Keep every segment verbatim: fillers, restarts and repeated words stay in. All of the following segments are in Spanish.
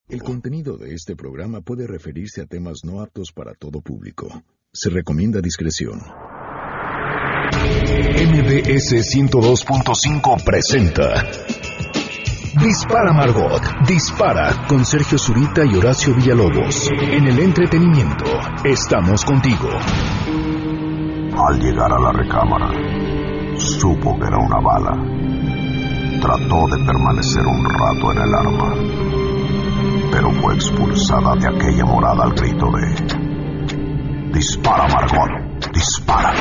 El contenido de este programa puede referirse a temas no aptos para todo público. Se recomienda discreción. M B S ciento dos punto cinco presenta Dispara Margot, Dispara con Sergio Zurita y Horacio Villalobos. En el entretenimiento, estamos contigo. Al llegar a la recámara, supo que era una bala. Trató de permanecer un rato en el arma, pero fue expulsada de aquella morada al grito de Dispara Margot, dispara.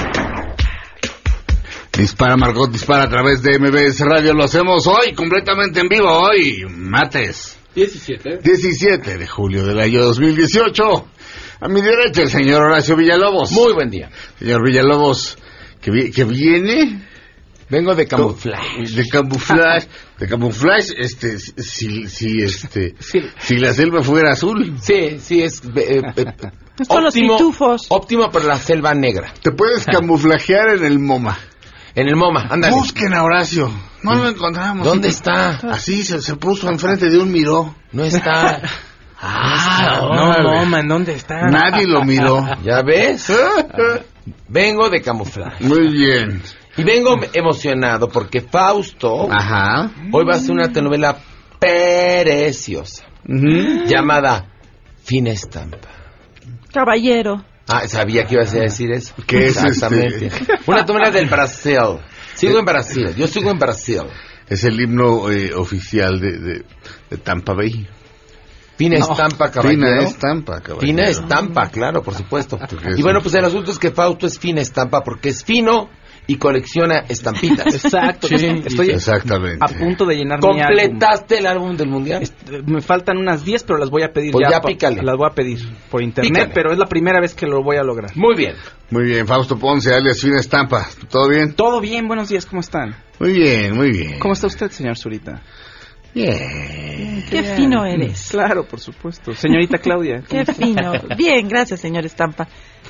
Dispara Margot, dispara a través de M B S Radio. Lo hacemos hoy, completamente en vivo, hoy, martes diecisiete de julio del año dos mil dieciocho. A mi derecha el señor Horacio Villalobos. Muy buen día. Señor Villalobos, que, vi- que viene... Vengo de camuflaje. De camuflaje, de camuflaje, este, si, si, este, Sí. si la selva fuera azul. Sí, sí, es eh, eh, Son los pitufos. óptimo para la selva negra. Te puedes camuflajear en el MoMA. En el MoMA, ándale. Busquen a Horacio. No lo encontramos. ¿Dónde está? Así se, se puso enfrente de un miró. No está. Ah, No, órale. Moma, ¿en dónde está? Nadie lo miró. ¿Ya ves? Vengo de camuflaje. Muy bien. Y vengo emocionado porque Fausto Ajá. hoy va a hacer una telenovela preciosa Ujú. llamada Fina Estampa. Caballero. Ah, sabía que ibas a decir eso. ¿Qué es Exactamente. este? Una telenovela del Brasil. Sigo en Brasil, yo sigo en Brasil. Es el himno eh, oficial de, de, de Tampa Bay. Fina Estampa, caballero. Fina estampa, caballero. Fina estampa, claro, por supuesto. Porque Y bueno, pues el asunto es que Fausto es fina estampa porque es fino y colecciona estampitas. Exacto. Sí, Estoy exactamente. a punto de llenar mi álbum. ¿Completaste el álbum del mundial? Est- Me faltan unas diez, pero las voy a pedir Pues ya pa- pícale. Las voy a pedir por internet, Pícale. pero es la primera vez que lo voy a lograr. Muy bien. Muy bien, Fausto Ponce, alias Fina Estampa. ¿Todo bien? Todo bien, buenos días, ¿cómo están? Muy bien, muy bien. ¿Cómo está usted, señor Zurita? Bien. Qué fino eres. Claro, por supuesto. Señorita Claudia. Qué fino. Bien, gracias, señor Estampa.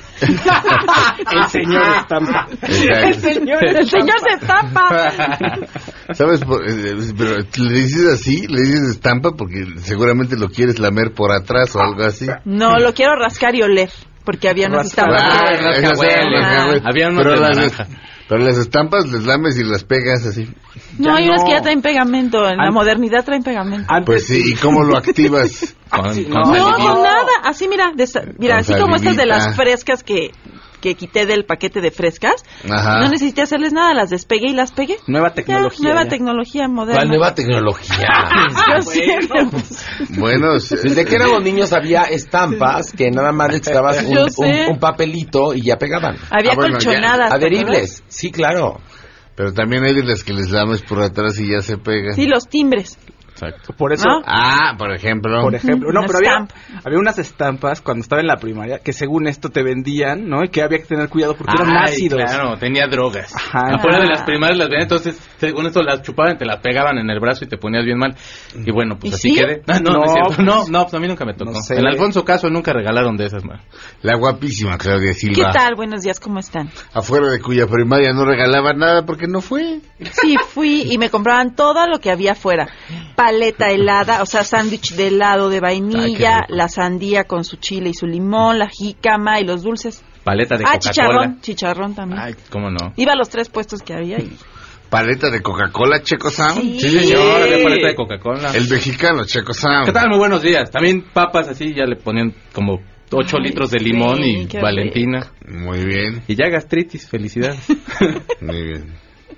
El señor Estampa. El señor, el señor se estampa. ¿Sabes? Por- eh, pero le dices así, le dices estampa porque seguramente lo quieres lamer por atrás o algo así. No, lo quiero rascar y oler, porque había unas Rascar. estampas. Ah, las esas eran las Ah. cahuelas. Había unos pero, de las, naranja. pero las estampas les lames y las pegas así. No, hay Ya unas no. que ya traen pegamento. En la An- modernidad traen pegamento. Antes Pues sí, ¿y cómo lo activas? Con- Sí, con No, salivita. no, nada. Así, mira, de esa- mira, Con así como estas de salivita. las frescas que, que quité del paquete de frescas. Ajá. No necesité hacerles nada, las despegué y las pegué. Nueva Ya, tecnología. nueva ya. tecnología moderna. ¿Cuál nueva tecnología? Yo siempre. Bueno, se- Desde que éramos niños había estampas que nada más le quitabas un, Yo sé. un- un papelito y ya pegaban. Había Ah, bueno, ya. colchonadas. ¿te Adheribles, sí, claro. pero también hay de las que les lames por atrás y ya se pegan. acuerdas? Sí, los timbres. Exacto. Por eso, ¿No? Ah, por ejemplo. por ejemplo, no, Una pero había, estampa. había unas estampas cuando estaba en la primaria que según esto te vendían, ¿no? Y que había que tener cuidado porque eran Ay, ácidos. claro, tenía drogas. Ajá. Afuera de las primarias las vendían, entonces según esto las chupaban, te la pegaban en el brazo y te ponías bien mal. Y bueno, pues ¿Y así sí? quedé. Ah, no, no, No, es cierto. pues, no, no, pues a mí nunca me tocó. no sé. En Alfonso Caso nunca regalaron de esas, man. La guapísima Claudia ¿Qué Silva. tal? Buenos días, ¿cómo están? Afuera de cuya primaria no regalaba nada porque no fue. Sí, fui y me compraban todo lo que había afuera. Paleta helada, o sea, sándwich de helado de vainilla, Ay, qué rico. la sandía con su chile y su limón, la jícama y los dulces. Paleta de Ah, Coca-Cola. chicharrón, chicharrón también. Ay, cómo no. Iba a los tres puestos que había y... Paleta de Coca-Cola, Checo Sound. Sí. Sí, señor, había paleta de Coca-Cola. El mexicano, Checo Sound. ¿Qué tal? Muy buenos días. También papas así, ya le ponían como ocho Ay, litros de limón sí, y qué Valentina. Muy bien, Y ya gastritis, felicidades. muy bien.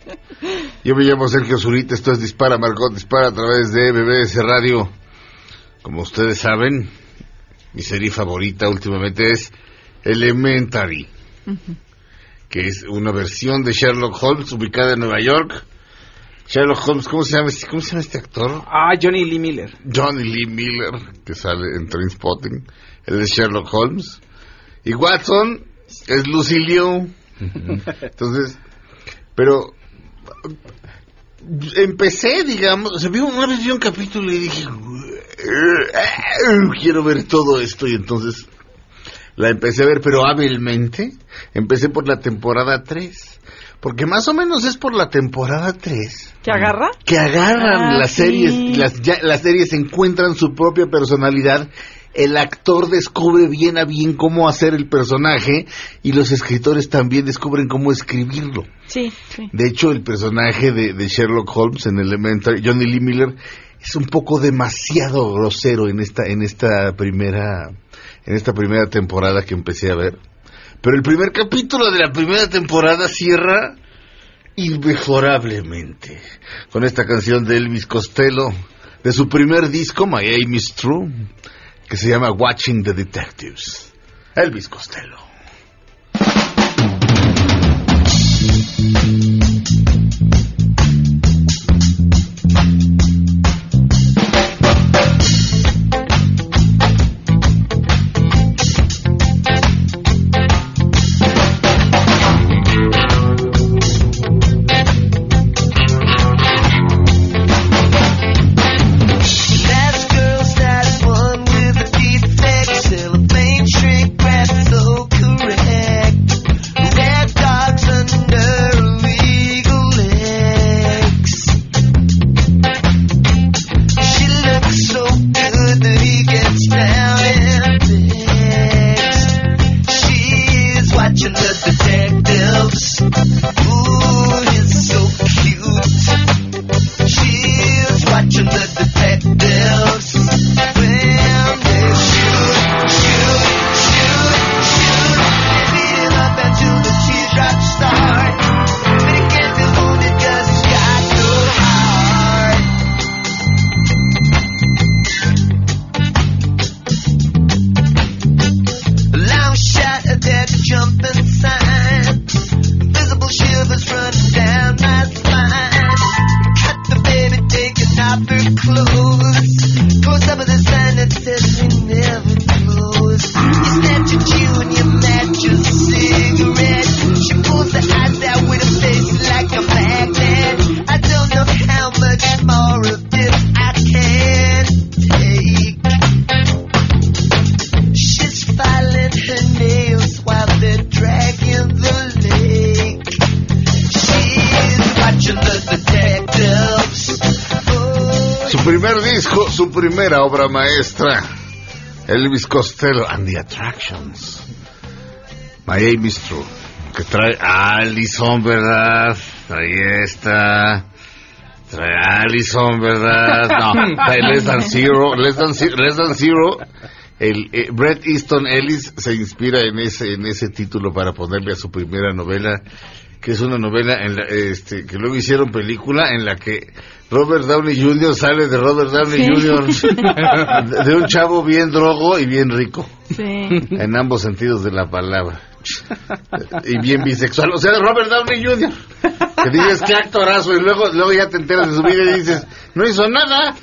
Yo me llamo Sergio Zurita, esto es Dispara Margot, Dispara a través de B B S Radio. Como ustedes saben, mi serie favorita últimamente es Elementary, que es una versión de Sherlock Holmes ubicada en Nueva York. Sherlock Holmes, ¿cómo se llama, este- cómo se llama este actor? Ah, Johnny Lee Miller. Johnny Lee Miller, que sale en Trainspotting. Él es Sherlock Holmes. Y Watson es Lucy Liu. Entonces, pero empecé, digamos, o sea, vi una vez vi un capítulo y dije, quiero ver todo esto, y entonces la empecé a ver, pero hábilmente empecé por la temporada tres, Porque más o menos es por la temporada tres. ¿Que agarra? Que agarran Ah, las sí. series, las, ya, las series encuentran su propia personalidad, el actor descubre bien a bien cómo hacer el personaje y los escritores también descubren cómo escribirlo. Sí, sí. De hecho, el personaje de, de Sherlock Holmes en Elementary, Johnny Lee Miller, es un poco demasiado grosero en esta, en esta primera, en esta primera temporada que empecé a ver. Pero el primer capítulo de la primera temporada cierra inmejorablemente con esta canción de Elvis Costello, de su primer disco, My Aim Is True, que se llama Watching the Detectives. Elvis Costello. Su primera obra maestra, Elvis Costello and the Attractions, My Aim Is True, que trae a Allison, ¿verdad? Ahí está, trae a Allison, ¿verdad? No, trae Less Than Zero, Less Than, Less Than Zero. El eh, Bret Easton Ellis se inspira en ese en ese título para ponerle a su primera novela, que es una novela en la, este, que luego hicieron película en la que Robert Downey junior sale de Robert Downey Sí. junior de, de un chavo bien drogo y bien rico, Sí. en ambos sentidos de la palabra, y bien bisexual, o sea, de Robert Downey junior que dices qué actorazo, y luego luego ya te enteras de su vida y dices no hizo nada,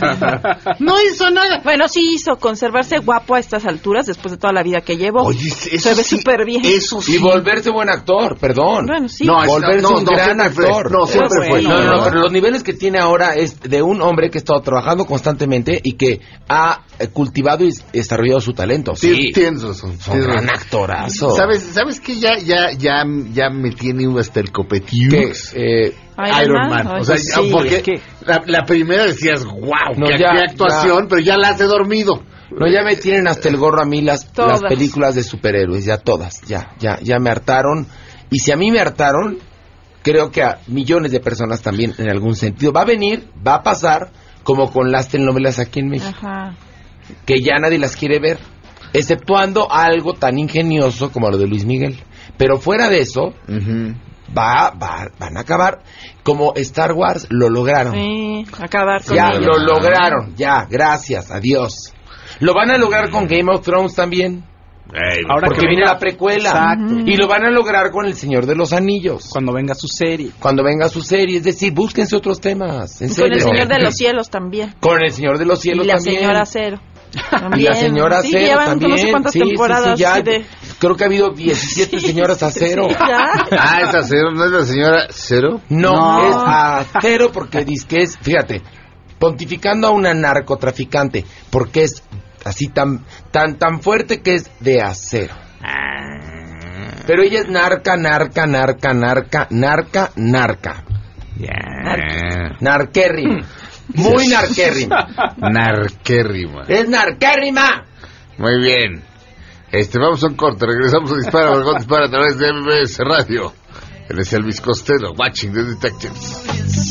no hizo nada. Bueno, sí hizo conservarse guapo a estas alturas después de toda la vida que llevo. Oye, eso se ve sí, súper bien. eso sí. Y volverse buen actor, perdón. Bueno, sí. No, es- volverse no, un no, gran siempre fue. actor. No, siempre Pero fue. bueno. No, no, no, pero los niveles que tiene ahora es de un hombre que ha estado trabajando constantemente y que ha eh, cultivado y desarrollado su talento. Sí, Sí, tienes razón. es un tienes gran razón. actorazo. ¿Sabes, ¿Sabes qué? Ya, ya, ya, ya me tiene hasta el Que, copetiux. eh, Iron Man. Ay, O sea, pues ya, sí, porque es que- la, la primera decías, wow, No, qué, ya, qué actuación, ya. pero ya la hace dormido. no, ya me tienen hasta el gorro a mí las, Todas. las películas de superhéroes, ya todas, ya, ya, ya me hartaron. Y si a mí me hartaron, creo que a millones de personas también en algún sentido. Va a venir, va a pasar, como con las telenovelas aquí en México, Ajá. que ya nadie las quiere ver, exceptuando algo tan ingenioso como lo de Luis Miguel. Pero fuera de eso, va, va, van a acabar como Star Wars, lo lograron. Sí, acabar con Ya ellos. lo lograron, ya, gracias, adiós. Lo van a lograr con Game of Thrones también, Ey, Ahora porque que viene venga- la precuela. Exacto. Y lo van a lograr con El Señor de los Anillos, Cuando venga su serie. cuando venga su serie. Es decir, búsquense otros temas, en Y con el serio. Señor de los Cielos también. Con El Señor de los Cielos y la también. Señora Cero. Y También. la señora Sí, Cero llevan también. no sé cuántas Sí, sí, sí, temporadas. ya. así de- Creo que ha habido diecisiete señoras a cero. Sí, ya. Ah, esa cero, ¿no es la señora Cero? No, No. es a cero porque dice que es, fíjate, pontificando a una narcotraficante, porque es así tan tan tan fuerte que es de acero. Pero ella es narca, narca, narca, narca, narca, narca. Yeah. Narquérrima. Muy narquérrima. Narquérrima. Es narquérrima. Muy bien. Este, vamos a un corte. Regresamos a Dispara, Margot Dispara a través de M B S Radio. Él es Elvis Costello, Watching the Detectives.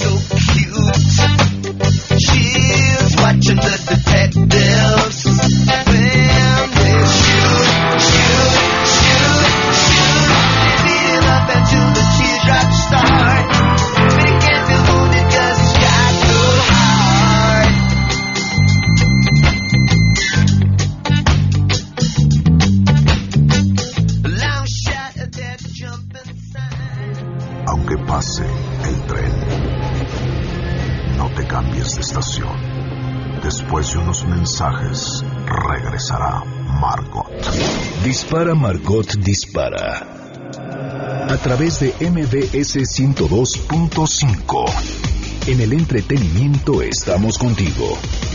Watching the detectives when they shoot, shoot, shoot, shoot, beat him up until the teardrops start. But he can't feel wounded 'cause he's got so hard. Long shot of that jumping sign. Aunque pase el tren, no te cambies de estación. Después de unos mensajes, regresará Margot. Dispara, Margot, dispara. A través de M B S ciento dos punto cinco. En el entretenimiento estamos contigo.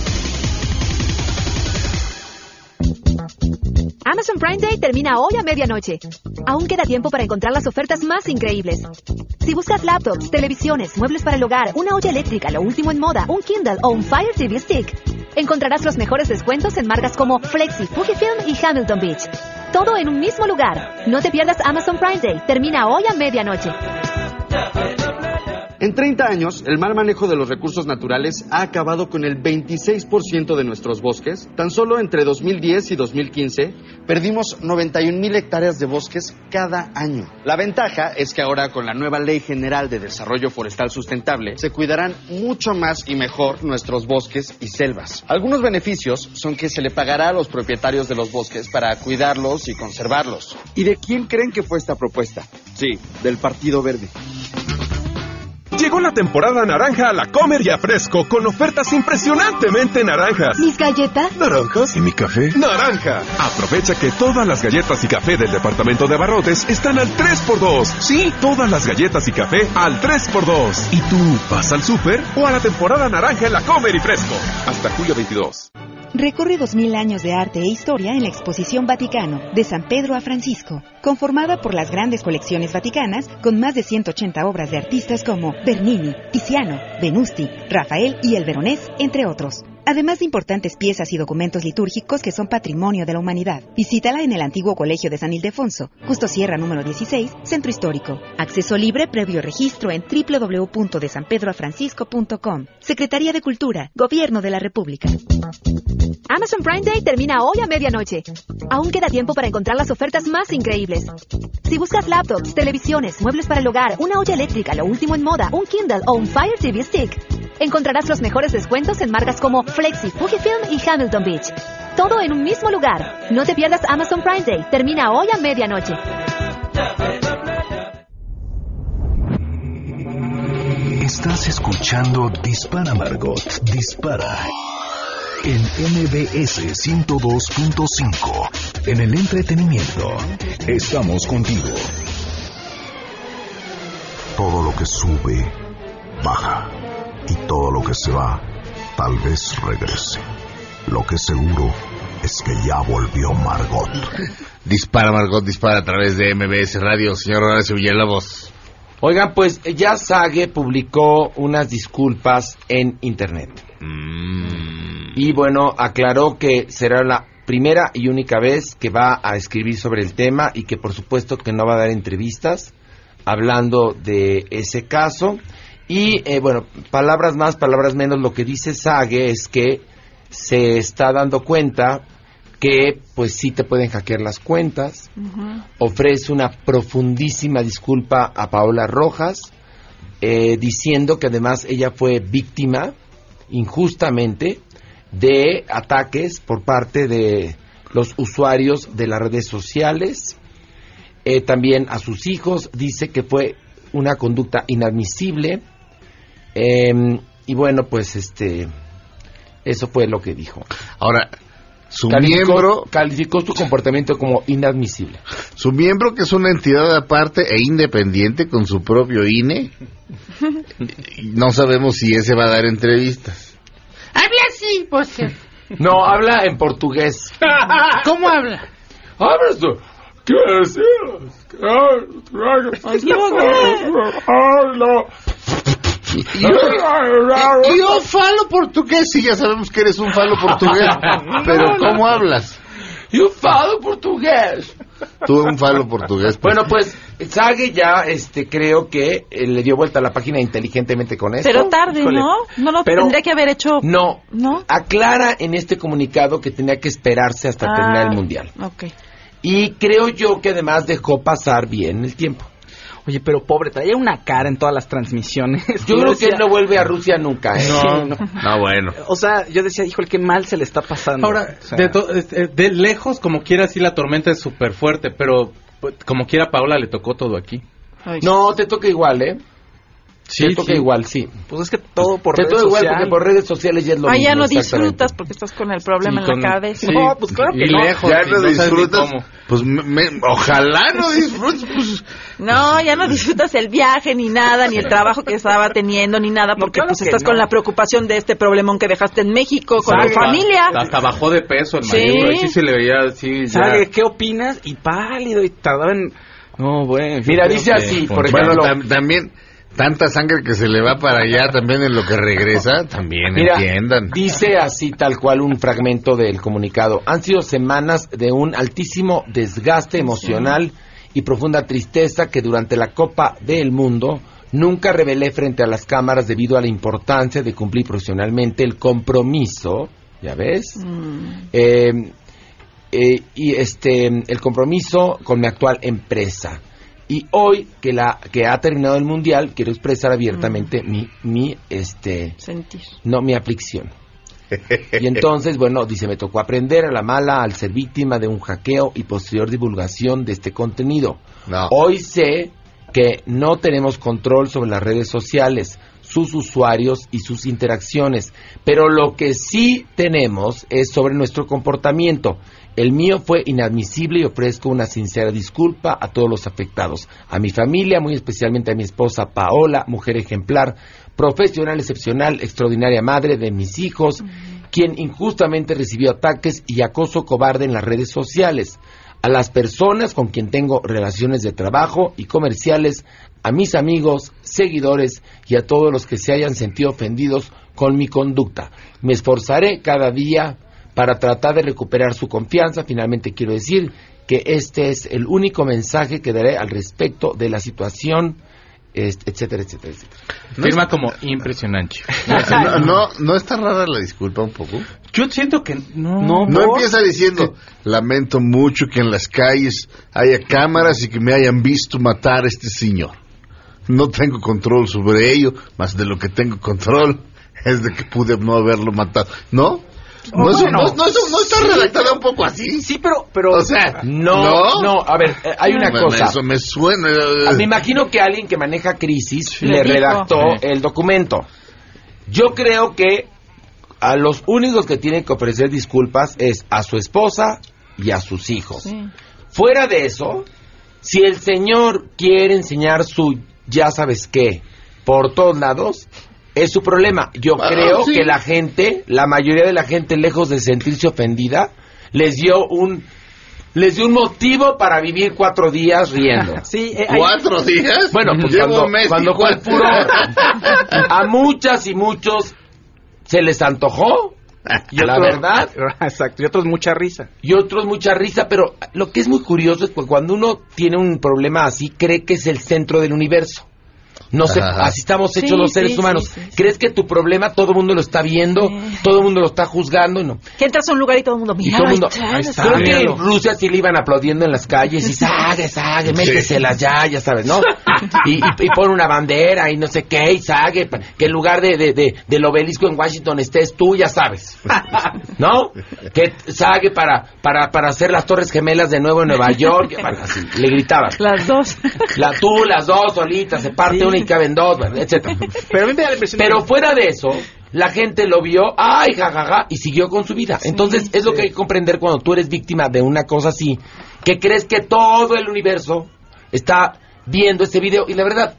Amazon Prime Day termina hoy a medianoche. Aún queda tiempo para encontrar las ofertas más increíbles. Si buscas laptops, televisiones, muebles para el hogar, una olla eléctrica, lo último en moda, un Kindle o un Fire T V Stick, encontrarás los mejores descuentos en marcas como Flexi, Fujifilm y Hamilton Beach. Todo en un mismo lugar. No te pierdas Amazon Prime Day. Termina hoy a medianoche. En treinta años, el mal manejo de los recursos naturales ha acabado con el veintiséis por ciento de nuestros bosques. Tan solo entre dos mil diez y dos mil quince, perdimos noventa y un mil hectáreas de bosques cada año. La ventaja es que ahora, con la nueva Ley General de Desarrollo Forestal Sustentable, se cuidarán mucho más y mejor nuestros bosques y selvas. Algunos beneficios son que se le pagará a los propietarios de los bosques para cuidarlos y conservarlos. ¿Y de quién creen que fue esta propuesta? Sí, del Partido Verde. Llegó la temporada naranja a la Comer y a Fresco con ofertas impresionantemente naranjas. ¿Mis galletas? ¿Naranjas? ¿Y mi café? ¡Naranja! Aprovecha que todas las galletas y café del departamento de abarrotes están al tres por dos. Sí, todas las galletas y café al tres por dos. ¿Y tú vas al súper o a la temporada naranja en la Comer y Fresco? Hasta julio veintidós. Recorre dos mil años de arte e historia en la Exposición Vaticano, de San Pedro a Francisco, conformada por las grandes colecciones vaticanas con más de ciento ochenta obras de artistas como Bernini, Tiziano, Venusti, Rafael y el Veronés, entre otros. Además de importantes piezas y documentos litúrgicos que son patrimonio de la humanidad. Visítala en el antiguo Colegio de San Ildefonso, Justo Sierra número dieciséis, Centro Histórico. Acceso libre previo registro en doble u doble u doble u punto de san pedro a francisco punto com. Secretaría de Cultura, Gobierno de la República. Amazon Prime Day termina hoy a medianoche. Aún queda tiempo para encontrar las ofertas más increíbles. Si buscas laptops, televisiones, muebles para el hogar, una olla eléctrica, lo último en moda, un Kindle o un Fire T V Stick, encontrarás los mejores descuentos en marcas como Flexi, Fujifilm y Hamilton Beach. Todo en un mismo lugar. No te pierdas Amazon Prime Day. Termina hoy a medianoche. Estás escuchando Dispara, Margot, dispara. En M B S ciento dos punto cinco. En el entretenimiento. Estamos contigo. Todo lo que sube, baja. Y todo lo que se va, tal vez regrese. Lo que seguro es que ya volvió Margot. Dispara, Margot, dispara a través de M B S Radio. Señor Horacio Villalobos. Oigan, pues ya Sage publicó unas disculpas en internet. Mm. Y bueno, aclaró que será la primera y única vez que va a escribir sobre el tema y que por supuesto que no va a dar entrevistas hablando de ese caso. Y eh, bueno, palabras más, palabras menos, lo que dice Sage es que se está dando cuenta que pues sí te pueden hackear las cuentas. Uh-huh. Ofrece una profundísima disculpa a Paola Rojas, eh, diciendo que además ella fue víctima injustamente de ataques por parte de los usuarios de las redes sociales. Eh, también a sus hijos dice que fue una conducta inadmisible. Eh, y bueno, pues este, eso fue lo que dijo. Ahora, su calificó, miembro calificó su comportamiento como inadmisible. Su miembro, que es una entidad aparte e independiente con su propio I N E, no sabemos si ese va a dar entrevistas. Habla así, pues. No, habla en portugués. ¿Cómo habla? Habla ¿Qué decías? Y yo falo portugués, sí, ya sabemos que eres un falo portugués, pero ¿cómo hablas? Yo falo portugués. Tú un falo portugués. Pues. Bueno, pues Sage ya este, creo que eh, le dio vuelta a la página inteligentemente con esto. Pero tarde, Híjole. ¿no? No lo pero, tendría que haber hecho... No, no. Aclara en este comunicado que tenía que esperarse hasta ah, terminar el Mundial. Ok. Y creo yo que además dejó pasar bien el tiempo. Oye, pero pobre, traía una cara en todas las transmisiones. Yo creo decía... que él no vuelve a Rusia nunca, ¿eh? No, no. No, bueno. O sea, yo decía, híjole, qué mal se le está pasando. Ahora, o sea... de, to- de lejos, como quiera, sí la tormenta es súper fuerte, pero como quiera, a Paola le tocó todo aquí. Ay. No, te toca igual, ¿eh? Sí, te toca sí. igual, sí. Pues es que todo por te redes sociales. Te toca igual social. porque por redes sociales ya es lo ah, mismo. Ah, ya no disfrutas porque estás con el problema sí, en con, la cabeza. Sí, no, pues claro que y no. lejos, ya no, no disfrutas. Cómo. Pues me, me, ojalá no disfrutes. Pues. No, ya no disfrutas el viaje ni nada, ni el trabajo que estaba teniendo ni nada, porque no, claro pues estás no. con la preocupación de este problemón que dejaste en México con ¿Sabe? tu familia. Hasta bajó de peso el marido, sí. Ahí sí se le veía así. ¿Sabe qué opinas? Y pálido y tardaba en... No, bueno. Mira, dice así, por ejemplo... Bueno, tam- también... Tanta sangre que se le va para allá también en lo que regresa, también Mira, entiendan. Dice así tal cual un fragmento del comunicado. Han sido semanas de un altísimo desgaste emocional y profunda tristeza que durante la Copa del Mundo nunca revelé frente a las cámaras debido a la importancia de cumplir profesionalmente el compromiso, ¿ya ves? Mm. Eh, eh, y este el compromiso con mi actual empresa. Y hoy que la que ha terminado el mundial quiero expresar abiertamente mm. mi mi este sentir no mi aflicción. Y entonces bueno dice me tocó aprender a la mala al ser víctima de un hackeo y posterior divulgación de este contenido. No. Hoy sé que no tenemos control sobre las redes sociales, sus usuarios y sus interacciones, pero lo que sí tenemos es sobre nuestro comportamiento. El mío fue inadmisible y ofrezco una sincera disculpa a todos los afectados, a mi familia, muy especialmente a mi esposa Paola, mujer ejemplar, profesional excepcional, extraordinaria madre de mis hijos, uh-huh. quien injustamente recibió ataques y acoso cobarde en las redes sociales, a las personas con quien tengo relaciones de trabajo y comerciales, a mis amigos, seguidores y a todos los que se hayan sentido ofendidos con mi conducta. Me esforzaré cada día para tratar de recuperar su confianza. Finalmente quiero decir que este es el único mensaje que daré al respecto de la situación, etcétera, etcétera, etcétera. No Firma está... como impresionante. No, no, no está rara la disculpa un poco. Yo siento que no. No, no empieza diciendo, lamento mucho que en las calles haya cámaras y que me hayan visto matar a este señor. No tengo control sobre ello, más de lo que tengo control es de que pude no haberlo matado. ¿No? No, eso, bueno, no, no, eso, no está sí, redactada un poco así. Sí, pero, pero, o sea, no, no, no a ver, eh, hay una me, cosa. Eso me suena. Me imagino que alguien que maneja crisis sí, le dijo. redactó sí. el documento. Yo creo que a los únicos que tienen que ofrecer disculpas es a su esposa y a sus hijos. Sí. Fuera de eso, si el señor quiere enseñar su ya sabes qué por todos lados, es su problema. Yo ah, creo sí. que la gente, la mayoría de la gente, lejos de sentirse ofendida, les dio un les dio un motivo para vivir cuatro días riendo. Sí, eh, ¿Cuatro hay... días? Bueno, pues Llevo cuando, Messi, cuando fue el furor, a muchas y muchos se les antojó, y la otros, verdad. Exacto, y otros mucha risa. Y otros mucha risa, pero lo que es muy curioso es que cuando uno tiene un problema así, cree que es el centro del universo. No sé, Ajá. así estamos hechos sí, los seres sí, humanos. Sí, sí, sí. ¿Crees que tu problema todo el mundo lo está viendo? Sí. Todo el mundo lo está juzgando. No. Que entras a un lugar y todo el mundo mira. Todo el mundo, ahí está, creo que en Rusia sí le iban aplaudiendo en las calles y sague, sague, métesela ya, ya sabes, ¿no? Y, y, y pon una bandera y no sé qué, y sague, que en lugar de, de, de, del obelisco en Washington estés tú, ya sabes. ¿No? Que sague para, para, para hacer las Torres Gemelas de nuevo en Nueva York. Bueno, así, le gritaban. Las dos. La, tú, las dos solitas, se parte sí. una y caben dos, etcétera. Pero, Pero fuera de eso, la gente lo vio, ay, jajaja, ja, ja, y siguió con su vida. Sí, Entonces, es sí. lo que hay que comprender cuando tú eres víctima de una cosa así, que crees que todo el universo está viendo este video, y la verdad,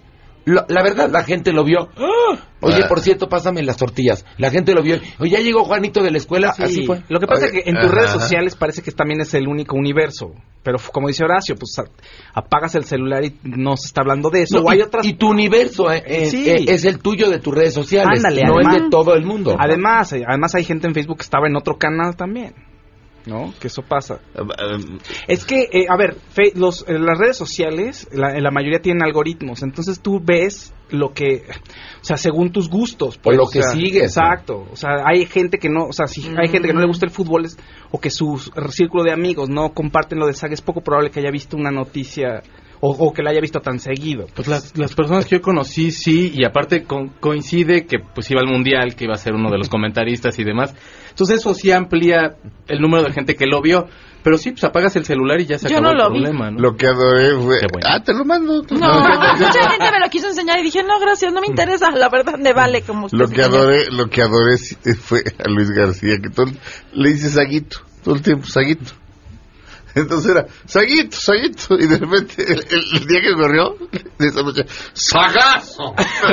lo, la verdad, la gente lo vio. ¡Ah! Oye, por cierto, pásame las tortillas. La gente lo vio. Oye, ya llegó Juanito de la escuela. Sí. Así fue. Lo que pasa Oye, es que en tus ajá. redes sociales parece que también es el único universo. Pero como dice Horacio, pues a, apagas el celular y no se está hablando de eso. No, o hay y, otras... y tu universo eh, eh, Sí. eh, es el tuyo de tus redes sociales. Ándale, no además- es de todo el mundo. Además, eh, además hay gente en Facebook que estaba en otro canal también. ¿No? Que eso pasa. Es que, eh, a ver, fe, los, eh, las redes sociales, la, la mayoría tienen algoritmos, entonces tú ves lo que, o sea, según tus gustos. O lo o que sea, sigues, Exacto. O sea, hay gente que no, o sea, si Mm. hay gente que no le gusta el fútbol es, o que su círculo de amigos no comparten lo de Saga, es poco probable que haya visto una noticia o, o que la haya visto tan seguido. Pues las, las personas que yo conocí, sí, y aparte co- coincide que pues iba al Mundial, que iba a ser uno de los comentaristas y demás. Entonces eso sí amplía el número de gente que lo vio. Pero sí, pues apagas el celular y ya se Yo acabó no lo el vi. problema, ¿no? Lo que adoré fue... Qué bueno. Ah, te lo mando. No, mucha gente me lo quiso enseñar y dije, no, gracias, no me interesa, la verdad me vale como usted. Lo que adoré, lo que adoré sí fue a Luis García, que todo le dice Saguito, todo el tiempo Saguito. Entonces era Saguito, Saguito, y de repente el, el- el día que corrió, de esa noche, ¡Sagazo!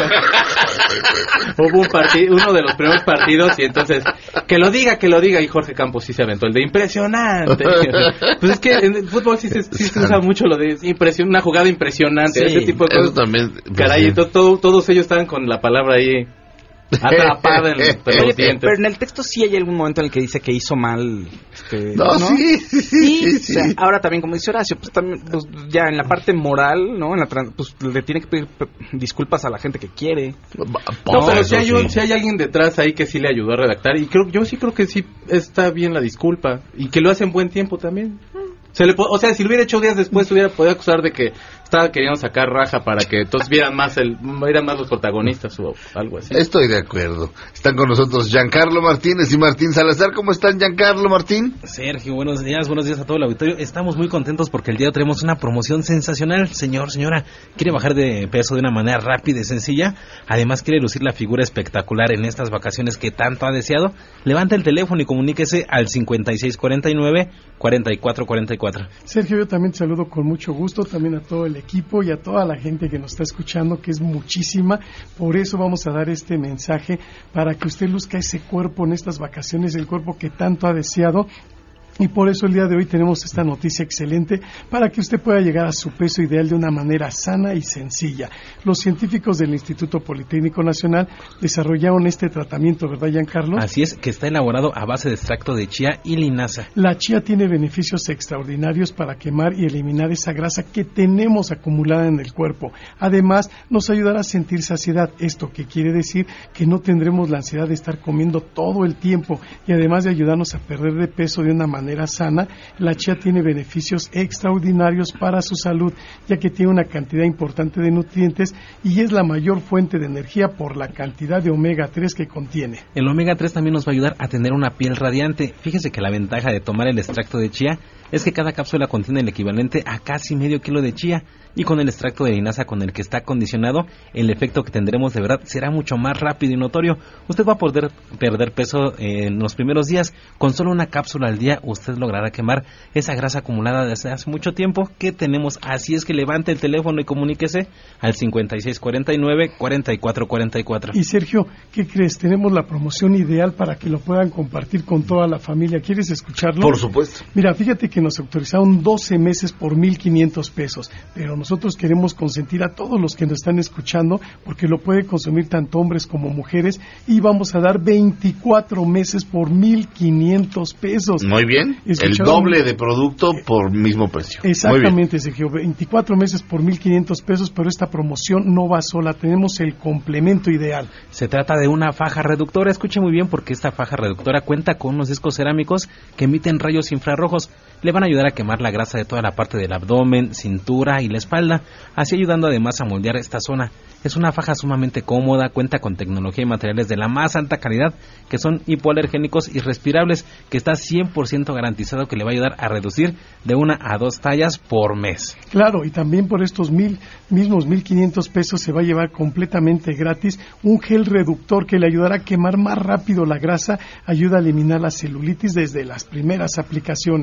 Hubo un partido, uno de los primeros partidos y entonces, que lo diga, que lo diga, y Jorge Campos sí se aventó el de impresionante. Pues es que en el fútbol sí se, sí se usa mucho lo de impresión, una jugada impresionante, Sí, ese tipo de eso cosas. también, pues, Caray, sí. to- todo- todos ellos estaban con la palabra ahí atrapada en los, en los Oye, dientes. pero en el texto sí hay algún momento en el que dice que hizo mal. Este, No, sí, sí, sí, O sea, sí. ahora también, como dice Horacio, pues también, pues, ya en la parte moral, ¿no? En la tran- pues le tiene que pedir pe- disculpas a la gente que quiere. No, pero Eso si hay, un- sí. si hay alguien detrás ahí que sí le ayudó a redactar, y creo yo sí creo que sí está bien la disculpa, y que lo hace en buen tiempo también. Se le po- o sea, si lo hubiera hecho días después, se hubiera podido acusar de que estaba queriendo sacar raja para que entonces vieran más el vieran más los protagonistas o algo así. Estoy de acuerdo. Están con nosotros Giancarlo Martínez y Martín Salazar. ¿Cómo están, Giancarlo Martín? Sergio, buenos días, buenos días a todo el auditorio. Estamos muy contentos porque el día de hoy tenemos una promoción sensacional. Señor, señora, ¿quiere bajar de peso de una manera rápida y sencilla? Además, ¿quiere lucir la figura espectacular en estas vacaciones que tanto ha deseado? Levanta el teléfono y comuníquese al cincuenta y seis cuarenta y nueve, cuarenta y cuatro cuarenta y cuatro. Sergio, yo también te saludo con mucho gusto, también a todo el equipo y a toda la gente que nos está escuchando, que es muchísima. Por eso vamos a dar este mensaje para que usted luzca ese cuerpo en estas vacaciones, el cuerpo que tanto ha deseado. Y por eso el día de hoy tenemos esta noticia excelente para que usted pueda llegar a su peso ideal de una manera sana y sencilla. Los científicos del Instituto Politécnico Nacional desarrollaron este tratamiento, ¿verdad, Giancarlo? Así es, que está elaborado a base de extracto de chía y linaza. La chía tiene beneficios extraordinarios para quemar y eliminar esa grasa que tenemos acumulada en el cuerpo. Además, nos ayudará a sentir saciedad. Esto que quiere decir que no tendremos la ansiedad de estar comiendo todo el tiempo, y además de ayudarnos a perder de peso de una manera manera sana, la chía tiene beneficios extraordinarios para su salud, ya que tiene una cantidad importante de nutrientes y es la mayor fuente de energía por la cantidad de omega tres que contiene. El omega tres también nos va a ayudar a tener una piel radiante. Fíjese que la ventaja de tomar el extracto de chía es que cada cápsula contiene el equivalente a casi medio kilo de chía, y con el extracto de linaza con el que está acondicionado, el efecto que tendremos de verdad será mucho más rápido y notorio. Usted va a poder perder peso eh, en los primeros días. Con solo una cápsula al día, usted logrará quemar esa grasa acumulada desde hace mucho tiempo que tenemos. Así es que levante el teléfono y comuníquese al cincuenta y seis cuarenta y nueve, cuarenta y cuatro cuarenta y cuatro. Y Sergio, ¿qué crees? Tenemos la promoción ideal para que lo puedan compartir con toda la familia. ¿Quieres escucharlo? Por supuesto. Mira, fíjate que nos autorizaron doce meses por mil quinientos pesos, pero nosotros queremos consentir a todos los que nos están escuchando porque lo pueden consumir tanto hombres como mujeres, y vamos a dar veinticuatro meses por mil quinientos pesos. Muy bien. El ¿Escucharon? doble de producto por mismo precio. Exactamente, Sergio, veinticuatro meses por mil quinientos pesos, pero esta promoción no va sola, tenemos el complemento ideal. Se trata de una faja reductora. Escuche muy bien, porque esta faja reductora cuenta con unos discos cerámicos que emiten rayos infrarrojos. Le van a ayudar a quemar la grasa de toda la parte del abdomen, cintura y la espalda, así ayudando además a moldear esta zona. Es una faja sumamente cómoda, cuenta con tecnología y materiales de la más alta calidad, que son hipoalergénicos y respirables, que está cien por ciento garantizado que le va a ayudar a reducir de una a dos tallas por mes. Claro, y también por estos mil, mismos mil quinientos pesos se va a llevar completamente gratis un gel reductor que le ayudará a quemar más rápido la grasa, ayuda a eliminar la celulitis desde las primeras aplicaciones. Pero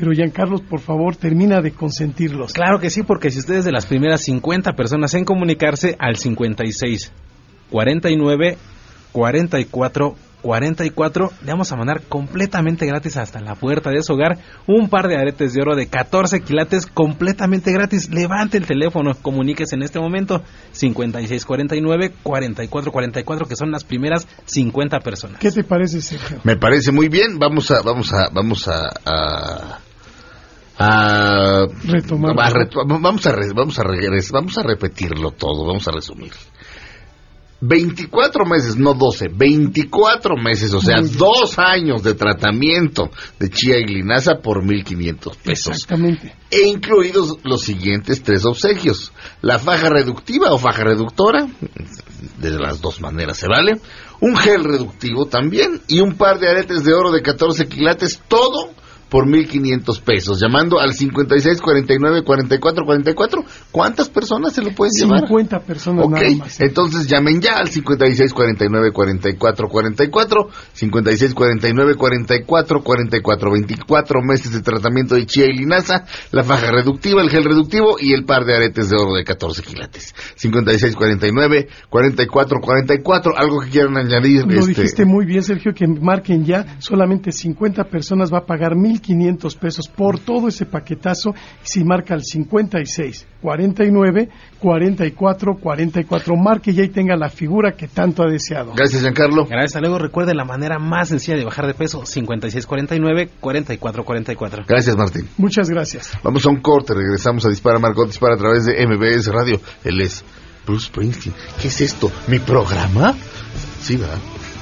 pero Giancarlo, por favor, termina de consentirlos. Claro que sí, porque si ustedes de las primeras cincuenta personas en comunicarse al cincuenta y seis, cuarenta y nueve, cuarenta y cuatro, cuarenta y cuatro, le vamos a mandar completamente gratis hasta la puerta de su hogar un par de aretes de oro de catorce quilates completamente gratis. Levante el teléfono, comuníquese en este momento, cincuenta y seis, cuarenta y nueve, cuarenta y cuatro, cuarenta y cuatro, que son las primeras cincuenta personas. ¿Qué te parece, Sergio? Me parece muy bien. Vamos a vamos a vamos a, a... a retomar. A reto, vamos a re, vamos a regresar, vamos a repetirlo todo, vamos a resumir. veinticuatro meses, no doce, veinticuatro meses, o sea, dos años de tratamiento de chía y linaza por mil quinientos pesos. Exactamente. E incluidos los siguientes tres obsequios: la faja reductiva o faja reductora, de las dos maneras se vale, un gel reductivo también, y un par de aretes de oro de catorce quilates, todo por mil quinientos pesos, llamando al cincuenta y seis, cuarenta y nueve, cuarenta y cuatro, cuarenta y cuatro. ¿Cuántas personas se lo pueden llevar? cincuenta personas okay. Nada más. Entonces llamen ya al cincuenta y seis, cuarenta y nueve, cuarenta y cuatro, cuarenta y cuatro, cincuenta y seis, cuarenta y nueve, cuarenta y cuatro, cuarenta y cuatro, veinticuatro meses de tratamiento de chía y linaza, la faja reductiva, el gel reductivo y el par de aretes de oro de catorce quilates. cincuenta y seis, cuarenta y nueve, cuarenta y cuatro, cuarenta y cuatro. ¿Algo que quieran añadir? Lo este... dijiste muy bien, Sergio, que marquen ya. Solamente cincuenta personas va a pagar mil quinientos pesos por todo ese paquetazo. Si marca el cincuenta y seis, cuarenta y nueve, cuarenta y cuatro, cuarenta y cuatro, marque ya y tenga la figura que tanto ha deseado. Gracias, Giancarlo. Gracias, luego recuerde la manera más sencilla de bajar de peso, cincuenta y seis, cuarenta y nueve, cuarenta y cuatro, cuarenta y cuatro. Gracias, Martín. Muchas gracias. Vamos a un corte, regresamos a Dispara Margot Dispara a través de M B S Radio. Él es Bruce Springsteen. ¿Qué es esto? ¿Mi programa? Sí, ¿verdad?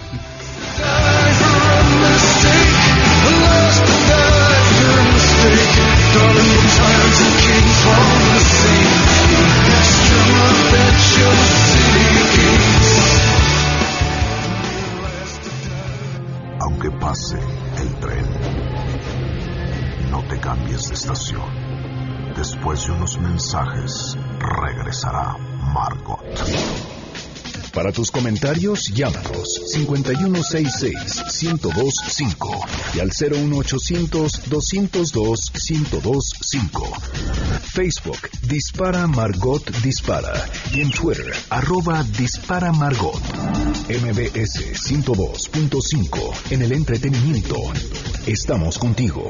Aunque pase el tren, no te cambies de estación. Después de unos mensajes, regresará Margot. Para tus comentarios, llámanos cincuenta y uno sesenta y seis, ciento dos cinco y al cero uno ochocientos, doscientos dos, ciento dos cinco. Facebook, Dispara Margot Dispara. Y en Twitter, arroba Dispara Margot. M B S ciento dos punto cinco, en el entretenimiento. Estamos contigo.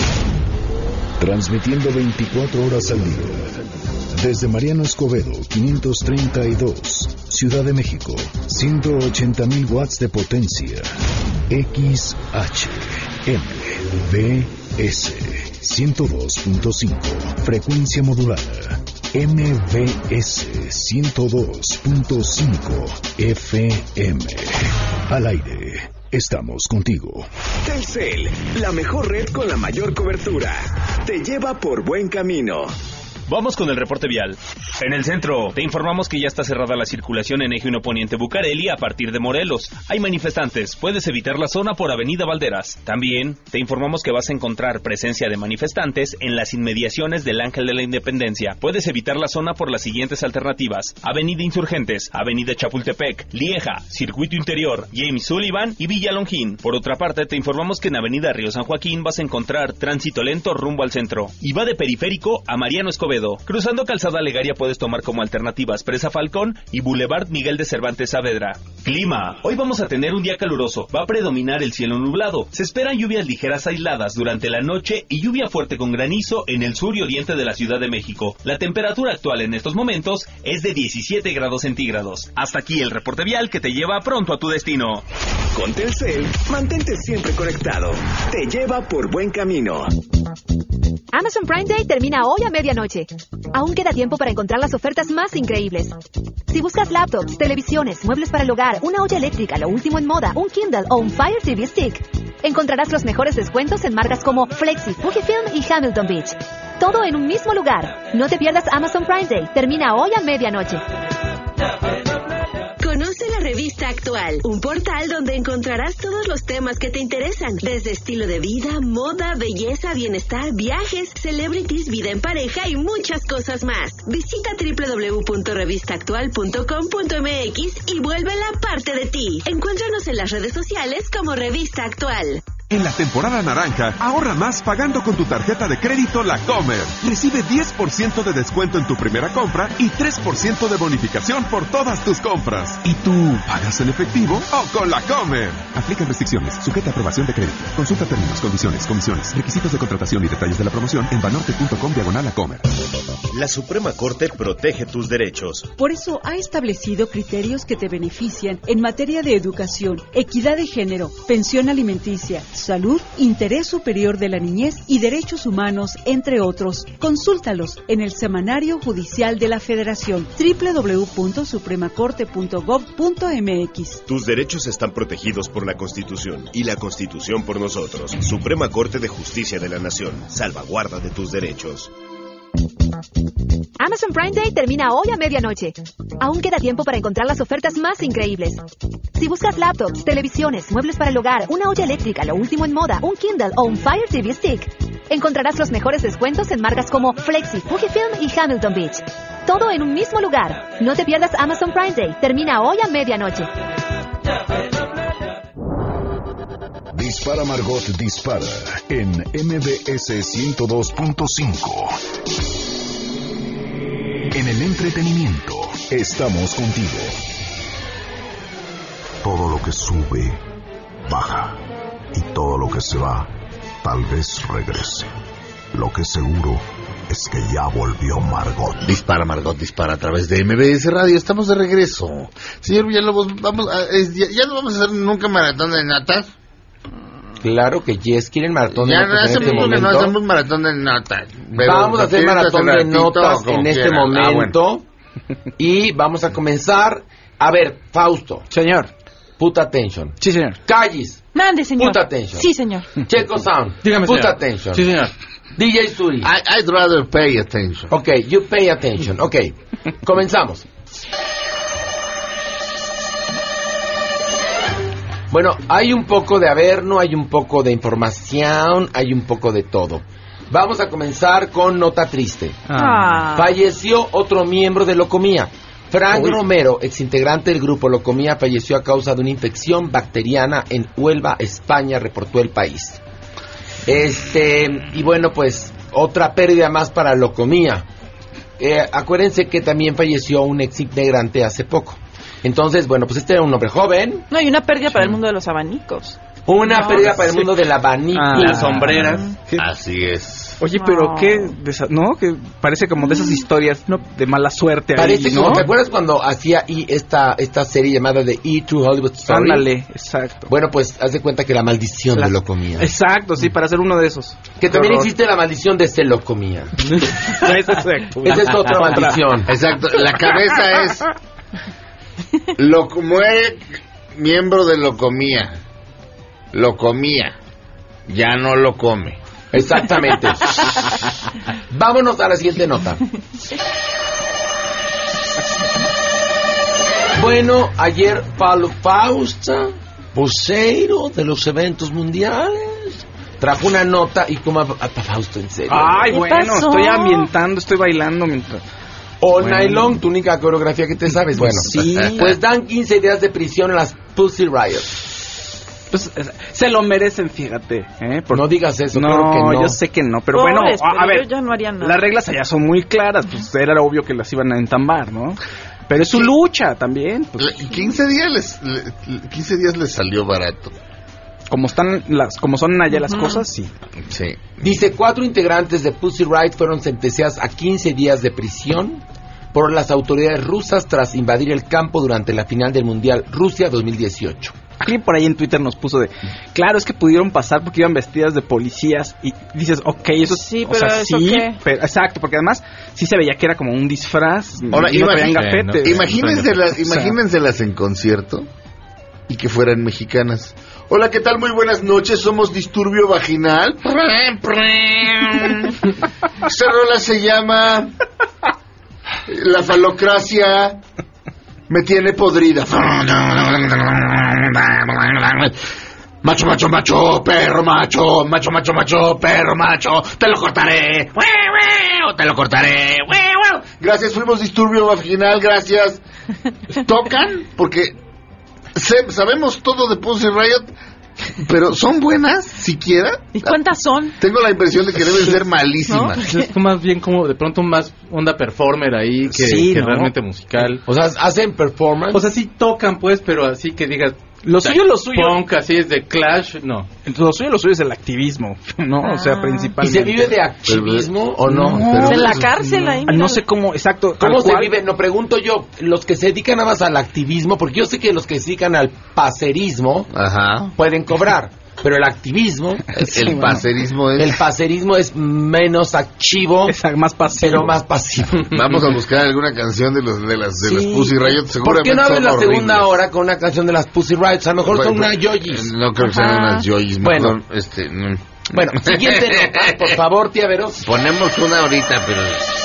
Transmitiendo veinticuatro horas al día. Desde Mariano Escobedo, quinientos treinta y dos, Ciudad de México, ciento ochenta mil watts de potencia. X H M B S ciento dos punto cinco, frecuencia modulada. M B S ciento dos punto cinco F M. Al aire. Estamos contigo. Telcel, la mejor red con la mayor cobertura. Te lleva por buen camino. Vamos con el reporte vial. En el centro, te informamos que ya está cerrada la circulación en Eje uno Poniente Bucareli a partir de Morelos. Hay manifestantes, puedes evitar la zona por Avenida Valderas. También, te informamos que vas a encontrar presencia de manifestantes en las inmediaciones del Ángel de la Independencia. Puedes evitar la zona por las siguientes alternativas: Avenida Insurgentes, Avenida Chapultepec, Lieja, Circuito Interior, James Sullivan y Villa Longín. Por otra parte, te informamos que en Avenida Río San Joaquín vas a encontrar tránsito lento rumbo al centro. Y va de Periférico a Mariano Escobedo. Cruzando Calzada Legaria puedes tomar como alternativas Presa Falcón y Boulevard Miguel de Cervantes Saavedra. Clima. Hoy vamos a tener un día caluroso. Va a predominar el cielo nublado. Se esperan lluvias ligeras aisladas durante la noche y lluvia fuerte con granizo en el sur y oriente de la Ciudad de México. La temperatura actual en estos momentos es de diecisiete grados centígrados. Hasta aquí el reporte vial que te lleva pronto a tu destino. Con Telcel, mantente siempre conectado. Te lleva por buen camino. Amazon Prime Day termina hoy a medianoche. Aún queda tiempo para encontrar las ofertas más increíbles. Si buscas laptops, televisiones, muebles para el hogar, una olla eléctrica, lo último en moda, un Kindle o un Fire T V Stick, encontrarás los mejores descuentos en marcas como Flexi, Fujifilm y Hamilton Beach. Todo en un mismo lugar. No te pierdas Amazon Prime Day. Termina hoy a medianoche. Conoce la revista Actual, un portal donde encontrarás todos los temas que te interesan, desde estilo de vida, moda, belleza, bienestar, viajes, celebrities, vida en pareja y muchas cosas más. Visita doble u doble u doble u punto revista actual punto com punto m x y vuélvela parte de ti. Encuéntranos en las redes sociales como Revista Actual. En la temporada naranja, ahorra más pagando con tu tarjeta de crédito La Comer. Recibe diez por ciento de descuento en tu primera compra y tres por ciento de bonificación por todas tus compras. ¿Y tú pagas en efectivo o con La Comer? Aplican restricciones, sujeta a aprobación de crédito. Consulta términos, condiciones, comisiones, requisitos de contratación y detalles de la promoción en banorte punto com diagonal La Comer. La Suprema Corte protege tus derechos. Por eso ha establecido criterios que te benefician en materia de educación, equidad de género, pensión alimenticia, salud, interés superior de la niñez y derechos humanos, entre otros. Consúltalos en el Semanario Judicial de la Federación, doble u doble u doble u punto suprema corte punto gob punto eme equis. Tus derechos están protegidos por la Constitución y la Constitución por nosotros. Suprema Corte de Justicia de la Nación, salvaguarda de tus derechos. Amazon Prime Day termina hoy a medianoche. Aún queda tiempo para encontrar las ofertas más increíbles. Si buscas laptops, televisiones, muebles para el hogar, una olla eléctrica, lo último en moda, un Kindle o un Fire T V Stick, encontrarás los mejores descuentos en marcas como Flexi, Fujifilm y Hamilton Beach. Todo en un mismo lugar. No te pierdas Amazon Prime Day. Termina hoy a medianoche. Dispara Margot Dispara en M B S ciento dos punto cinco. En el entretenimiento estamos contigo. Todo lo que sube, baja. Y todo lo que se va, tal vez regrese. Lo que seguro es que ya volvió Margot. Dispara, Margot, dispara a través de M B S Radio. Estamos de regreso. Señor Villalobos, vamos a, es, ya, ya no vamos a hacer nunca maratón de natas. Claro que yes, quieren maratón de ya notas hace en este mucho que momento. no hacemos maratón de notas. Vamos a hacer maratón de notas en este quieran. momento. Ah, bueno. Y vamos a comenzar. A ver, Fausto. Señor. Put attention. Sí, señor. Callis. Mande, señor. Put attention. Sí, señor. Checo Sound. Dígame, Put señor. attention. Sí, señor. D J Suri. I, I'd rather pay attention. Ok, you pay attention. Ok, comenzamos. Bueno, hay un poco de averno, hay un poco de información, hay un poco de todo. Vamos a comenzar con nota triste. Ah. Falleció otro miembro de Locomía. Frank Uy. Romero, exintegrante del grupo Locomía, falleció a causa de una infección bacteriana en Huelva, España, reportó El País. Este, y bueno, pues otra pérdida más para Locomía. Eh, acuérdense que también falleció un exintegrante hace poco. Entonces, bueno, pues este era un hombre joven. No, y una pérdida para el mundo de los abanicos. Una No, pérdida para el sí. mundo del abanico. Ah, Las sombreras. Así es. Oye, pero No. qué, de esa- ¿no? Que parece como de esas historias, ¿no? De mala suerte Parece ahí, como, ¿no? ¿te acuerdas cuando hacía y esta, esta serie llamada The E! True Hollywood Story? Ándale, exacto. Bueno, pues haz de cuenta que la maldición La- de Locomía. Exacto, sí, para ser uno de esos. Que también Horror. existe la maldición de Celocomía. Es exacto. Esa es otra maldición. Exacto. La cabeza es. Lo muere miembro de Locomía. Lo comía. Ya no lo come. Exactamente. Vámonos a la siguiente nota. Bueno, ayer Paulo Fausta, vocero de los eventos mundiales, trajo una nota y como a, a Fausto, en serio. Ay, ¿Qué bueno, pasó? estoy ambientando, estoy bailando mientras... All Bueno. Night Long, tu única coreografía que te sabes. Bueno, Sí. pues dan quince días de prisión a las Pussy Riot. Pues, eh, se lo merecen, fíjate. ¿eh? Por- No digas eso, no, claro que no. yo sé que no, pero Pobres, bueno, a, a pero ver, yo ya no haría nada. las reglas allá son muy claras, pues era obvio que las iban a entambar, ¿no? Pero es su lucha también, pues, Le- quince días les, le- quince días les salió barato. como están las, como son allá las Ujú. cosas, sí. Sí. Dice, cuatro integrantes de Pussy Riot fueron sentenciados a quince días de prisión por las autoridades rusas tras invadir el campo durante la final del Mundial Rusia dos mil dieciocho. Alguien por ahí en Twitter nos puso de, claro, es que pudieron pasar porque iban vestidas de policías y dices, ok, eso es, Sí, o pero sea, ¿eso sí, qué? pero- exacto, porque además sí se veía que era como un disfraz. Ahora, y no traían imagina- gafetes. Imagínenselas, O sea, imagínenselas en concierto y que fueran mexicanas. Hola, ¿qué tal? Muy buenas noches, somos Disturbio Vaginal. Esta rola se llama La falocracia me tiene podrida. Macho, macho, macho, perro, macho, macho, macho, macho, perro, macho, te lo cortaré, te lo cortaré. Gracias, fuimos Disturbio Vaginal, gracias. ¿Tocan? Porque se- sabemos todo de Pussy Riot, Pero ¿son buenas siquiera? ¿Y cuántas son? Tengo la impresión de que deben ser malísimas. ¿No? Es más bien como de pronto más onda performer ahí que, sí, que ¿no? realmente musical. O sea, hacen performance. O sea, sí tocan pues, pero así que digas... Lo suyo, lo suyo. Punk, así es de Clash, no. Entonces, lo suyo, lo suyo es el activismo, ¿no? Ah. O sea, ¿Y principalmente. se vive de activismo o no? No, Pero- en la cárcel ahí. No mira. sé cómo, exacto. ¿Cómo tal se cual. vive? No, pregunto yo, los que se dedican nada más al activismo, porque yo sé que los que se dedican al paserismo Ajá. pueden cobrar, pero el activismo, El bueno. paserismo es... el paserismo es menos activo, Es más pasivo. pero más pasivo. Vamos a buscar alguna canción de los de las de las Sí. Pussy Riot. ¿Por Seguramente qué no abres son la horribles. segunda hora con una canción de las Pussy Riots? A lo mejor son Bueno, unas yoyis. No creo que sean Ajá. unas yoyis. Bueno. Bueno, este, no. Bueno, siguiente nota, por favor, tía Veros. Ponemos una ahorita, pero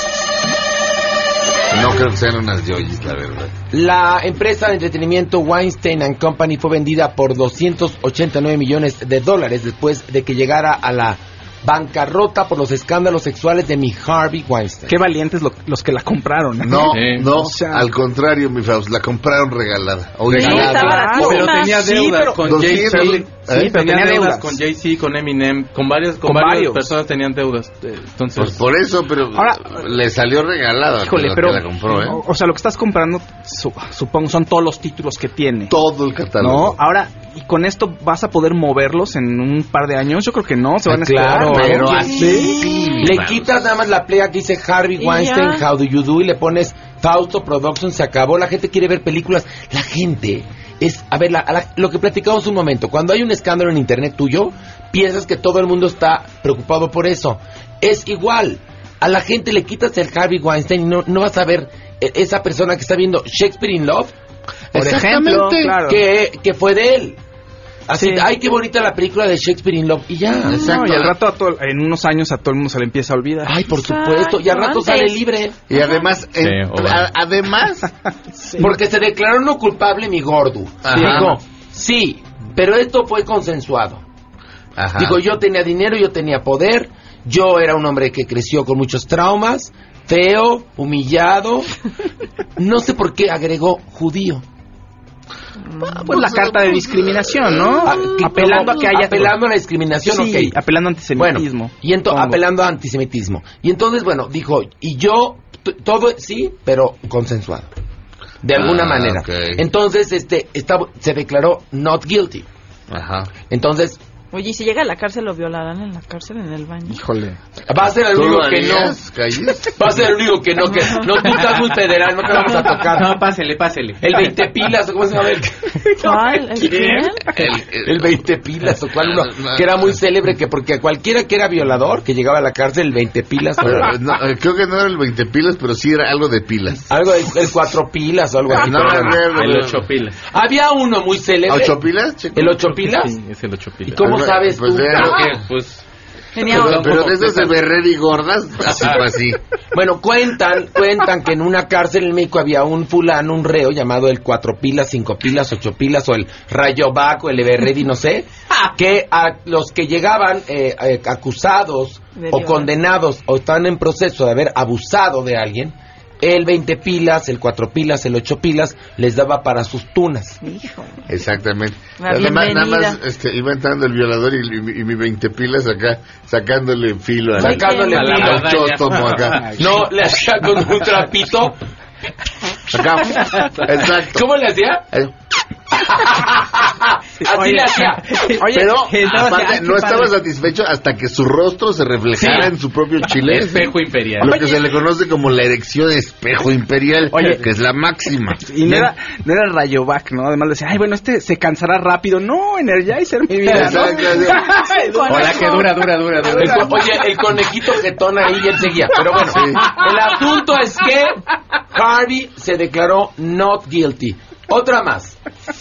no creo que sean unas yoyis, la verdad. La empresa de entretenimiento Weinstein and Company fue vendida por doscientos ochenta y nueve millones de dólares después de que llegara a la bancarrota por los escándalos sexuales de mi Harvey Weinstein. Qué valientes lo- los que la compraron. ¿eh? No, Sí. no, O sea- al contrario, mi Faust, la compraron regalada. Sí, Original. está baratísima. Pero tenía Sí, deudas pero con doscientos, Jay-Z. ¿eh? Sí, pero tenía, tenía deudas deudas. con Jay-Z, con Eminem, con varias, con Con varias varios. personas tenían deudas. Eh, Entonces, Pues por eso, pero Ahora- le salió regalada. Híjole, la pero. que la compró, ¿eh? o, o sea, lo que estás comprando, su- supongo, son todos los títulos que tiene. Todo el catálogo. ¿No? Ahora, ¿y con esto vas a poder moverlos en un par de años? Yo creo que no, se van a Claro, esperar. pero ¿no? así. Le quitas nada más la playa que dice Harvey Y Weinstein, ya. How Do You Do, y le pones Fausto Productions, se acabó. La gente quiere ver películas. La gente es, a ver, la- a la- lo que platicamos un momento, cuando hay un escándalo en internet tuyo, piensas que todo el mundo está preocupado por eso. Es igual. A la gente le quitas el Harvey Weinstein y no, no vas a ver eh, esa persona que está viendo Shakespeare in Love, por ejemplo, Exactamente. claro. que, que fue de él. Así, Sí. ay, qué bonita la película de Shakespeare in Love. Y ya. No, y al rato, a todo- en unos años, a todo el mundo se le empieza a olvidar. Ay, por Exacto, supuesto. Y al rato antes. sale libre. Y además, en- Sí, o- a- además, Porque se declaró no culpable mi gordo. Ajá. Dijo, sí, pero esto fue consensuado. ajá. Dijo, yo tenía dinero, yo tenía poder, yo era un hombre que creció con muchos traumas, feo, humillado. No sé por qué agregó judío. Pues la carta de discriminación, ¿no? Ah, que apelando a como- que haya... apelando a la discriminación, Sí, ok. apelando a antisemitismo. Bueno, y ento- supongo. apelando a antisemitismo. Y entonces, bueno, dijo, y yo, t- todo, sí, pero consensuado. De alguna Ah, manera. ok. Entonces, este, está, se declaró not guilty. Ajá. Entonces, Oye, ¿y si llega a la cárcel lo violarán en la cárcel, en el baño? Híjole. va a ser el ¿Tú único lo que no. harías, Calles? Va a ser el único que no. Que, no, tú estás muy federal, no te vamos a tocar. no, pásele, pásele. El veinte pilas, ¿o ¿cómo se llama? El, ¿Cuál? ¿El quién? El, el veinte pilas, o cuál uno. Que era muy célebre, que porque a cualquiera que era violador, que llegaba a la cárcel, el veinte pilas. o- Pero, no, eh, creo que no era el veinte pilas, pero sí era algo de pilas. Algo del el cuatro pilas o algo así. No, pero- no, no, no, El no. ocho pilas. Había uno muy célebre. ¿Ocho pilas? Checo? ¿El ocho pilas? Sí, es el ocho pilas. ¿Y cómo Pues, sabes pues, tú? era- Creo que, pues... Tenía Pero, otro. pero de esas de Berrer y gordas, así fue así. Bueno, cuentan, cuentan que en una cárcel en México había un fulano, un reo llamado el cuatro pilas, cinco pilas, ocho pilas o el Rayovac o el Everready, no sé, que a los que llegaban eh, eh, acusados De o violar. condenados o están en proceso de haber abusado de alguien, el veinte pilas, el cuatro pilas, el ocho pilas les daba para sus tunas. Hijo. Exactamente. La Nada más, nada bienvenida. más, este, iba entrando el violador y, y- y mi veinte pilas acá, sacándole filo al, Sacándole al, filo. al chóstomo acá. No, le hacía con un trapito. Acá. Exacto. ¿Cómo le hacía? Así Oye, le hacía. Oye, Pero estaba así, aparte ay, qué no estaba padre. satisfecho hasta que su rostro se reflejara Sí. en su propio chile. Espejo imperial. Lo que se le conoce como la erección de espejo imperial, Oye. que es la máxima. Y no era, no era Rayovac, ¿no? Además decía, ay, bueno, este se cansará rápido. No, Energizer, mi vida, ¿no? Exacto. Hola, que dura, dura, dura, El dura. co- oye, el conejito jetón ahí y él seguía. Pero bueno, el asunto es que Harvey se declaró not guilty. Otra más.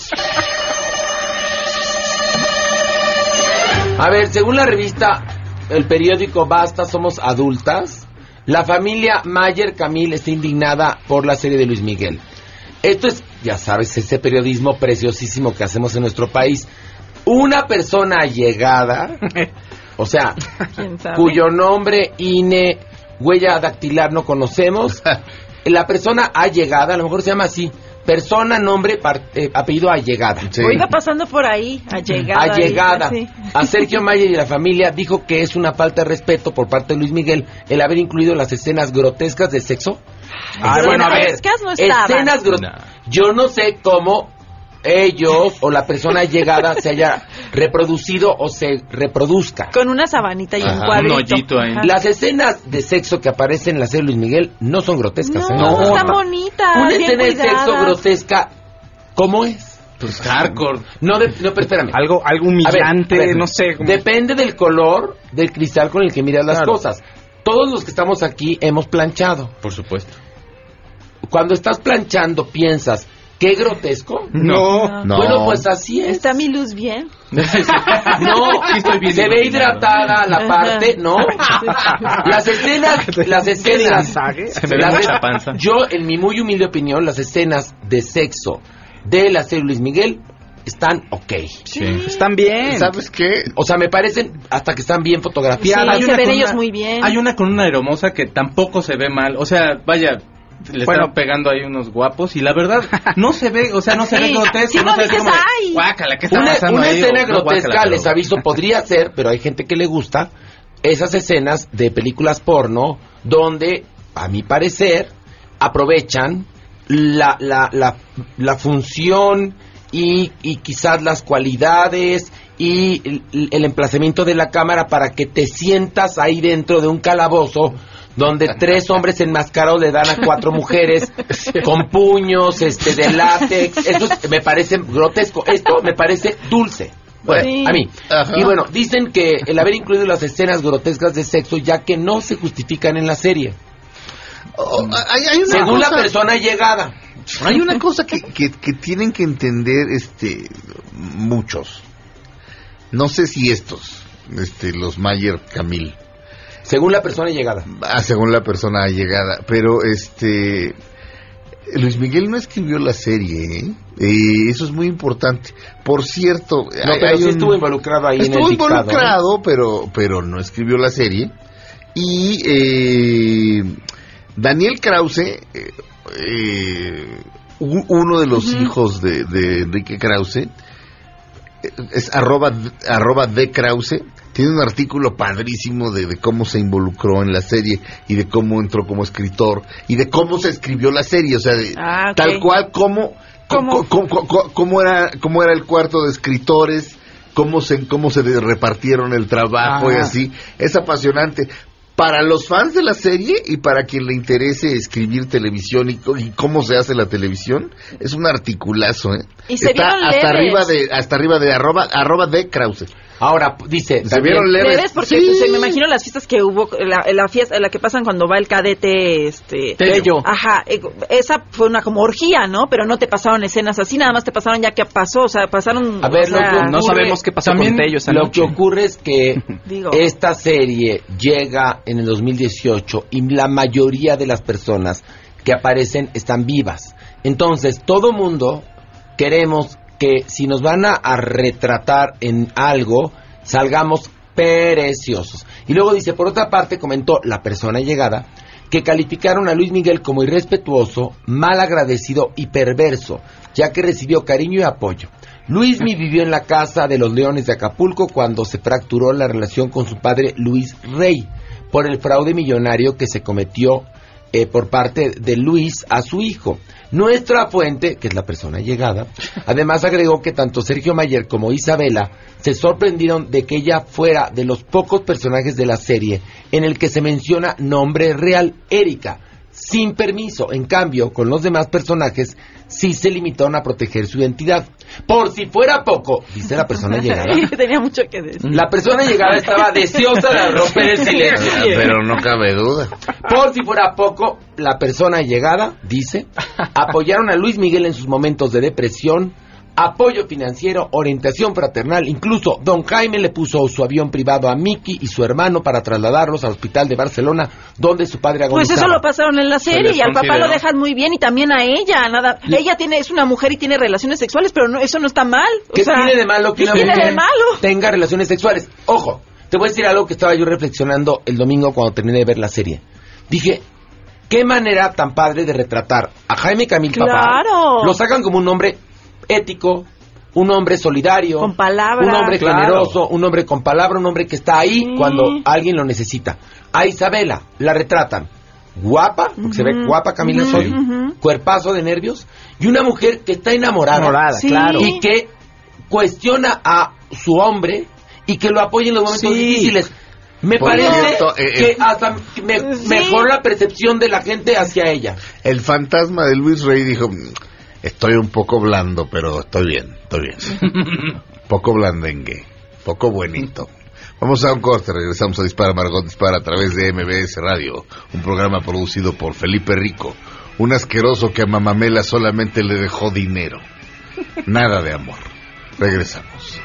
A ver, según la revista, el periódico Basta, Somos Adultas, la familia Mayer Camil está indignada por la serie de Luis Miguel. Esto es, ya sabes, ese periodismo preciosísimo que hacemos en nuestro país. Una persona allegada, o sea, ¿Quién sabe? cuyo nombre, I N E, huella dactilar no conocemos, la persona allegada, a lo mejor se llama así, persona, nombre, par, eh, apellido Allegada. Sí. O iba pasando por ahí, Allegada. Allegada. Sí. A Sergio Mayer y la familia dijo que es una falta de respeto por parte de Luis Miguel el haber incluido las escenas grotescas de sexo. Ah, bueno, a ver, no escenas grotescas. No. Yo no sé cómo ellos o la persona llegada se haya reproducido o se reproduzca. Con una sabanita y Ajá, un cuadrito. Un hoyito ahí. Las escenas de sexo que aparecen en la serie Luis Miguel no son grotescas. No, ¿eh? no están bonitas. Una escena de sexo grotesca, ¿cómo es? Pues hardcore. No, de, no, pero espérame. Algo, algo humillante, a ver, a ver, no sé. Como... Depende del color del cristal con el que miras las claro. cosas. Todos los que estamos aquí hemos planchado. Por supuesto. Cuando estás planchando, piensas, ¿qué grotesco? No, no. Bueno, pues así es. ¿Está mi luz bien? No, estoy bien se ve hidratada la parte, ¿no? Las escenas, las escenas, se me ve mucha panza. Yo, en mi muy humilde opinión, las escenas de sexo de la serie Luis Miguel están ok. Sí. Están bien. ¿Sabes qué? O sea, me parecen hasta que están bien fotografiadas. Sí, se ven ellos muy bien. Hay una con una aeromoza que tampoco se ve mal. O sea, vaya... Le bueno, están pegando ahí unos guapos y la verdad no se ve, o sea, no se sí, ve grotesco. Sí, no, no se ve como de, guácala, ¿qué está una, pasando una ahí? escena o, grotesca, no, guácala, les pero... aviso, podría ser, pero hay gente que le gusta esas escenas de películas porno donde, a mi parecer, aprovechan la, la, la, la función y, y quizás las cualidades y el, el emplazamiento de la cámara para que te sientas ahí dentro de un calabozo donde tres hombres enmascarados le dan a cuatro mujeres con puños este de látex. Eso es, me parece grotesco. Esto me parece dulce. Bueno, sí. A mí. Ajá. Y bueno, dicen que el haber incluido las escenas grotescas de sexo ya que no se justifican en la serie. Oh, hay, hay una Según cosa, la persona llegada. Hay una cosa que, que, que tienen que entender este muchos. No sé si estos, este los Mayer Camil. Según la persona llegada. Ah, según la persona llegada. Pero este Luis Miguel no escribió la serie, ¿eh? Eh, eso es muy importante. Por cierto, no, hay, pero sí un... estuvo involucrado ahí estuvo en el involucrado, dictado, ¿eh? pero pero no escribió la serie. Y eh, Daniel Krause, eh, eh, uno de los uh-huh. hijos de, de Enrique Krause, es arroba, arroba de Krause, tiene un artículo padrísimo de, de cómo se involucró en la serie y de cómo entró como escritor y de cómo se escribió la serie, o sea, de, ah, okay. tal cual cómo cómo, cómo, cómo, cómo era cómo era el cuarto de escritores, cómo se cómo se repartieron el trabajo ah. y así, es apasionante. Para los fans de la serie y para quien le interese escribir televisión y, y cómo se hace la televisión, es un articulazo, ¿eh? Y se Está vieron hasta leves. arriba de hasta arriba de arroba, arroba de Krause. Ahora, dice, se vieron leves, leves porque sí. se me imagino las fiestas que hubo, la, la fiesta, la que pasan cuando va el cadete, este... Tello. Ajá, esa fue una como orgía, ¿no? Pero no te pasaron escenas así, nada más te pasaron ya que pasó, o sea, pasaron... A ver, o sea, lo, no sabemos qué pasó también, con Tello esa Lo noche. que ocurre es que Digo. esta serie llega en el dos mil dieciocho y la mayoría de las personas que aparecen están vivas. Entonces, todo mundo queremos que si nos van a, a retratar en algo, salgamos preciosos. Y luego dice, por otra parte, comentó la persona llegada, que calificaron a Luis Miguel como irrespetuoso, mal agradecido y perverso, ya que recibió cariño y apoyo. Luismi vivió en la casa de los Leones de Acapulco cuando se fracturó la relación con su padre Luis Rey, por el fraude millonario que se cometió eh, por parte de Luis a su hijo. Nuestra fuente, que es la persona llegada, además agregó que tanto Sergio Mayer como Isabela se sorprendieron de que ella fuera de los pocos personajes de la serie en el que se menciona nombre real, Erika, sin permiso. En cambio, con los demás personajes sí se limitaron a proteger su identidad. Por si fuera poco, dice la persona llegada. Tenía mucho que decir. La persona llegada estaba deseosa de romper el silencio. Pero no cabe duda. Por si fuera poco, la persona llegada, dice, apoyaron a Luis Miguel en sus momentos de depresión, apoyo financiero, orientación fraternal, incluso don Jaime le puso su avión privado a Miki y su hermano para trasladarlos al hospital de Barcelona, donde su padre agonizaba. Pues eso lo pasaron en la serie y al papá lo dejan muy bien y también a ella, nada. Le... Ella tiene es una mujer y tiene relaciones sexuales, pero no, eso no está mal. O ¿Qué sea, tiene de malo que una tiene mujer de malo? tenga relaciones sexuales? Ojo, te voy a decir algo que estaba yo reflexionando el domingo cuando terminé de ver la serie. Dije, qué manera tan padre de retratar a Jaime Camil Claro. Papá. Lo sacan como un hombre ético, un hombre solidario, con palabra, un hombre claro. generoso, un hombre con palabra, un hombre que está ahí sí. cuando alguien lo necesita. A Isabela la retratan guapa, porque uh-huh. se ve guapa Camila uh-huh. Sodi, uh-huh. cuerpazo de nervios, y una mujer que está enamorada, enamorada sí. claro. y que cuestiona a su hombre y que lo apoya en los momentos sí. difíciles. Me Por parece cierto, eh, que hasta me, sí. mejoró la percepción de la gente hacia ella. El fantasma de Luis Rey dijo, estoy un poco blando, pero estoy bien, estoy bien. Poco blandengue, poco buenito. Vamos a un corte, regresamos a Dispara Margot Dispara a través de M B S Radio, un programa producido por Felipe Rico, un asqueroso que a Mamamela solamente le dejó dinero, nada de amor. Regresamos.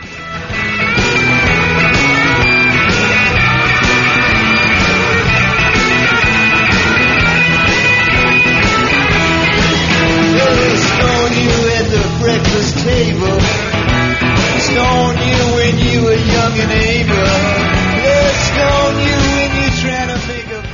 Breakfast table, stone you when you were young and able. Let's stone you when you're trying to make a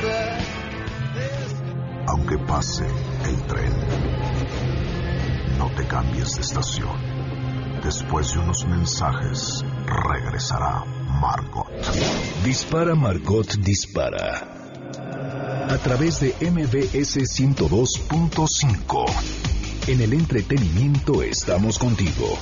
buck. Aunque pase el tren, no te cambies de estación. Después de unos mensajes, regresará Margot. Dispara Margot Dispara. A través de M B S ciento dos punto cinco. En el entretenimiento estamos contigo.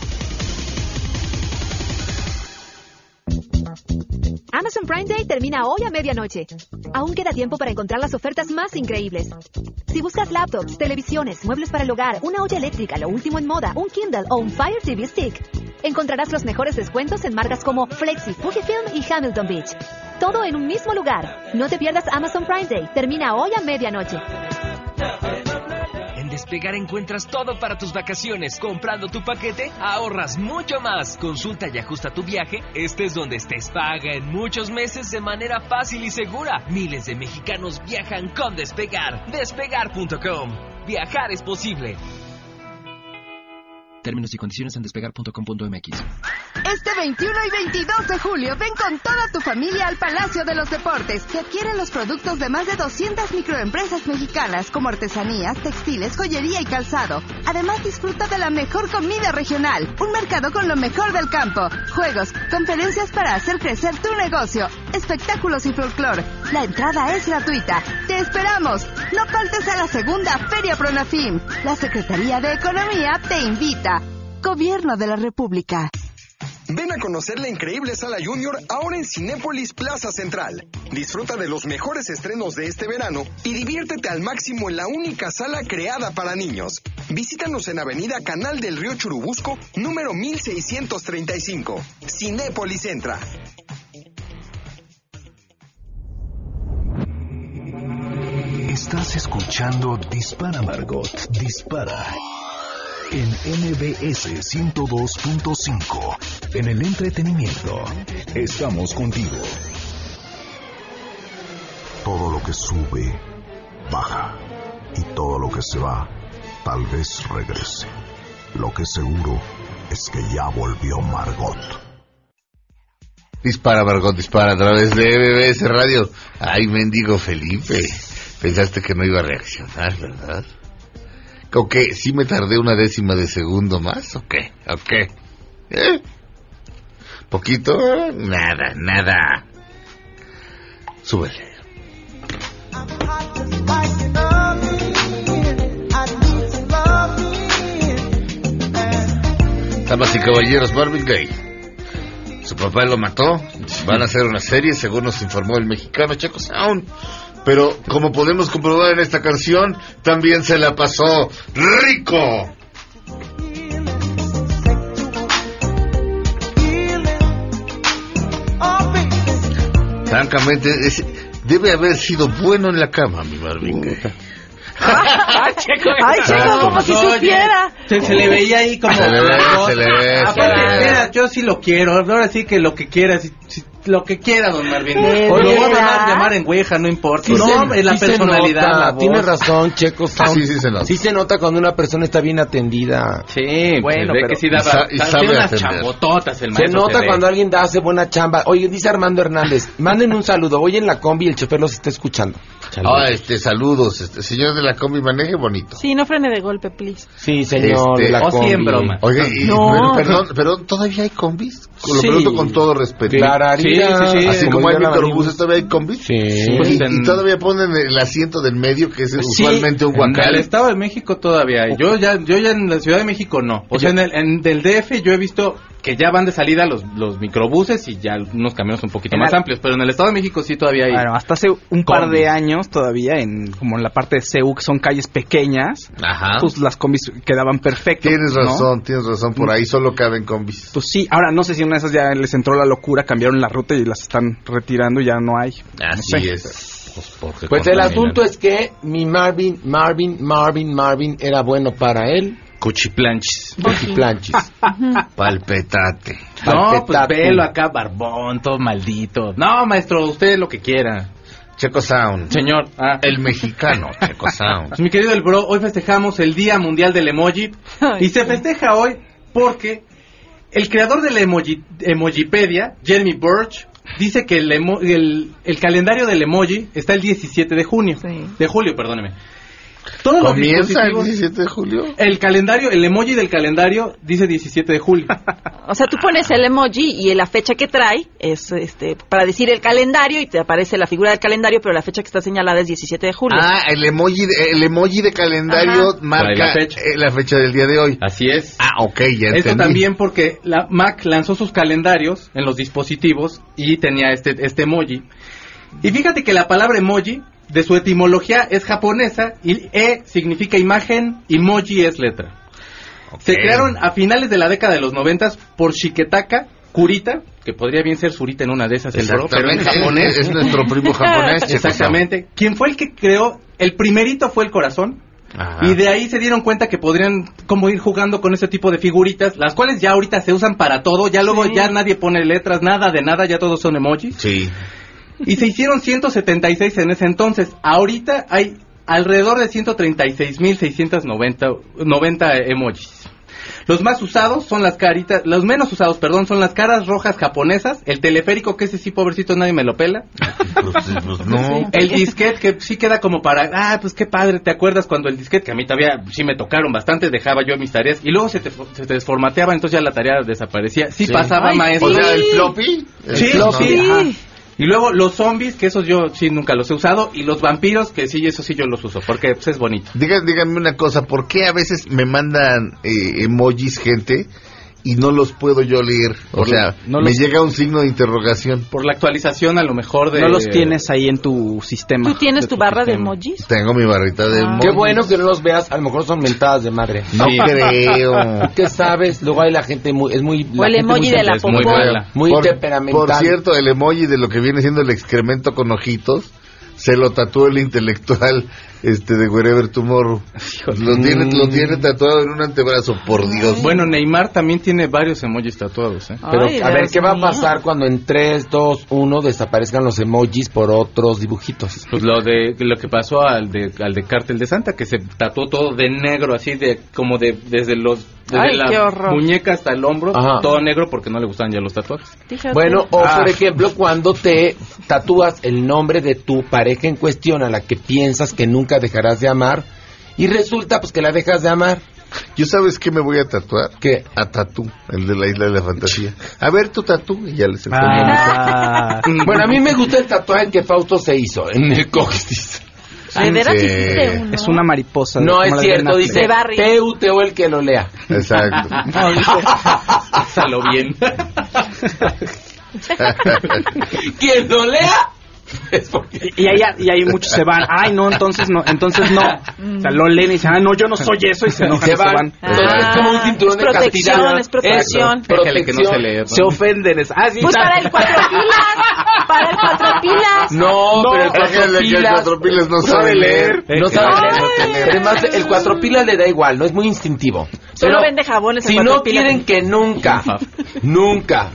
Amazon Prime Day termina hoy a medianoche. Aún queda tiempo para encontrar las ofertas más increíbles. Si buscas laptops, televisiones, muebles para el hogar, una olla eléctrica, lo último en moda, un Kindle o un Fire T V Stick, encontrarás los mejores descuentos en marcas como Flexi, Fujifilm y Hamilton Beach. Todo en un mismo lugar. No te pierdas Amazon Prime Day. Termina hoy a medianoche. En Despegar encuentras todo para tus vacaciones. Comprando tu paquete, ahorras mucho más. Consulta y ajusta tu viaje, estés donde estés. Paga en muchos meses de manera fácil y segura. Miles de mexicanos viajan con Despegar. Despegar punto com. Viajar es posible. Términos y condiciones en despegar punto com punto m x. Este veintiuno y veintidós de julio, ven con toda tu familia al Palacio de los Deportes, que adquiere los productos de más de doscientas microempresas mexicanas, como artesanías, textiles, joyería y calzado. Además, disfruta de la mejor comida regional, un mercado con lo mejor del campo, juegos, conferencias para hacer crecer tu negocio, espectáculos y folclore. La entrada es gratuita. ¡Te esperamos! No faltes a la segunda Feria Pronafim. La Secretaría de Economía te invita. Gobierno de la República. Ven a conocer la increíble Sala Junior ahora en Cinépolis Plaza Central. Disfruta de los mejores estrenos de este verano y diviértete al máximo en la única sala creada para niños. Visítanos en Avenida Canal del Río Churubusco, número mil seiscientos treinta y cinco. Cinépolis Centra. Estás escuchando Dispara Margot, Dispara. En M B S ciento dos punto cinco. En el entretenimiento, estamos contigo. Todo lo que sube, baja. Y todo lo que se va, tal vez regrese. Lo que seguro es que ya volvió Margot. Dispara, Margot, dispara a través de M B S Radio. Ay, mendigo Felipe. Pensaste que no iba a reaccionar, ¿verdad? ¿O qué? ¿Sí me tardé una décima de segundo más? ¿O qué? ¿O qué? ¿Eh? ¿Poquito? Nada, nada. Súbele. Damas y caballeros, Marvin Gaye. Su papá lo mató. Van a hacer una serie, según nos informó el mexicano Checo Sound. Pero, como podemos comprobar en esta canción, también se la pasó rico. Francamente, es, debe haber sido bueno en la cama, mi Marvin Gaye. Ay, Checo, Ay, Checo, como si supiera. Se, se le veía ahí como... Se le ve, se le ve. Aparte, mira, yo sí lo quiero. Ahora sí que lo que quieras. si- lo que quiera, don Marvin. ¿De O lo voy a veras? mandar llamar en Ouija, no importa. Sí no, se- hombre, la sí se personalidad, nota, la voz. Tienes razón, Checo Sound. Sí, sí se nota. Sí se nota cuando una persona está bien atendida. Sí, Bueno, se ve pero- que sí y daba, sa- y tiene sabe unas atender. chambototas el Se maestro. nota ve. cuando alguien da, hace buena chamba. Oye, dice Armando Hernández, manden un saludo. Voy en la combi y el chofer los está escuchando. Ah, este, saludos, este, señor de la combi, maneje bonito. Sí, no frene de golpe, please. Sí, señor, Este, de la o sí, combi. en broma. Oiga, y, No. bueno, perdón, perdón, ¿todavía hay combis? Lo Sí. pregunto con todo respeto. Clararía. Sí, sí, sí. Así Como como hay diría la microbuses, ¿todavía hay combis? Sí. Pues Y, en- y todavía ponen el asiento del medio, que es Sí, usualmente un en el guacal. Estado de México todavía hay. Yo ya, yo ya en la Ciudad de México no. O sea, en el en del D F yo he visto que ya van de salida los, los microbuses y ya unos camiones un poquito En más el- amplios. Pero en el Estado de México sí todavía hay. Bueno, hasta hace un par combis. de años todavía, en como en la parte de C E U, que son calles pequeñas, Ajá. pues las combis quedaban perfectas. Tienes ¿no? razón, tienes razón, por ahí solo caben combis. Pues sí, ahora no sé si una de esas ya les entró la locura, cambiaron la ruta y las están retirando y ya no hay. Así No sé. es. Pues, porque Pues el contaminan. asunto es que mi Marvin, Marvin, Marvin, Marvin era bueno para él. Cuchiplanchis. Cuchiplanchis. Palpetate. No, pues Palpetatum. velo acá, barbón, todo maldito. No, maestro, usted lo que quiera. Checo Sound. Señor, ah. El mexicano, Checo Sound. Pues, mi querido El Bro, hoy festejamos el Día Mundial del Emoji. Ay, Y se sí. festeja hoy porque el creador de la emoji, Emojipedia, Jeremy Burch, dice que el, emo- el, el calendario del emoji está el diecisiete de junio. Sí. De julio, perdóneme. Todos los ¿Comienza el dispositivos- diecisiete de julio? El calendario, el emoji del calendario dice diecisiete de julio. O sea, tú pones el emoji y la fecha que trae es este para decir el calendario y te aparece la figura del calendario, pero la fecha que está señalada es diecisiete de julio. Ah, el emoji, de- el emoji de calendario Ajá. marca Trae la fecha. eh, la fecha del día de hoy. Así es. Ah, ok, ya Esto entendí. también porque la Mac lanzó sus calendarios en los dispositivos y tenía este, este emoji. Y fíjate que la palabra emoji, de su etimología, es japonesa y E significa imagen y moji es letra. Se crearon a finales de la década de los noventas por Shiketaka Kurita, que podría bien ser Surita en una de esas, el bro, pero en Exactamente, japonés. es, es nuestro primo japonés. Checo Exactamente. Quien fue el que creó, el primerito fue el corazón. Sound. Ajá. Y de ahí se dieron cuenta que podrían como ir jugando con ese tipo de figuritas, las cuales ya ahorita se usan para todo, ya luego Sí. ya nadie pone letras, nada de nada, ya todos son emojis. Sí. Y se hicieron ciento setenta y seis en ese entonces. Ahorita hay alrededor de ciento treinta y seis mil seiscientos noventa emojis. Los más usados son las caritas, los menos usados, perdón, son las caras rojas japonesas, el teleférico, que ese sí, pobrecito, nadie me lo pela. Pues, pues, no. El disquete, que sí queda como para, ah, pues qué padre, ¿te acuerdas cuando el disquete, que a mí todavía sí me tocaron bastante, dejaba yo mis tareas, y luego se te, se te desformateaba, entonces ya la tarea desaparecía. Sí, Sí. pasaba, Ay, maestro. O sea, el floppy. El Sí, floppy. sí, Ajá. ajá. Y luego los zombies, que esos yo sí nunca los he usado, y los vampiros, que sí, eso sí yo los uso, porque pues, es bonito. Diga- díganme una cosa, ¿por qué a veces me mandan eh, emojis gente y no los puedo yo leer? O Por sea, la- no me los- llega un signo de interrogación. Por la actualización a lo mejor de... No los tienes ahí en tu sistema. ¿Tú tienes tu barra de sistema. emojis? Tengo mi barrita de Ah. emojis. Qué bueno que no los veas, a lo mejor son mentadas de madre. No Sí. creo. ¿Qué sabes? Luego hay la gente muy, es muy... O el gente emoji muy de la es muy popó. mala. Muy por, temperamental. Por cierto, el emoji de lo que viene siendo el excremento con ojitos se lo tatuó el intelectual este de Wherever Tomorrow. Lo tiene, lo tiene tatuado en un antebrazo, por Dios. Bueno, Neymar también tiene varios emojis tatuados, ¿eh? Pero Ay, a ver, Dios ¿qué va a mío. pasar cuando en tres, dos, uno desaparezcan los emojis por otros dibujitos? Pues lo de lo que pasó al de al de Cártel de Santa, que se tatuó todo de negro, así de como de desde los desde Ay, qué la horror. muñeca hasta el hombro, Ajá. todo negro porque no le gustaban ya los tatuajes. Fíjate. Bueno, o Ah. por ejemplo, cuando te tatúas el nombre de tu pareja en cuestión a la que piensas que nunca dejarás de amar y resulta pues que la dejas de amar. ¿Yo sabes qué me voy a tatuar? ¿Qué? A Tatú, el de la Isla de la Fantasía. A ver tu tatú y ya les enseño. Ah, Bueno, a mí me gusta el tatuaje que Fausto se hizo en el coxis. ¿De veras Sí. hiciste uno? es una mariposa. No como es la de cierto, Ben dice De Barry. T U T O el que lo lea. Exacto. No, dice, pásalo bien. Quien lo lea es porque... Y, y ahí, y ahí muchos se van. Ay, no, entonces no. Entonces no. O sea, lo leen y dicen, ah, no, yo no soy eso. Y se enojan se y se van. van. Entonces es como un cinturón de Es protección, castidad. es protección. Eso, Déjale que no se lee, ¿no? Se ofenden. Es, ah, sí, Pues está. para el cuatro pilas. Para el cuatro pilas. No, No, pero el cuatro déjale que el pilas cuatro pilas no sabe leer. No sabe Ay. leer. Además, el cuatro pilas le da igual, no es muy instintivo. Solo Pero vende jabones. el si cuatro no pilas. quieren que nunca, nunca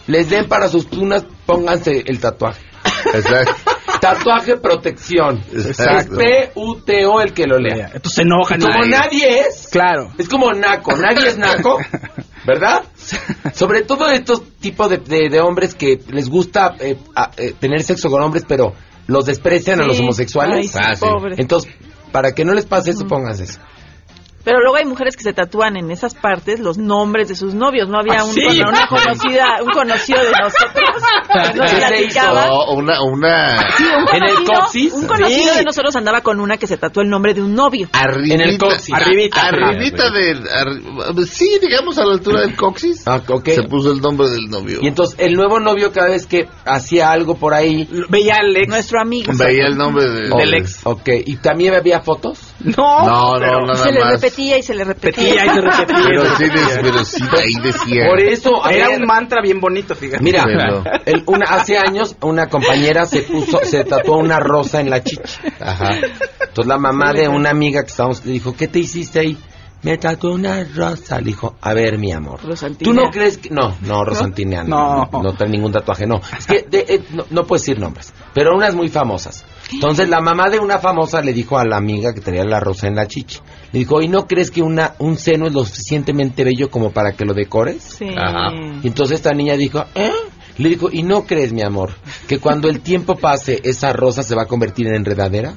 les den para sus tunas, pónganse el tatuaje. Exacto. Tatuaje protección. Exacto. Es P U T O el que lo lea. Entonces se enojan. Como ahí. nadie es. Claro. Es como naco. Nadie es naco. ¿Verdad? Sobre todo estos tipos de, de, de hombres que les gusta eh, a, eh, tener sexo con hombres, pero los desprecian Sí. a los homosexuales. Ay, sí, pobres. Entonces, para que no les pase eso, pónganse eso. Pero luego hay mujeres que se tatúan en esas partes los nombres de sus novios. No había ¿Ah, un, sí? cono- una conocida, un conocido de nosotros que nos ¿Qué se platicaba. O una, una... Sí, un ¿En el conocido, coxis? un conocido Sí. de nosotros andaba con una que se tatuó el nombre de un novio. Arribita, En el coxis. Arribita. Arribita del... arri- sí, digamos a la altura del coxis. Ah, ok. Se puso el nombre del novio. Y entonces el nuevo novio cada vez que hacía algo por ahí... Veía al ex. Nuestro amigo. Veía el nombre de- Oh, del ex. Ok, ¿y también había fotos? No, No, pero- no, nada Se le más. repetía y se le repetía. Repetía y se repetía. Pero sí, des- pero sí, ahí decía. Por eso... a Era ver, un mantra bien bonito, fíjate. Mira, Pero- el- una, hace años una compañera se puso, se tatuó una rosa en la chicha. Ajá. Entonces la mamá de una amiga que estábamos le dijo, ¿qué te hiciste ahí? Me tatué una rosa. Le dijo, a ver, mi amor, Rosantina. ¿tú no crees que...? No, no, Rosantina, no, no, no trae ningún tatuaje, no. Es que de- eh, no, no puedes decir nombres, pero unas muy famosas. Entonces la mamá de una famosa le dijo a la amiga que tenía la rosa en la chicha, le dijo, ¿y no crees que una un seno es lo suficientemente bello como para que lo decores? Sí. Ajá. Y entonces esta niña dijo, ¿eh? Le dijo, ¿y no crees, mi amor, que cuando el tiempo pase esa rosa se va a convertir en enredadera?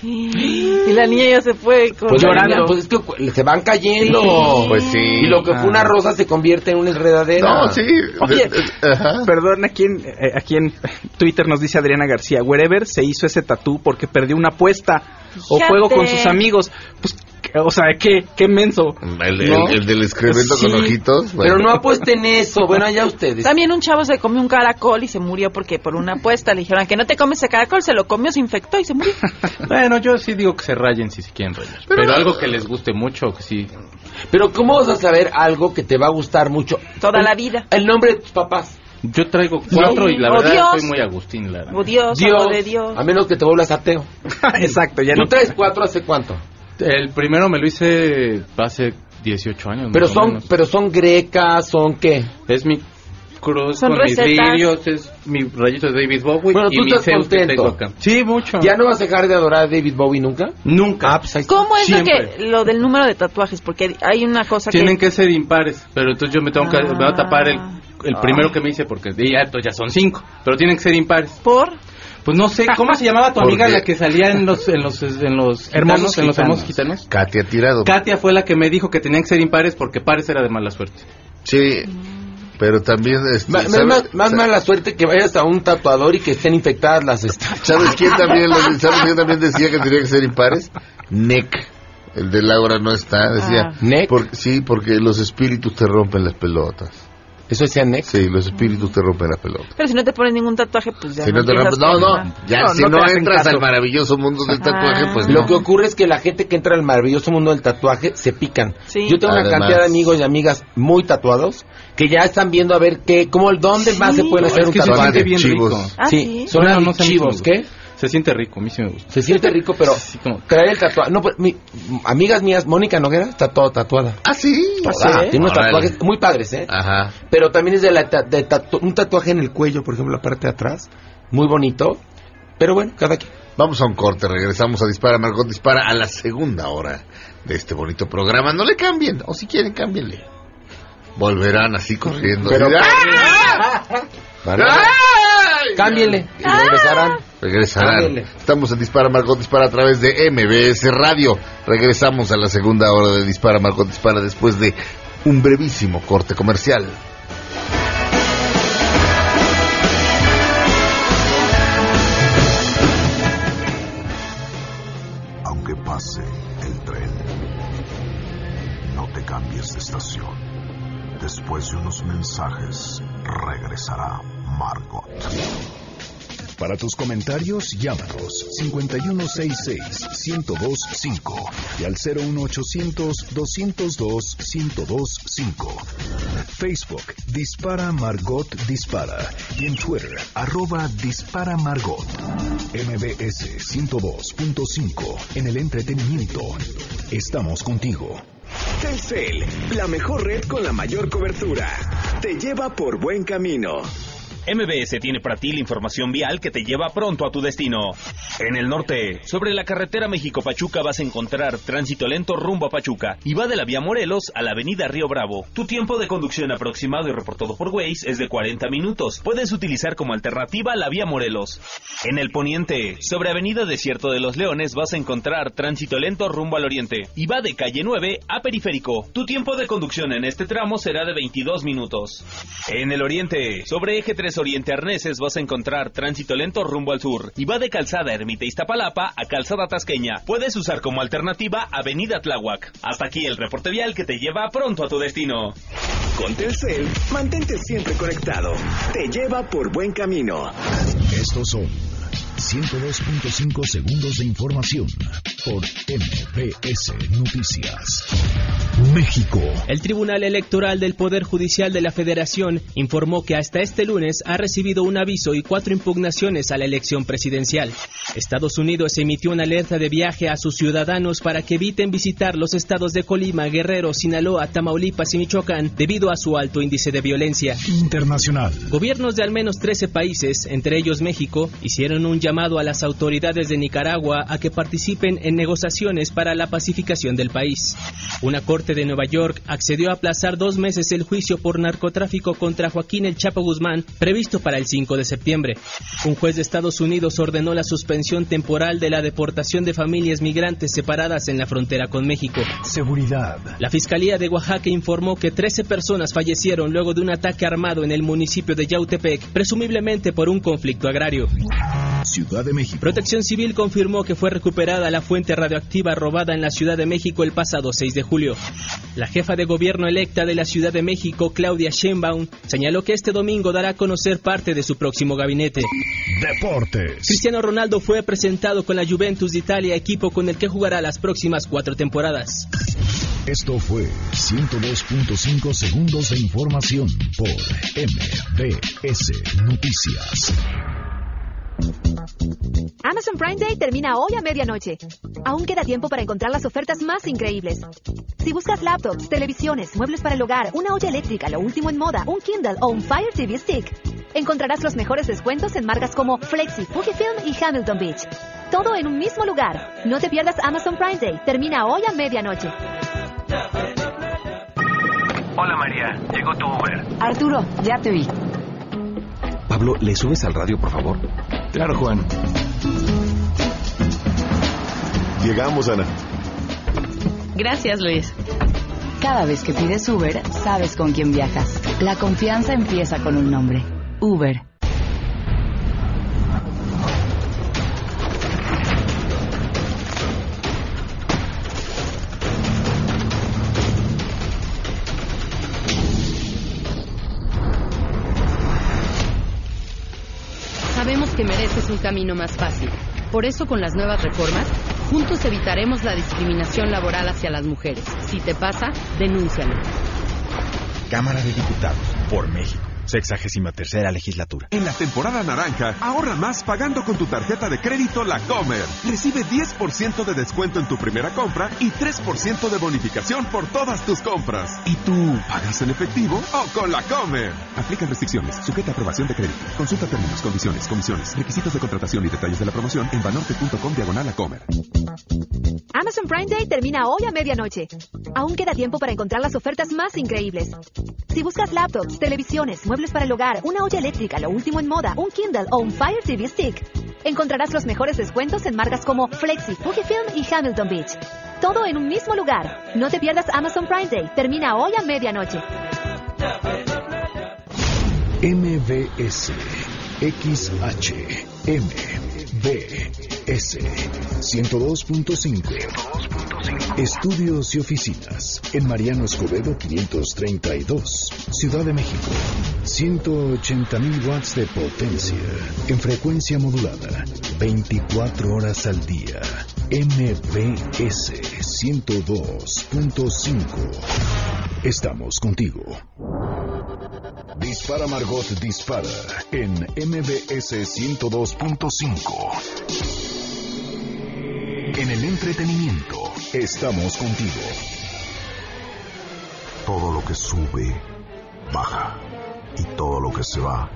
Y la niña ya se fue con... Pues llorando, pues es que cu- se van cayendo. Sí. Pues sí. Y lo que fue una rosa se convierte en una enredadera. No, sí. Oye, de- de- ajá. perdón, aquí en, eh, aquí en Twitter nos dice Adriana García, Wherever se hizo ese tatú porque perdió una apuesta o Fíjate. juego con sus amigos. Pues, o sea, qué, qué menso. El, el- ¿No? el del excremento Sí, con ojitos. Pero bueno. no apuesten eso. Bueno, allá ustedes. También un chavo se comió un caracol y se murió porque por una apuesta le dijeron que no te comes ese caracol, se lo comió, se infectó y se murió. Bueno, yo sí digo que se rayen si se quieren rayar. Pero, algo que les guste mucho, que sí. Pero ¿cómo vas a saber algo que te va a gustar mucho? Toda El- la vida. El nombre de tus papás. Yo traigo cuatro y la O verdad Dios. soy muy Agustín, la verdad. O Dios, algo de Dios. A menos que te vuelvas ateo. Exacto, ya ¿Tú no. traes cuatro hace cuánto? El primero me lo hice hace dieciocho años. Pero más o son, menos. pero son grecas, son qué? Es mi cruz Son con recetas. mis lirios, es mi rayito de David Bowie Bueno, y tú mi estás Zeus que contento. tengo acá. Sí, mucho. ¿Ya no vas a dejar de adorar a David Bowie nunca? Nunca. Ah, pues ahí está. ¿Cómo es lo, Siempre. que, lo del número de tatuajes? Porque hay una cosa Tienen que... que ser impares, pero entonces yo me tengo que Ah. me voy a tapar el, el Ah. primero que me hice porque ya, entonces ya son cinco, pero tienen que ser impares. ¿Por? Pues no sé, ¿cómo se llamaba tu ¿Por amiga qué? la que salía en los en los en los Hermosos gitanos, en los gitanos. hermosos gitanos? Katia Tirado. Katia fue la que me dijo que tenían que ser impares porque pares era de mala suerte. Sí, pero también... Este, Ma- ¿sabe- más, más sa- mala suerte que vayas a un tatuador y que estén infectadas las estatuas. ¿Sabes quién también, lo- ¿sabes quién también decía que tenía que ser impares? Nick. El de Laura no está, decía. Ah. ¿Nick? por- sí, porque los espíritus te rompen las pelotas. ¿Eso decía Nex? Sí, los espíritus te rompen las pelotas. Pero si no te pones ningún tatuaje, pues ya Si no te empiezas rompes, no, con no, una- ya No, si no no, te hacen entras caso. al maravilloso mundo del tatuaje, Ah. pues Lo no. que ocurre es que la gente que entra al maravilloso mundo del tatuaje se pican. Sí. Yo tengo una Además. cantidad de amigos y amigas muy tatuados que ya están viendo a ver qué, cómo, dónde más Sí. se pueden hacer Es un que se tatuaje. siente bien chivos. rico. Ah, sí, sí. son Bueno, no sé, a mí sí me adictivos, gusta. ¿qué? Se siente rico, a mí sí me gusta. Se siente rico, pero Sí, como- traer el tatuaje. No, pues, mi, amigas mías, Mónica Noguera está toda tatuada. Ah, sí. Toda. Tiene unos Órale. tatuajes muy padres, ¿eh? Ajá. Pero también es de, la, ta- de tatu- un tatuaje en el cuello, por ejemplo, la parte de atrás. Muy bonito. Pero bueno, cada quien. Vamos a un corte, regresamos a Dispara, Margot Dispara a la segunda hora de este bonito programa. No le cambien, o si quieren, cámbienle. Volverán así corriendo. Pero- así, ¡ah! ¿Vale? ¡Ay! Cámbienle y regresarán. Regresarán. Cámbienle. Estamos en Dispara, Margot Dispara a través de M B S Radio. Regresamos a la segunda hora de Dispara, Margot Dispara después de un brevísimo corte comercial. Aunque pase el tren, no te cambies de estación. Después de unos mensajes, regresará Margot. Para tus comentarios, llámanos cincuenta y uno sesenta y seis, uno cero dos cinco y al cero uno ochocientos, doscientos dos, ciento dos cinco. Facebook, Dispara Margot Dispara. Y en Twitter, arroba Dispara Margot. M B S ciento dos punto cinco, en el entretenimiento. Estamos contigo. Telcel, la mejor red con la mayor cobertura. Te lleva por buen camino. M B S tiene para ti la información vial que te lleva pronto a tu destino. En el norte, sobre la carretera México-Pachuca vas a encontrar tránsito lento rumbo a Pachuca y va de la vía Morelos a la avenida Río Bravo. Tu tiempo de conducción aproximado y reportado por Waze es de cuarenta minutos. Puedes utilizar como alternativa la vía Morelos. En el poniente, sobre avenida Desierto de los Leones vas a encontrar tránsito lento rumbo al oriente y va de calle nueve a Periférico. Tu tiempo de conducción en este tramo será de veintidós minutos. En el oriente, sobre eje tres Oriente Arneses vas a encontrar tránsito lento rumbo al sur y va de calzada Ermita Iztapalapa a calzada Tasqueña. Puedes usar como alternativa avenida Tláhuac. Hasta aquí el reporte vial que te lleva pronto a tu destino. Con Telcel, mantente siempre conectado. Te lleva por buen camino. Estos son ciento dos punto cinco segundos de información por M B S Noticias. México. El Tribunal Electoral del Poder Judicial de la Federación informó que hasta este lunes ha recibido un aviso y cuatro impugnaciones a la elección presidencial. Estados Unidos emitió una alerta de viaje a sus ciudadanos para que eviten visitar los estados de Colima, Guerrero, Sinaloa, Tamaulipas y Michoacán debido a su alto índice de violencia. Internacional. Gobiernos de al menos trece países, entre ellos México, hicieron un llamado a las autoridades de Nicaragua a que participen en negociaciones para la pacificación del país. Una corte de Nueva York accedió a aplazar dos meses el juicio por narcotráfico contra Joaquín El Chapo Guzmán, previsto para el cinco de septiembre. Un juez de Estados Unidos ordenó la suspensión temporal de la deportación de familias migrantes separadas en la frontera con México. Seguridad. La Fiscalía de Oaxaca informó que trece personas fallecieron luego de un ataque armado en el municipio de Yautepec, presumiblemente por un conflicto agrario. Ciudad de México. Protección Civil confirmó que fue recuperada la fuente radioactiva robada en la Ciudad de México el pasado seis de julio. La jefa de gobierno electa de la Ciudad de México, Claudia Sheinbaum, señaló que este domingo dará a conocer parte de su próximo gabinete. Deportes. Cristiano Ronaldo fue presentado con la Juventus de Italia, equipo con el que jugará las próximas cuatro temporadas. Esto fue ciento dos punto cinco segundos de información por M B S Noticias. Amazon Prime Day termina hoy a medianoche. Aún queda tiempo para encontrar las ofertas más increíbles. Si buscas laptops, televisiones, muebles para el hogar, una olla eléctrica, lo último en moda, un Kindle o un Fire T V Stick, encontrarás los mejores descuentos en marcas como Flexi, Fujifilm y Hamilton Beach. Todo en un mismo lugar. No te pierdas Amazon Prime Day. Termina hoy a medianoche. Hola María, llegó tu Uber. Arturo, ya te vi. Pablo, ¿le subes al radio, por favor? Claro, Juan. Llegamos, Ana. Gracias, Luis. Cada vez que pides Uber, sabes con quién viajas. La confianza empieza con un nombre. Uber. Sabemos que mereces un camino más fácil. Por eso, con las nuevas reformas, juntos evitaremos la discriminación laboral hacia las mujeres. Si te pasa, denúncialo. Cámara de Diputados, por México. Sexagésima tercera legislatura. En la temporada naranja, ahorra más pagando con tu tarjeta de crédito La Comer. Recibe diez por ciento de descuento en tu primera compra y tres por ciento de bonificación por todas tus compras. ¿Y tú pagas en efectivo o con La Comer? Aplican restricciones, sujeta a aprobación de crédito. Consulta términos, condiciones, comisiones, requisitos de contratación y detalles de la promoción en banorte punto com diagonal La Comer. Amazon Prime Day termina hoy a medianoche. Aún queda tiempo para encontrar las ofertas más increíbles. Si buscas laptops, televisiones, muebles para el hogar, una olla eléctrica, lo último en moda, un Kindle o un Fire T V Stick, encontrarás los mejores descuentos en marcas como Flexi, Fujifilm y Hamilton Beach. Todo en un mismo lugar. No te pierdas Amazon Prime Day. Termina hoy a medianoche. M B S X H M B S ciento dos punto cinco. Estudios y oficinas en Mariano Escobedo quinientos treinta y dos, Ciudad de México. ciento ochenta mil watts de potencia en frecuencia modulada, veinticuatro horas al día. M B S ciento dos punto cinco. Estamos contigo. Dispara Margot, dispara en M B S ciento dos punto cinco. En el entretenimiento, estamos contigo. Todo lo que sube, baja. Y todo lo que se va,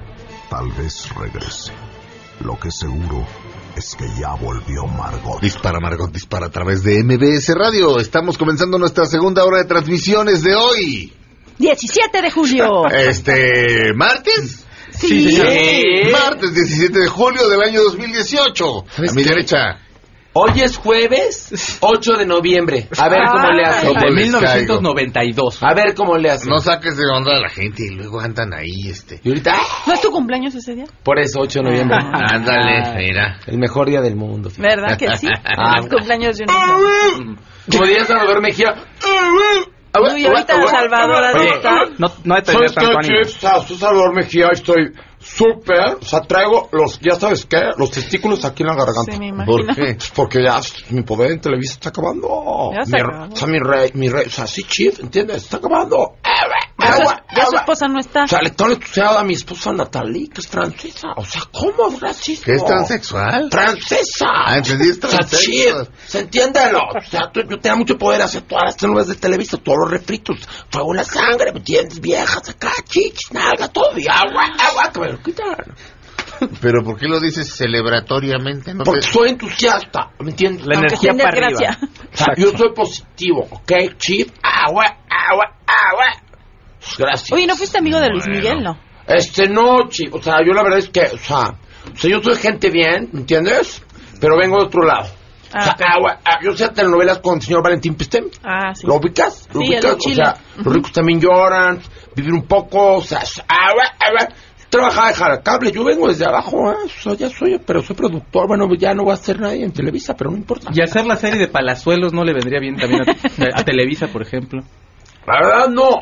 Tal vez regrese. Lo que seguro es que ya volvió Margot. Dispara, Margot, dispara a través de M B S Radio. Estamos comenzando nuestra segunda hora de transmisiones de hoy. diecisiete de julio. Este, ¿martes? Sí. sí. Martes diecisiete de julio del año dos mil dieciocho. A mi derecha. Hoy es jueves ocho de noviembre. A ver cómo le hacen. De mil novecientos noventa y dos. A ver cómo le hacen. No saques de onda a la gente y luego andan ahí, este. Y ahorita... ¿No es tu cumpleaños ese día? Por eso, ocho de noviembre. Ándale, mira. El mejor día del mundo. Fíjate. ¿Verdad que sí? Ah, el cumpleaños de un... Como diría Salvador Mejía. Uy, ahorita Salvador Oye, no, no he tenido tanto ánimo. Soy Salvador Mejía, estoy súper, o sea, traigo los, ya sabes qué, los testículos aquí en la garganta. Sí, me imagino. ¿Por qué? Pues porque ya mi poder en Televisa está acabando. Ya se mi, acabó. O sea, mi rey, mi rey, o sea, sí, chief, ¿entiendes? Está acabando. Ya, su, ya su esposa no está. O sea, le estoy entusiasmada a mi esposa Natalie, que es francesa. O sea, ¿cómo es racismo? ¿Qué es transexual? ¡Francesa! Ah, entendí, es O sea, transexual. chief, ¿se entiéndelo? O sea, tú, yo tenía mucho poder hacer todas las telenovelas de Televisa, todos los refritos, fuego en la sangre, ¿me entiendes? Viejas acá, chichis, nalga, todo, y agua, agua, que me lo quitaron. Pero ¿por qué lo dices celebratoriamente? ¿No Porque te... soy entusiasta, ¿me entiendes? La energía para arriba. O sea, yo soy positivo, ¿ok? Chief, agua, agua, agua. Gracias. Oye, ¿no fuiste amigo de Luis Miguel, no? Este, no, chief. O sea, yo la verdad es que, o sea, o sea, yo soy gente bien, ¿me entiendes? Pero vengo de otro lado. Ah, o sea, okay. agua, ah, yo sé telenovelas con el señor Valentín Pistem. Ah, sí. ¿Lo ubicas? ¿Lo Sí, ubicas? el de O Chile. sea, los ricos también lloran, vivir un poco, o sea, agua, agua. Trabajaba de jalacable, yo vengo desde abajo, ¿eh? O sea, ya soy, pero soy productor, bueno, ya no va a ser nadie en Televisa, pero no importa. Y hacer la serie de Palazuelos no le vendría bien también a, a Televisa, por ejemplo. La verdad, no.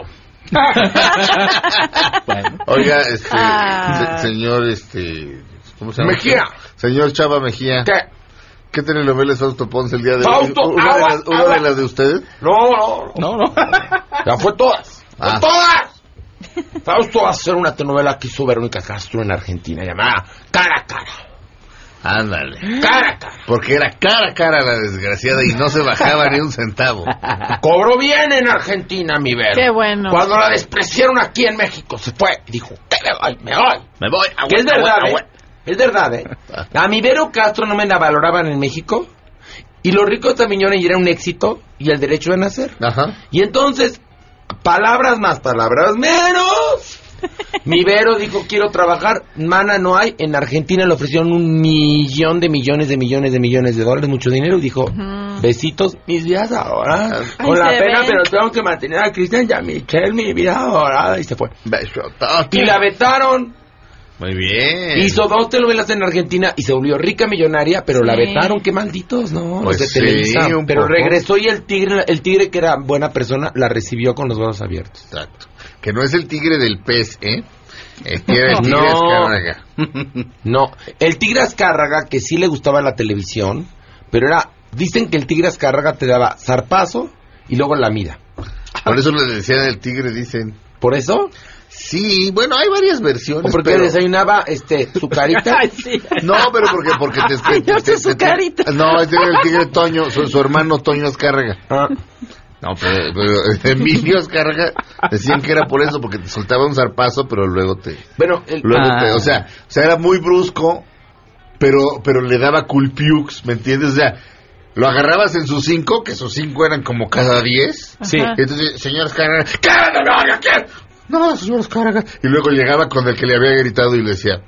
Bueno. Oiga, este, Ah. se- señor, este, ¿cómo se llama? Mejía. Señor Chava Mejía. ¿Qué? ¿Qué telenovela es Fausto Ponce el día de Fausto, hoy? ¿Una, agua, de, las, una agua. de las de ustedes? No, no, No, no. ya fue todas. ¡Fue Ah. todas! Fausto va a hacer una telenovela que hizo Verónica Castro en Argentina, llamada Cara a Cara. Ándale. Cara a Cara. Porque era cara a cara la desgraciada y no se bajaba ni un centavo. Cobró bien en Argentina, mi Vero. Qué bueno. Cuando la despreciaron aquí en México, se fue y dijo, ¿qué me voy? Me voy. Me voy. Que es verdad, agua, ¿eh? Es verdad, ¿eh? A mi Vero Castro no me la valoraban en México y los ricos también y era un éxito y el derecho de nacer. Ajá. Y entonces, palabras más, palabras menos. Mi Vero dijo, quiero trabajar. Mana, no hay. En Argentina le ofrecieron un millón de millones de millones de millones de dólares, mucho dinero. Y dijo, Ujú. besitos, mis vidas ahora. Ay, Con la se pena, ven. pero tengo que mantener a Cristian y a Michelle, mi vida adorada. Y se fue. Besotote. Y la vetaron. Muy bien. Hizo dos telenovelas en Argentina y se volvió rica millonaria, pero la Sí. vetaron, qué malditos, ¿no? Pues Los de sí, Televisa. un Pero poco. regresó y el tigre, el tigre que era buena persona, la recibió con los brazos abiertos. Exacto. Que no es el tigre del pez, ¿eh? Es que era el tigre No. Azcárraga. No, el tigre Azcárraga, que sí le gustaba la televisión, pero era, dicen que el tigre Azcárraga te daba zarpazo y luego la mira. Por eso le decían el tigre, dicen. ¿Por eso? Sí, bueno, hay varias versiones. ¿O porque pero... desayunaba este su carita? Ay, sí. No, pero porque porque te, te- Ay, yo te- sé te- su te- carita. No, ese era el tigre Toño, su, su hermano Toño Azcárraga. Ah. No, pero, pero Emilio Azcárraga decían que era por eso, porque te soltaba un zarpazo, pero luego te, Bueno, el, luego ah. te, o sea, o sea, era muy brusco, pero, pero le daba culpiux, ¿me entiendes? O sea, lo agarrabas en sus cinco, que sus cinco eran como cada diez. Sí. Ajá. Y entonces, señor Azcárraga, ¡cállate, no, ya quiero! No, señor Azcárraga. Y luego llegaba con el que le había gritado y le decía,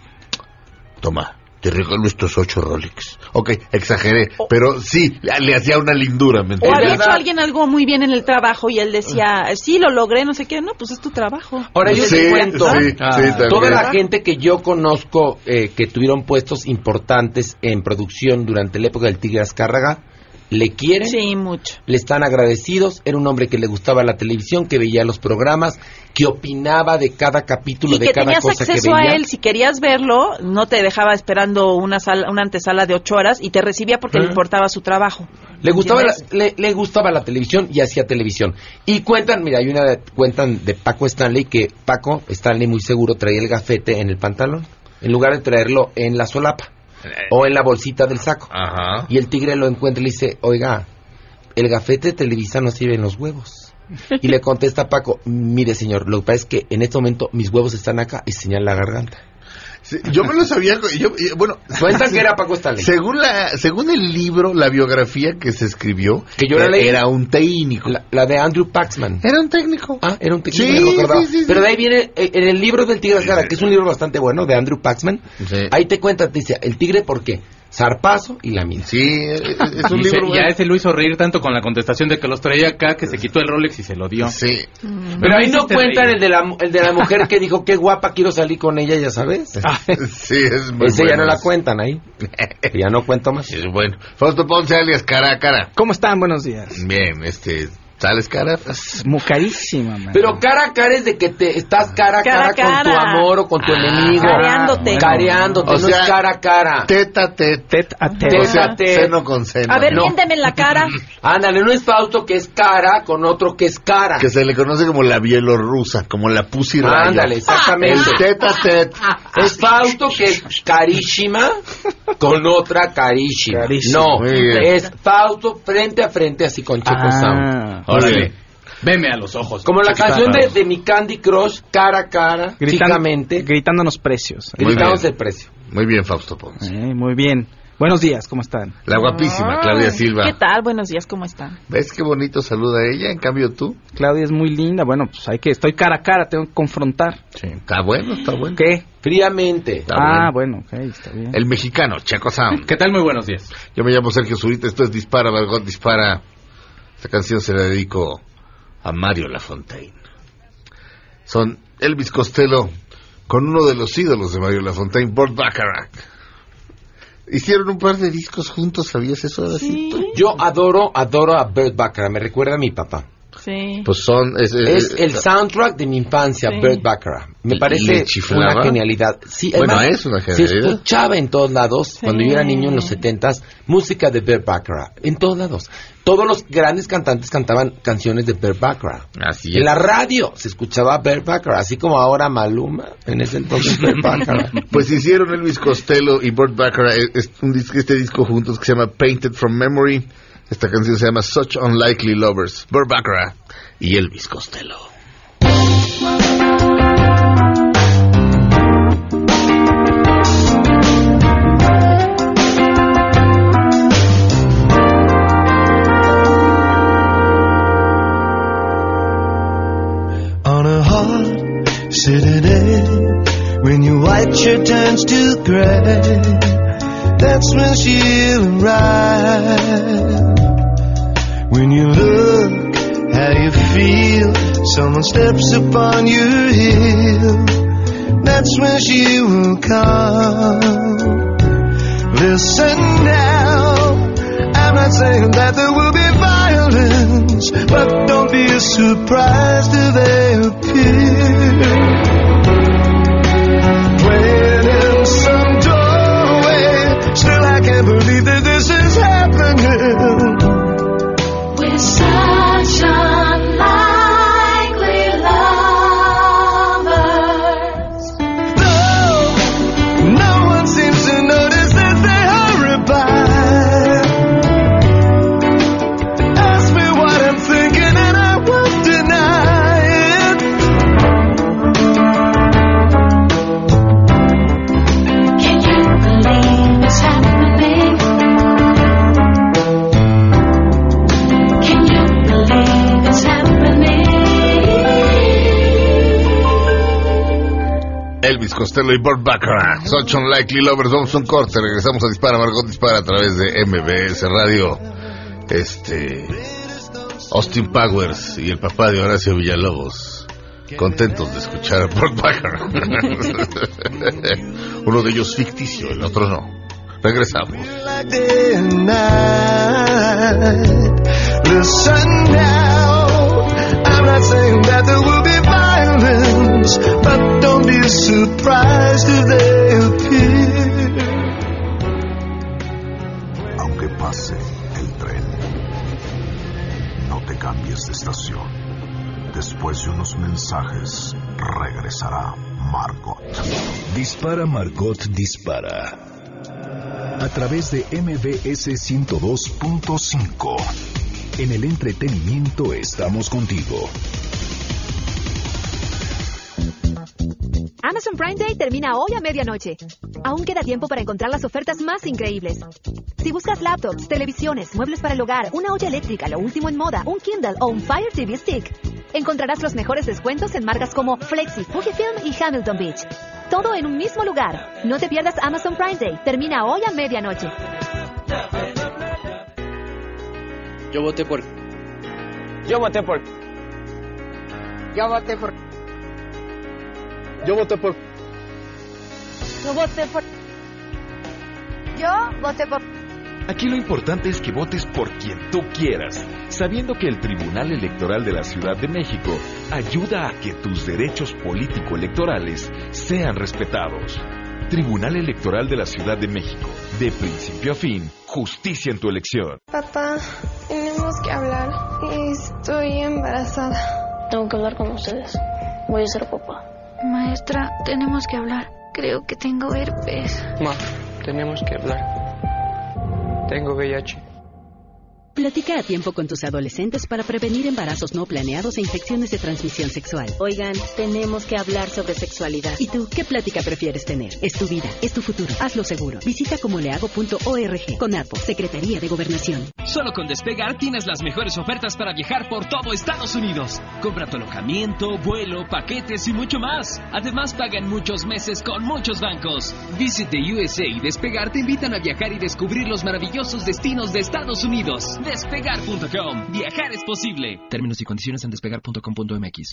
toma, te regalo estos ocho Rolex. Ok, exageré, pero sí, le hacía una lindura, ¿me O entiendes? había verdad. hecho alguien algo muy bien en el trabajo y él decía, sí, lo logré, no sé qué. No, pues es tu trabajo. Ahora yo Sí, te cuento, sí, Ah. sí, también. toda la gente que yo conozco eh, que tuvieron puestos importantes en producción durante la época del tigre Azcárraga, le quieren, Sí, mucho. le están agradecidos. Era un hombre que le gustaba la televisión, que veía los programas, que opinaba de cada capítulo, Y de que cada tenías cosa que acceso veía. a él, si querías verlo, no te dejaba esperando una sala, una antesala de ocho horas y te recibía porque Ah. le importaba su trabajo. Le gustaba, la, ¿Entiendes? le, le gustaba la televisión y hacía televisión. Y cuentan, mira, hay una de- cuentan de Paco Stanley que Paco Stanley muy seguro traía el gafete en el pantalón en lugar de traerlo en la solapa o en la bolsita del saco. Ajá. Y el tigre lo encuentra y le dice, oiga, el gafete de Televisa no sirve en los huevos. Y le contesta Paco, mire señor, lo que pasa es que en este momento mis huevos están acá y señala la garganta. Sí, yo me lo sabía. Yo, yo, bueno, cuentan que era Paco Stanley. Según la, según el libro, la biografía que se escribió, que yo la leí, era un técnico. La, la de Andrew Paxman. Era un técnico. Ah, era un técnico. Sí, no me acordaba. sí, sí, Pero sí. de ahí viene, en el libro del Tigre Azcárraga, que es un libro bastante bueno, de Andrew Paxman, sí. Ahí te cuenta, te dice, el tigre, ¿por qué? Zarpazo y la mina. Sí, es un y libro. Se, y a ese lo hizo reír tanto con la contestación de que los traía acá, que se quitó el Rolex y se lo dio. Sí. Mm. Pero ahí no cuentan el de, la, el de la mujer que dijo, qué guapa, quiero salir con ella, ya sabes. Sí, es muy Ese bueno. ya no la cuentan ahí. Ya no cuento más. Es bueno. Fausto Ponce, alias Cara a Cara. ¿Cómo están? Buenos días. Bien, este... ¿Sales cara? Muy carísima, man. Pero cara a cara es de que te estás cara a cara, cara, con tu amor o con tu ah, enemigo. Careándote. Careándote, o no sea, es cara a cara. Teta a teta. Teta a teta. O sea, seno con seno. A ver, no. miénteme en la cara. Ándale, no es Fausto que es cara con otro que es cara. Que se le conoce como la bielorrusa, como la Pussy Riot. Ándale, exactamente. El teta a teta. Es Fausto que es carísima con otra carísima. carísima. No, es Fausto frente a frente así con Checo ah, Sound. Órale. Veme a los ojos. Como la canción de, de mi Candy Crush, cara a cara, chicamente. Gritándonos precios. Gritándonos el precio. Muy bien, Fausto Ponce. Eh, muy bien. Buenos días, ¿cómo están? La guapísima Ay, Claudia Silva. ¿Qué tal? Buenos días, ¿cómo están? ¿Ves qué bonito saluda ella? En cambio tú. Claudia es muy linda. Bueno, pues hay que... Estoy cara a cara, tengo que confrontar. Sí. Está bueno, está bueno. ¿Qué? Fríamente. Está ah, bueno, bueno ok, está bien. El mexicano, Checo Sound. ¿Qué tal? Muy buenos días. Yo me llamo Sergio Zurita, esto es Dispara, Margot Dispara. Esta canción se la dedico a Mario Lafontaine. Son Elvis Costello con uno de los ídolos de Mario Lafontaine, Burt Bacharach. Hicieron un par de discos juntos, ¿sabías eso? Sí. Yo adoro, adoro a Burt Bacharach, me recuerda a mi papá. Sí. Pues son... Es, es, es el soundtrack de mi infancia, sí. Burt Bacharach. Me parece una genialidad. Sí, bueno, además, es una genialidad. Se escuchaba en todos lados, sí. Cuando yo era niño en los setentas, música de Burt Bacharach. En todos lados. Todos los grandes cantantes cantaban canciones de Burt Bacharach. Así es. En la radio se escuchaba Burt Bacharach, así como ahora Maluma, en ese entonces Burt Bacharach. Pues hicieron Elvis Costello y Burt Bacharach es un disco, este disco juntos que se llama Painted from Memory. Esta canción se llama Such Unlikely Lovers. Burt Bacharach y Elvis Costello. On a hot city day, when your white shirt turns to gray, that's when she'll arrive. When you look, how you feel, someone steps upon your heel, that's when she will come. Listen now, I'm not saying that there will be violence, but don't be surprised if they appear. When in some doorway, still I can't believe that this is happening. We're such unlikely lovers. No, no one seems to notice as they hurry by. Ask me what I'm thinking and I won't deny it. Can you believe it's happening? Can you believe it's happening? Elvis Costello y Burt Bacharach, Such Unlikely Lovers. Vamos a un corte, regresamos a Dispara, Margot Dispara a través de M B S Radio. Este... Austin Powers y el papá de Horacio Villalobos, contentos de escuchar a Burt Bacharach. Uno de ellos ficticio, el otro no. Regresamos. Like day and night. Listen now, I'm not saying that there will be violence, but don't be surprised if they appear. Aunque pase el tren, no te cambies de estación. Después de unos mensajes, regresará Margot. Dispara, Margot Dispara. A través de M B S ciento dos punto cinco. En el entretenimiento estamos contigo. Amazon Prime Day termina hoy a medianoche. Aún queda tiempo para encontrar las ofertas más increíbles. Si buscas laptops, televisiones, muebles para el hogar, una olla eléctrica, lo último en moda, un Kindle o un Fire T V Stick, encontrarás los mejores descuentos en marcas como Flexi, Fujifilm y Hamilton Beach. Todo en un mismo lugar. No te pierdas Amazon Prime Day. Termina hoy a medianoche. Yo voté por... Yo voté por... Yo voté por... Yo voté por... Yo voté por... Yo voté por... Aquí lo importante es que votes por quien tú quieras, sabiendo que el Tribunal Electoral de la Ciudad de México ayuda a que tus derechos político-electorales sean respetados. Tribunal Electoral de la Ciudad de México, de principio a fin, justicia en tu elección. Papá, tenemos que hablar. Estoy embarazada. Tengo que hablar con ustedes. Voy a ser papá. Maestra, tenemos que hablar. Creo que tengo herpes. Ma, tenemos que hablar. Tengo V I H. Platica a tiempo con tus adolescentes para prevenir embarazos no planeados e infecciones de transmisión sexual. Oigan, tenemos que hablar sobre sexualidad. ¿Y tú qué plática prefieres tener? Es tu vida, es tu futuro. Hazlo seguro. Visita como le hago punto org. CONAPO, Secretaría de Gobernación. Solo con Despegar tienes las mejores ofertas para viajar por todo Estados Unidos. Compra tu alojamiento, vuelo, paquetes y mucho más. Además, pagan muchos meses con muchos bancos. Visit the U S A y Despegar te invitan a viajar y descubrir los maravillosos destinos de Estados Unidos. Despegar punto com. Viajar es posible. Términos y condiciones en despegar punto com punto m x.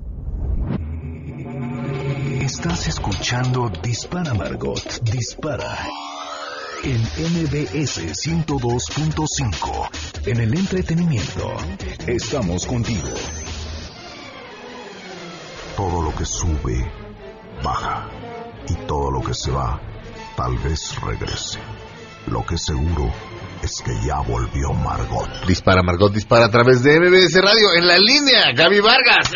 Estás escuchando Dispara, Margot. Dispara. En M B S ciento dos punto cinco. En el entretenimiento. Estamos contigo. Todo lo que sube, baja. Y todo lo que se va, tal vez regrese. Lo que seguro es que ya volvió Margot. Dispara, Margot, dispara a través de M B S Radio. En la línea, Gaby Vargas.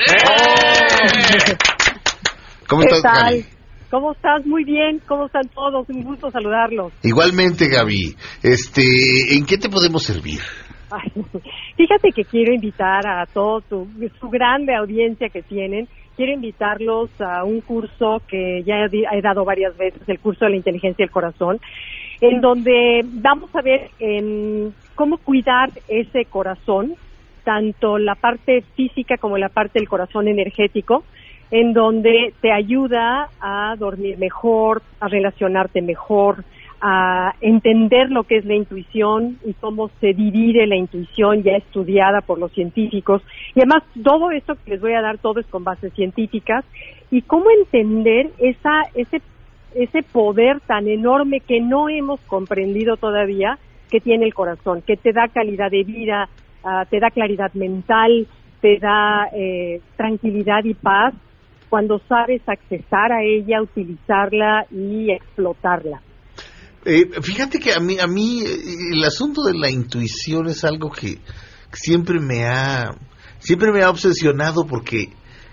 ¡Eh! ¿Cómo ¿Qué estás, tal? Gaby? ¿Cómo estás? Muy bien. ¿Cómo están todos? Un gusto saludarlos. Igualmente, Gaby. Este, ¿en qué te podemos servir? Ay, fíjate que quiero invitar a toda su, su grande audiencia que tienen. Quiero invitarlos a un curso que ya he dado varias veces, el curso de la inteligencia del corazón, en donde vamos a ver en cómo cuidar ese corazón, tanto la parte física como la parte del corazón energético, en donde te ayuda a dormir mejor, a relacionarte mejor, a entender lo que es la intuición y cómo se divide la intuición ya estudiada por los científicos. Y además, todo esto que les voy a dar, todo es con bases científicas, y cómo entender esa ese ese poder tan enorme que no hemos comprendido todavía que tiene el corazón, que te da calidad de vida, uh, te da claridad mental, te da eh, tranquilidad y paz cuando sabes accesar a ella, utilizarla y explotarla. Eh, fíjate que a mí, a mí el asunto de la intuición es algo que siempre me ha, siempre me ha obsesionado, porque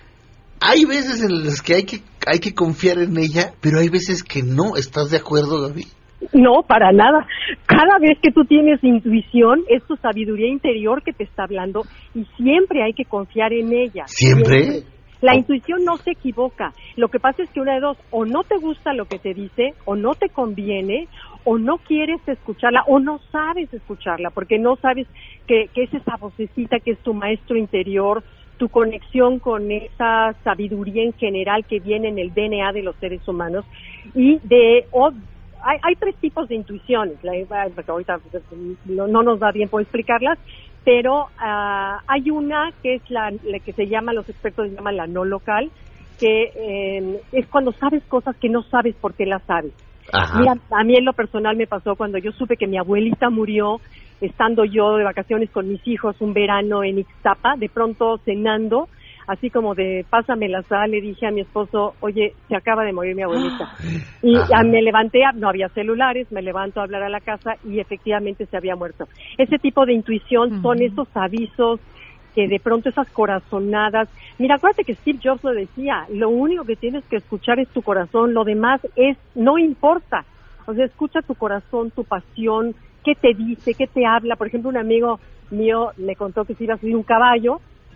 hay veces en las que hay que hay que confiar en ella, pero hay veces que no. ¿Estás de acuerdo, Gaby? No, para nada. Cada vez que tú tienes intuición, es tu sabiduría interior que te está hablando, y siempre hay que confiar en ella. ¿Siempre? Siempre. La intuición no se equivoca. Lo que pasa es que una de dos, o no te gusta lo que te dice, o no te conviene, o no quieres escucharla, o no sabes escucharla, porque no sabes que, que es esa vocecita que es tu maestro interior, tu conexión con esa sabiduría en general que viene en el D N A de los seres humanos. Y de o, hay, hay tres tipos de intuiciones, la, ahorita no, no nos da tiempo de explicarlas, pero uh, hay una que es la, la que se llama, los expertos llaman la no local, que eh, es cuando sabes cosas que no sabes por qué las sabes. Ajá. Mira, a mí en lo personal me pasó cuando yo supe que mi abuelita murió, estando yo de vacaciones con mis hijos un verano en Ixtapa, de pronto cenando, así como de pásame la sal, le dije a mi esposo, oye, se acaba de morir mi abuelita. Y a, me levanté, no había celulares, me levanto a hablar a la casa y efectivamente se había muerto. Ese tipo de intuición uh-huh. son esos avisos que de pronto, esas corazonadas. Mira, acuérdate que Steve Jobs lo decía, lo único que tienes que escuchar es tu corazón, lo demás es, no importa. O sea, escucha tu corazón, tu pasión, qué te dice, qué te habla. Por ejemplo, un amigo mío me contó que se iba a subir un caballo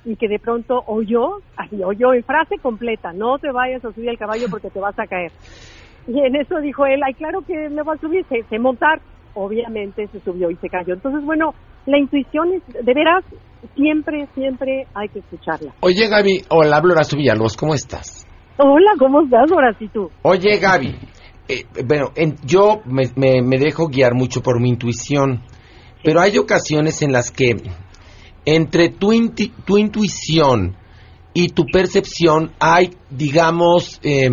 y que de pronto oyó, así oyó en frase completa, no te vayas a subir al caballo porque te vas a caer. Y en eso dijo él, ay, claro que me va a subir, sé, sé montar. Obviamente se subió y se cayó. Entonces, bueno, la intuición es, de veras, siempre, siempre hay que escucharla. Oye, Gaby, hola, hablo Horacio Villalobos, ¿cómo estás? Hola, ¿cómo estás, Horacio, tú? Oye, Gaby, eh, bueno, en, yo me, me, me dejo guiar mucho por mi intuición, sí. Pero hay ocasiones en las que entre tu, inti, tu intuición y tu percepción hay, digamos, eh,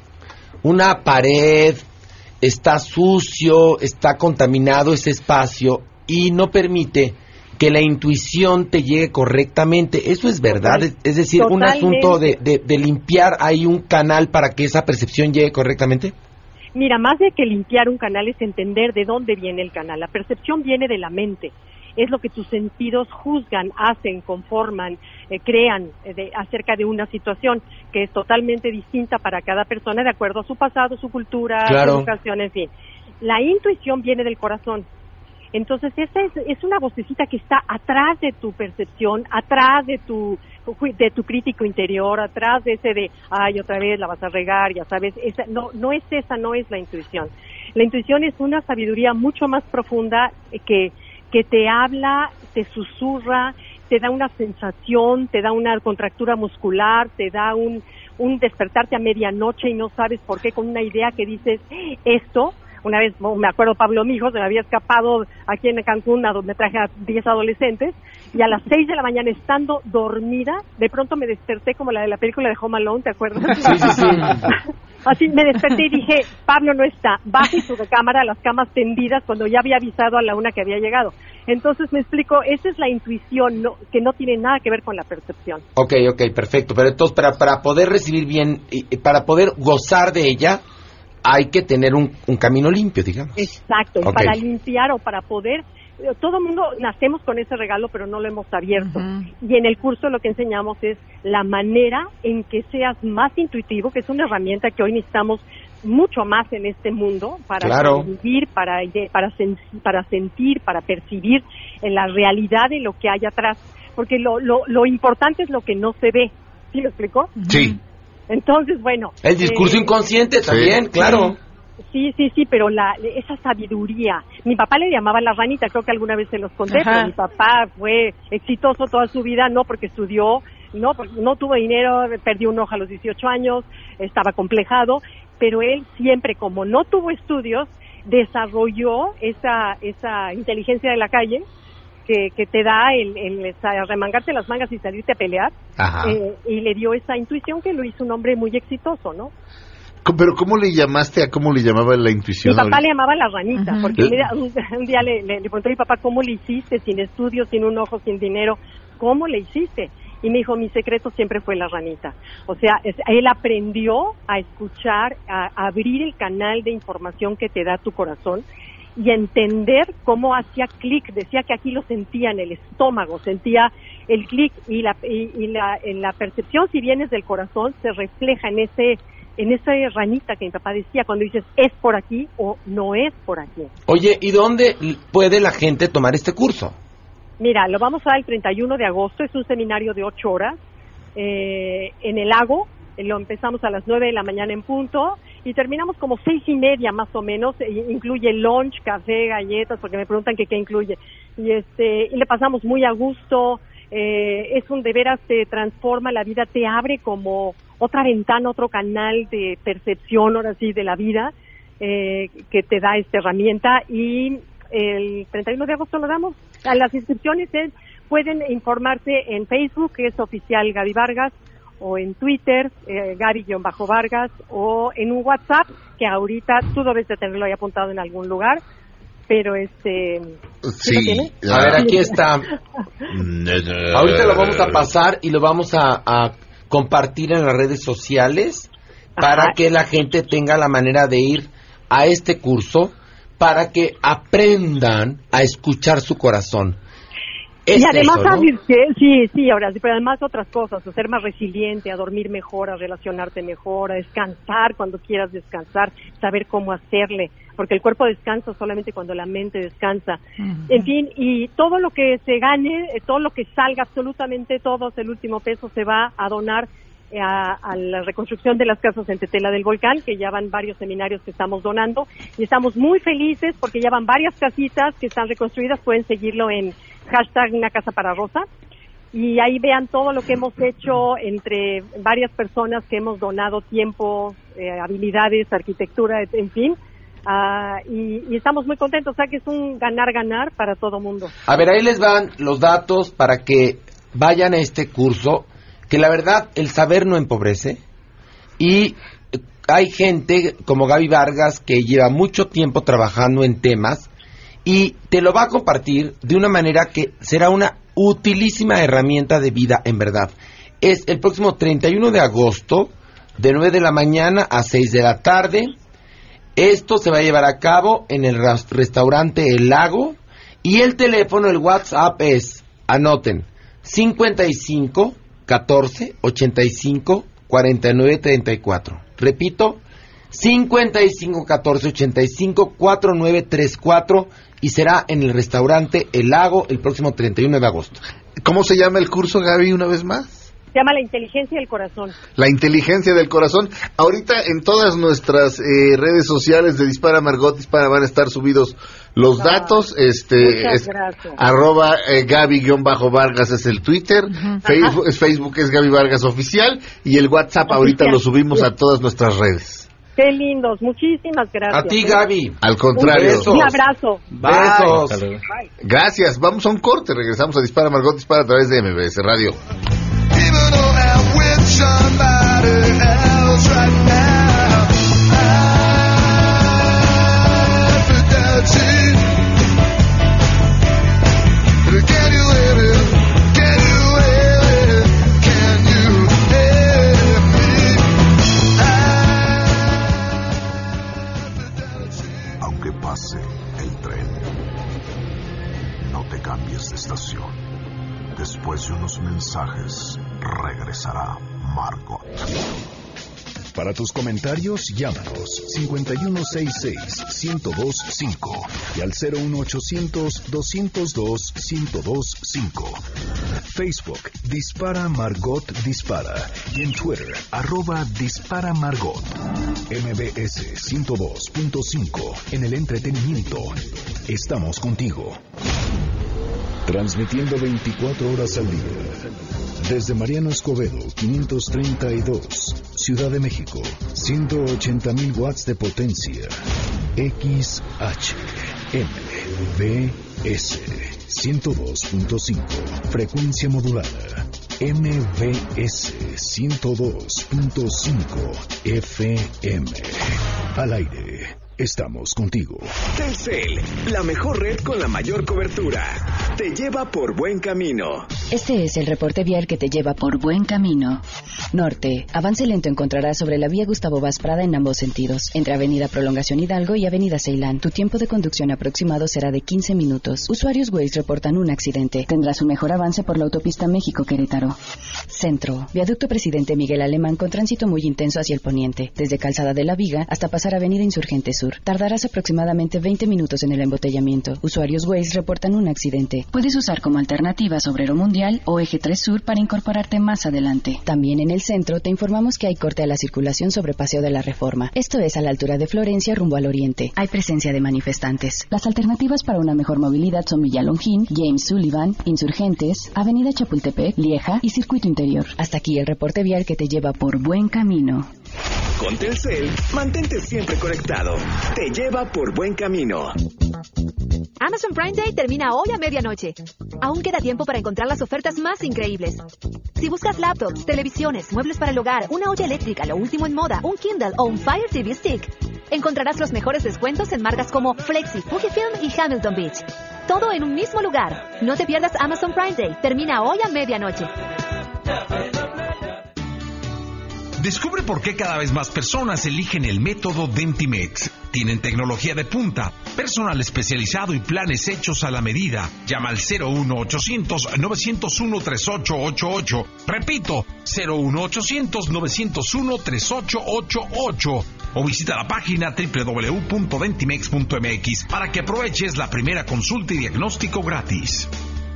una pared, está sucio, está contaminado ese espacio y no permite que la intuición te llegue correctamente. ¿Eso es verdad? Es, es decir, Totalmente. un asunto de, de, de limpiar ahí un canal para que esa percepción llegue correctamente. Mira, más de que limpiar un canal es entender de dónde viene el canal. La percepción viene de la mente. Es lo que tus sentidos juzgan, hacen, conforman, eh, crean eh, de, acerca de una situación que es totalmente distinta para cada persona de acuerdo a su pasado, su cultura, claro. su educación, en fin. La intuición viene del corazón. Entonces, esa es, es una vocecita que está atrás de tu percepción, atrás de tu de tu crítico interior, atrás de ese de, ay, otra vez la vas a regar, ya sabes. Esa, no, no es esa, no es la intuición. La intuición es una sabiduría mucho más profunda que que te habla, te susurra, te da una sensación, te da una contractura muscular, te da un, un despertarte a medianoche y no sabes por qué, con una idea que dices, esto, una vez, me acuerdo Pablo Mijo, se me había escapado aquí en Cancún, a donde traje a diez adolescentes, y a las seis de la mañana, estando dormida, de pronto me desperté como la de la película de Home Alone, ¿te acuerdas? Sí, sí, sí. Así me desperté y dije, Pablo no está, baja su recámara, las camas tendidas, cuando ya había avisado a la una que había llegado. Entonces me explico, esa es la intuición, no, que no tiene nada que ver con la percepción. Ok, ok, perfecto, pero entonces para, para poder recibir bien, y para poder gozar de ella, hay que tener un, un camino limpio, digamos. Exacto, okay. Para limpiar o para poder, todo el mundo nacemos con ese regalo, pero no lo hemos abierto. Uh-huh. Y en el curso lo que enseñamos es la manera en que seas más intuitivo, que es una herramienta que hoy necesitamos mucho más en este mundo para claro. vivir, para para, sen- para sentir, para percibir en la realidad de lo que hay atrás. Porque lo, lo, lo importante es lo que no se ve. ¿Sí lo explicó? Sí. Entonces, bueno. El discurso eh, inconsciente también, sí. claro. Sí, sí, sí, pero la esa sabiduría. Mi papá le llamaba la ranita, creo que alguna vez se los conté, Ajá. pero mi papá fue exitoso toda su vida, no porque estudió, no, no tuvo dinero, perdió un ojo a los dieciocho años, estaba complejado, pero él siempre, como no tuvo estudios, desarrolló esa esa inteligencia de la calle que, que te da el, el remangarte las mangas y salirte a pelear, eh, y le dio esa intuición que lo hizo un hombre muy exitoso, ¿no? Pero ¿cómo le llamaste a cómo le llamaba la intuición? Mi papá le llamaba la ranita, uh-huh. porque mira, un, un día le, le, le pregunté a mi papá, ¿cómo le hiciste? Sin estudios, sin un ojo, sin dinero, ¿cómo le hiciste? Y me dijo, mi secreto siempre fue la ranita. O sea, es, él aprendió a escuchar, a, a abrir el canal de información que te da tu corazón y a entender cómo hacía clic. Decía que aquí lo sentía en el estómago, sentía el clic y la y, y la, en la percepción, si vienes del corazón, se refleja en ese en esa ranita que mi papá decía, cuando dices, ¿es por aquí o no es por aquí? Oye, ¿y dónde puede la gente tomar este curso? Mira, lo vamos a dar el treinta y uno de agosto, es un seminario de ocho horas, eh, en el lago, lo empezamos a las nueve de la mañana en punto, y terminamos como seis y media más o menos, e incluye lunch, café, galletas, porque me preguntan que qué incluye, y este, y le pasamos muy a gusto, eh, es un de veras, te transforma la vida, te abre como otra ventana, otro canal de percepción, ahora sí, de la vida, eh, que te da esta herramienta, y el treinta y uno de agosto lo damos. A las inscripciones es, pueden informarse en Facebook, que es oficial Gaby Vargas, o en Twitter, eh, Gaby-Vargas, o en un WhatsApp, que ahorita tú debes de tenerlo ahí apuntado en algún lugar, pero este... Sí. ¿Sí lo tienes? A ver, aquí está. Ahorita lo vamos a pasar y lo vamos a... a compartir en las redes sociales para Ajá. que la gente tenga la manera de ir a este curso para que aprendan a escuchar su corazón. Y además, eso, ¿no? ¿sabes qué? Sí, sí, ahora sí, pero además otras cosas, a ser más resiliente, a dormir mejor, a relacionarte mejor, a descansar cuando quieras descansar, saber cómo hacerle, porque el cuerpo descansa solamente cuando la mente descansa. Uh-huh. En fin, y todo lo que se gane, todo lo que salga, absolutamente todo, el último peso se va a donar A, a la reconstrucción de las casas en Tetela del Volcán, que ya van varios seminarios que estamos donando, y estamos muy felices porque ya van varias casitas que están reconstruidas. Pueden seguirlo en hashtag Una Casa para Rosa, y ahí vean todo lo que hemos hecho entre varias personas que hemos donado tiempo, eh, habilidades, arquitectura, en fin. Uh, y, y estamos muy contentos, o sea que es un ganar-ganar para todo mundo. A ver, ahí les van los datos para que vayan a este curso, que la verdad el saber no empobrece, y hay gente como Gaby Vargas que lleva mucho tiempo trabajando en temas y te lo va a compartir de una manera que será una utilísima herramienta de vida en verdad. Es el próximo treinta y uno de agosto de nueve de la mañana a seis de la tarde. Esto se va a llevar a cabo en el restaurante El Lago, y el teléfono, el WhatsApp es, anoten, cincuenta y cinco catorce ochenta y cinco cuarenta y nueve treinta y cuatro. Repito, cincuenta y cinco catorce ochenta y cinco cuarenta y nueve treinta y cuatro, y será en el restaurante El Lago el próximo treinta y uno de agosto. ¿Cómo se llama el curso, Gaby, una vez más? Se llama La Inteligencia del Corazón. La Inteligencia del Corazón. Ahorita en todas nuestras eh, redes sociales de Dispara Margot Dispara van a estar subidos los ah, datos. Este es, arroba eh, Gaby-Vargas es el Twitter, uh-huh. Facebook, es Facebook es Gaby Vargas Oficial, y el WhatsApp Oficial. Ahorita lo subimos a todas nuestras redes. Qué lindos, muchísimas gracias. A ti, Gaby. Al contrario. Un, un abrazo. Besos. Bye. Gracias. Vamos a un corte. Regresamos a Dispara Margot Dispara a través de M B S Radio. Aunque pase el tren, no te cambies de estación. Después de unos mensajes, regresará Margot. Para tus comentarios, llámanos cincuenta y uno sesenta y seis, uno cero dos cinco y al cero uno ochocientos, doscientos dos, ciento dos cinco. Facebook, Dispara Margot Dispara. Y en Twitter, arroba Dispara Margot. M B S ciento dos punto cinco, en el entretenimiento. Estamos contigo. Transmitiendo veinticuatro horas al día. Desde Mariano Escobedo, quinientos treinta y dos, Ciudad de México, ciento ochenta mil watts de potencia. X H M B S ciento dos punto cinco, frecuencia modulada. M B S ciento dos punto cinco F M. Al aire. Estamos contigo. Telcel, la mejor red con la mayor cobertura. Te lleva por buen camino. Este es el reporte vial que te lleva por buen camino. Norte, avance lento encontrarás sobre la vía Gustavo Vaz Prada en ambos sentidos, entre Avenida Prolongación Hidalgo y Avenida Ceilán. Tu tiempo de conducción aproximado será de quince minutos. Usuarios Waze reportan un accidente. Tendrás un mejor avance por la autopista México-Querétaro. Centro, viaducto Presidente Miguel Alemán con tránsito muy intenso hacia el poniente, desde Calzada de la Viga hasta pasar Avenida Insurgente Sur. Tardarás aproximadamente veinte minutos en el embotellamiento. Usuarios Waze reportan un accidente. Puedes usar como alternativa Obrero Mundial o Eje tres Sur para incorporarte más adelante. También en el centro te informamos que hay corte a la circulación sobre Paseo de la Reforma. Esto es a la altura de Florencia rumbo al oriente. Hay presencia de manifestantes. Las alternativas para una mejor movilidad son Villa Longín, James Sullivan, Insurgentes, Avenida Chapultepec, Lieja y Circuito Interior. Hasta aquí el reporte vial que te lleva por buen camino. Con Telcel, mantente siempre conectado. Te lleva por buen camino. Amazon Prime Day termina hoy a medianoche. Aún queda tiempo para encontrar las ofertas más increíbles. Si buscas laptops, televisiones, muebles para el hogar, una olla eléctrica, lo último en moda, un Kindle o un Fire T V Stick, encontrarás los mejores descuentos en marcas como Flexi, Fujifilm y Hamilton Beach. Todo en un mismo lugar. No te pierdas Amazon Prime Day. Termina hoy a medianoche. Descubre por qué cada vez más personas eligen el método Dentimex. Tienen tecnología de punta, personal especializado y planes hechos a la medida. Llama al cero uno ochocientos, novecientos uno, treinta y ocho ochenta y ocho. Repito, cero uno ochocientos, novecientos uno, treinta y ocho ochenta y ocho. O visita la página doble u doble u doble u punto ventimex punto m x para que aproveches la primera consulta y diagnóstico gratis.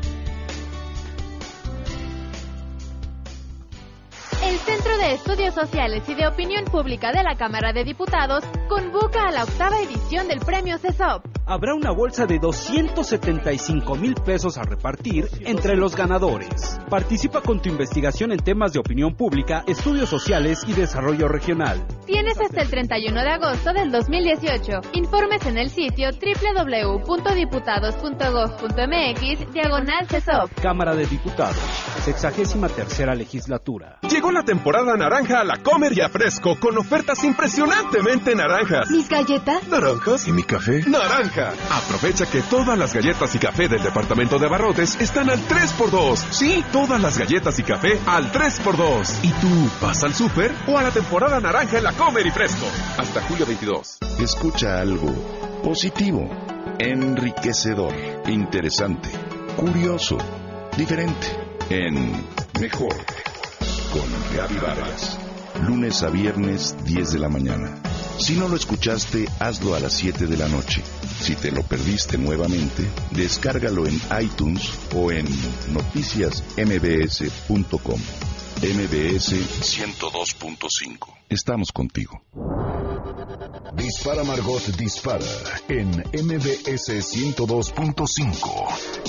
El Centro de Estudios Sociales y de Opinión Pública de la Cámara de Diputados convoca a la octava edición del Premio CESOP. Habrá una bolsa de doscientos setenta y cinco mil pesos a repartir entre los ganadores. Participa con tu investigación en temas de opinión pública, estudios sociales y desarrollo regional. Tienes hasta el treinta y uno de agosto del dos mil dieciocho. Informes en el sitio doble u doble u doble u punto diputados punto gob punto m x diagonal CESOP. Cámara de Diputados, sexagésima tercera legislatura. Llegó la temporada naranja a la Comer y a Fresco con ofertas impresionantemente naranjas. ¿Mis galletas? ¿Naranjas? ¿Y mi café? ¡Naranja! Aprovecha que todas las galletas y café del departamento de abarrotes están al tres por dos. Sí, todas las galletas y café al tres por dos. ¿Y tú vas al súper o a la temporada naranja en la Comer y Fresco? Hasta julio veintidós. Escucha algo positivo, enriquecedor, interesante, curioso, diferente, en Mejor con Gaby Vargas. Lunes a viernes, diez de la mañana. Si no lo escuchaste, hazlo a las siete de la noche. Si te lo perdiste nuevamente, descárgalo en iTunes o en noticias m b s punto com. M B S ciento dos punto cinco. Estamos contigo. Dispara Margot Dispara en M B S ciento dos punto cinco.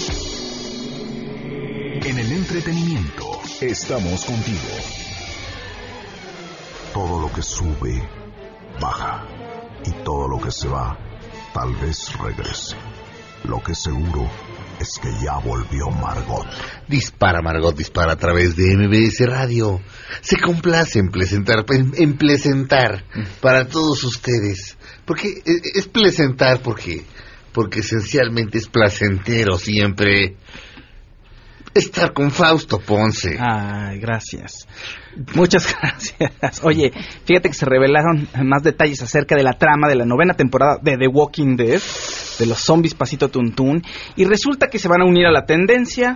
En el entretenimiento, estamos contigo. Todo lo que sube, baja. Y todo lo que se va, tal vez regrese. Lo que seguro es que ya volvió Margot. Dispara, Margot, dispara a través de M B S Radio. Se complace en presentar, en, en presentar para todos ustedes. Porque es, es presentar porque, porque esencialmente es placentero siempre estar con Fausto Ponce. Ay, gracias. Muchas gracias. Oye, fíjate que se revelaron más detalles acerca de la trama de la novena temporada de The Walking Dead, de los zombies pasito tuntún, y resulta que se van a unir a la tendencia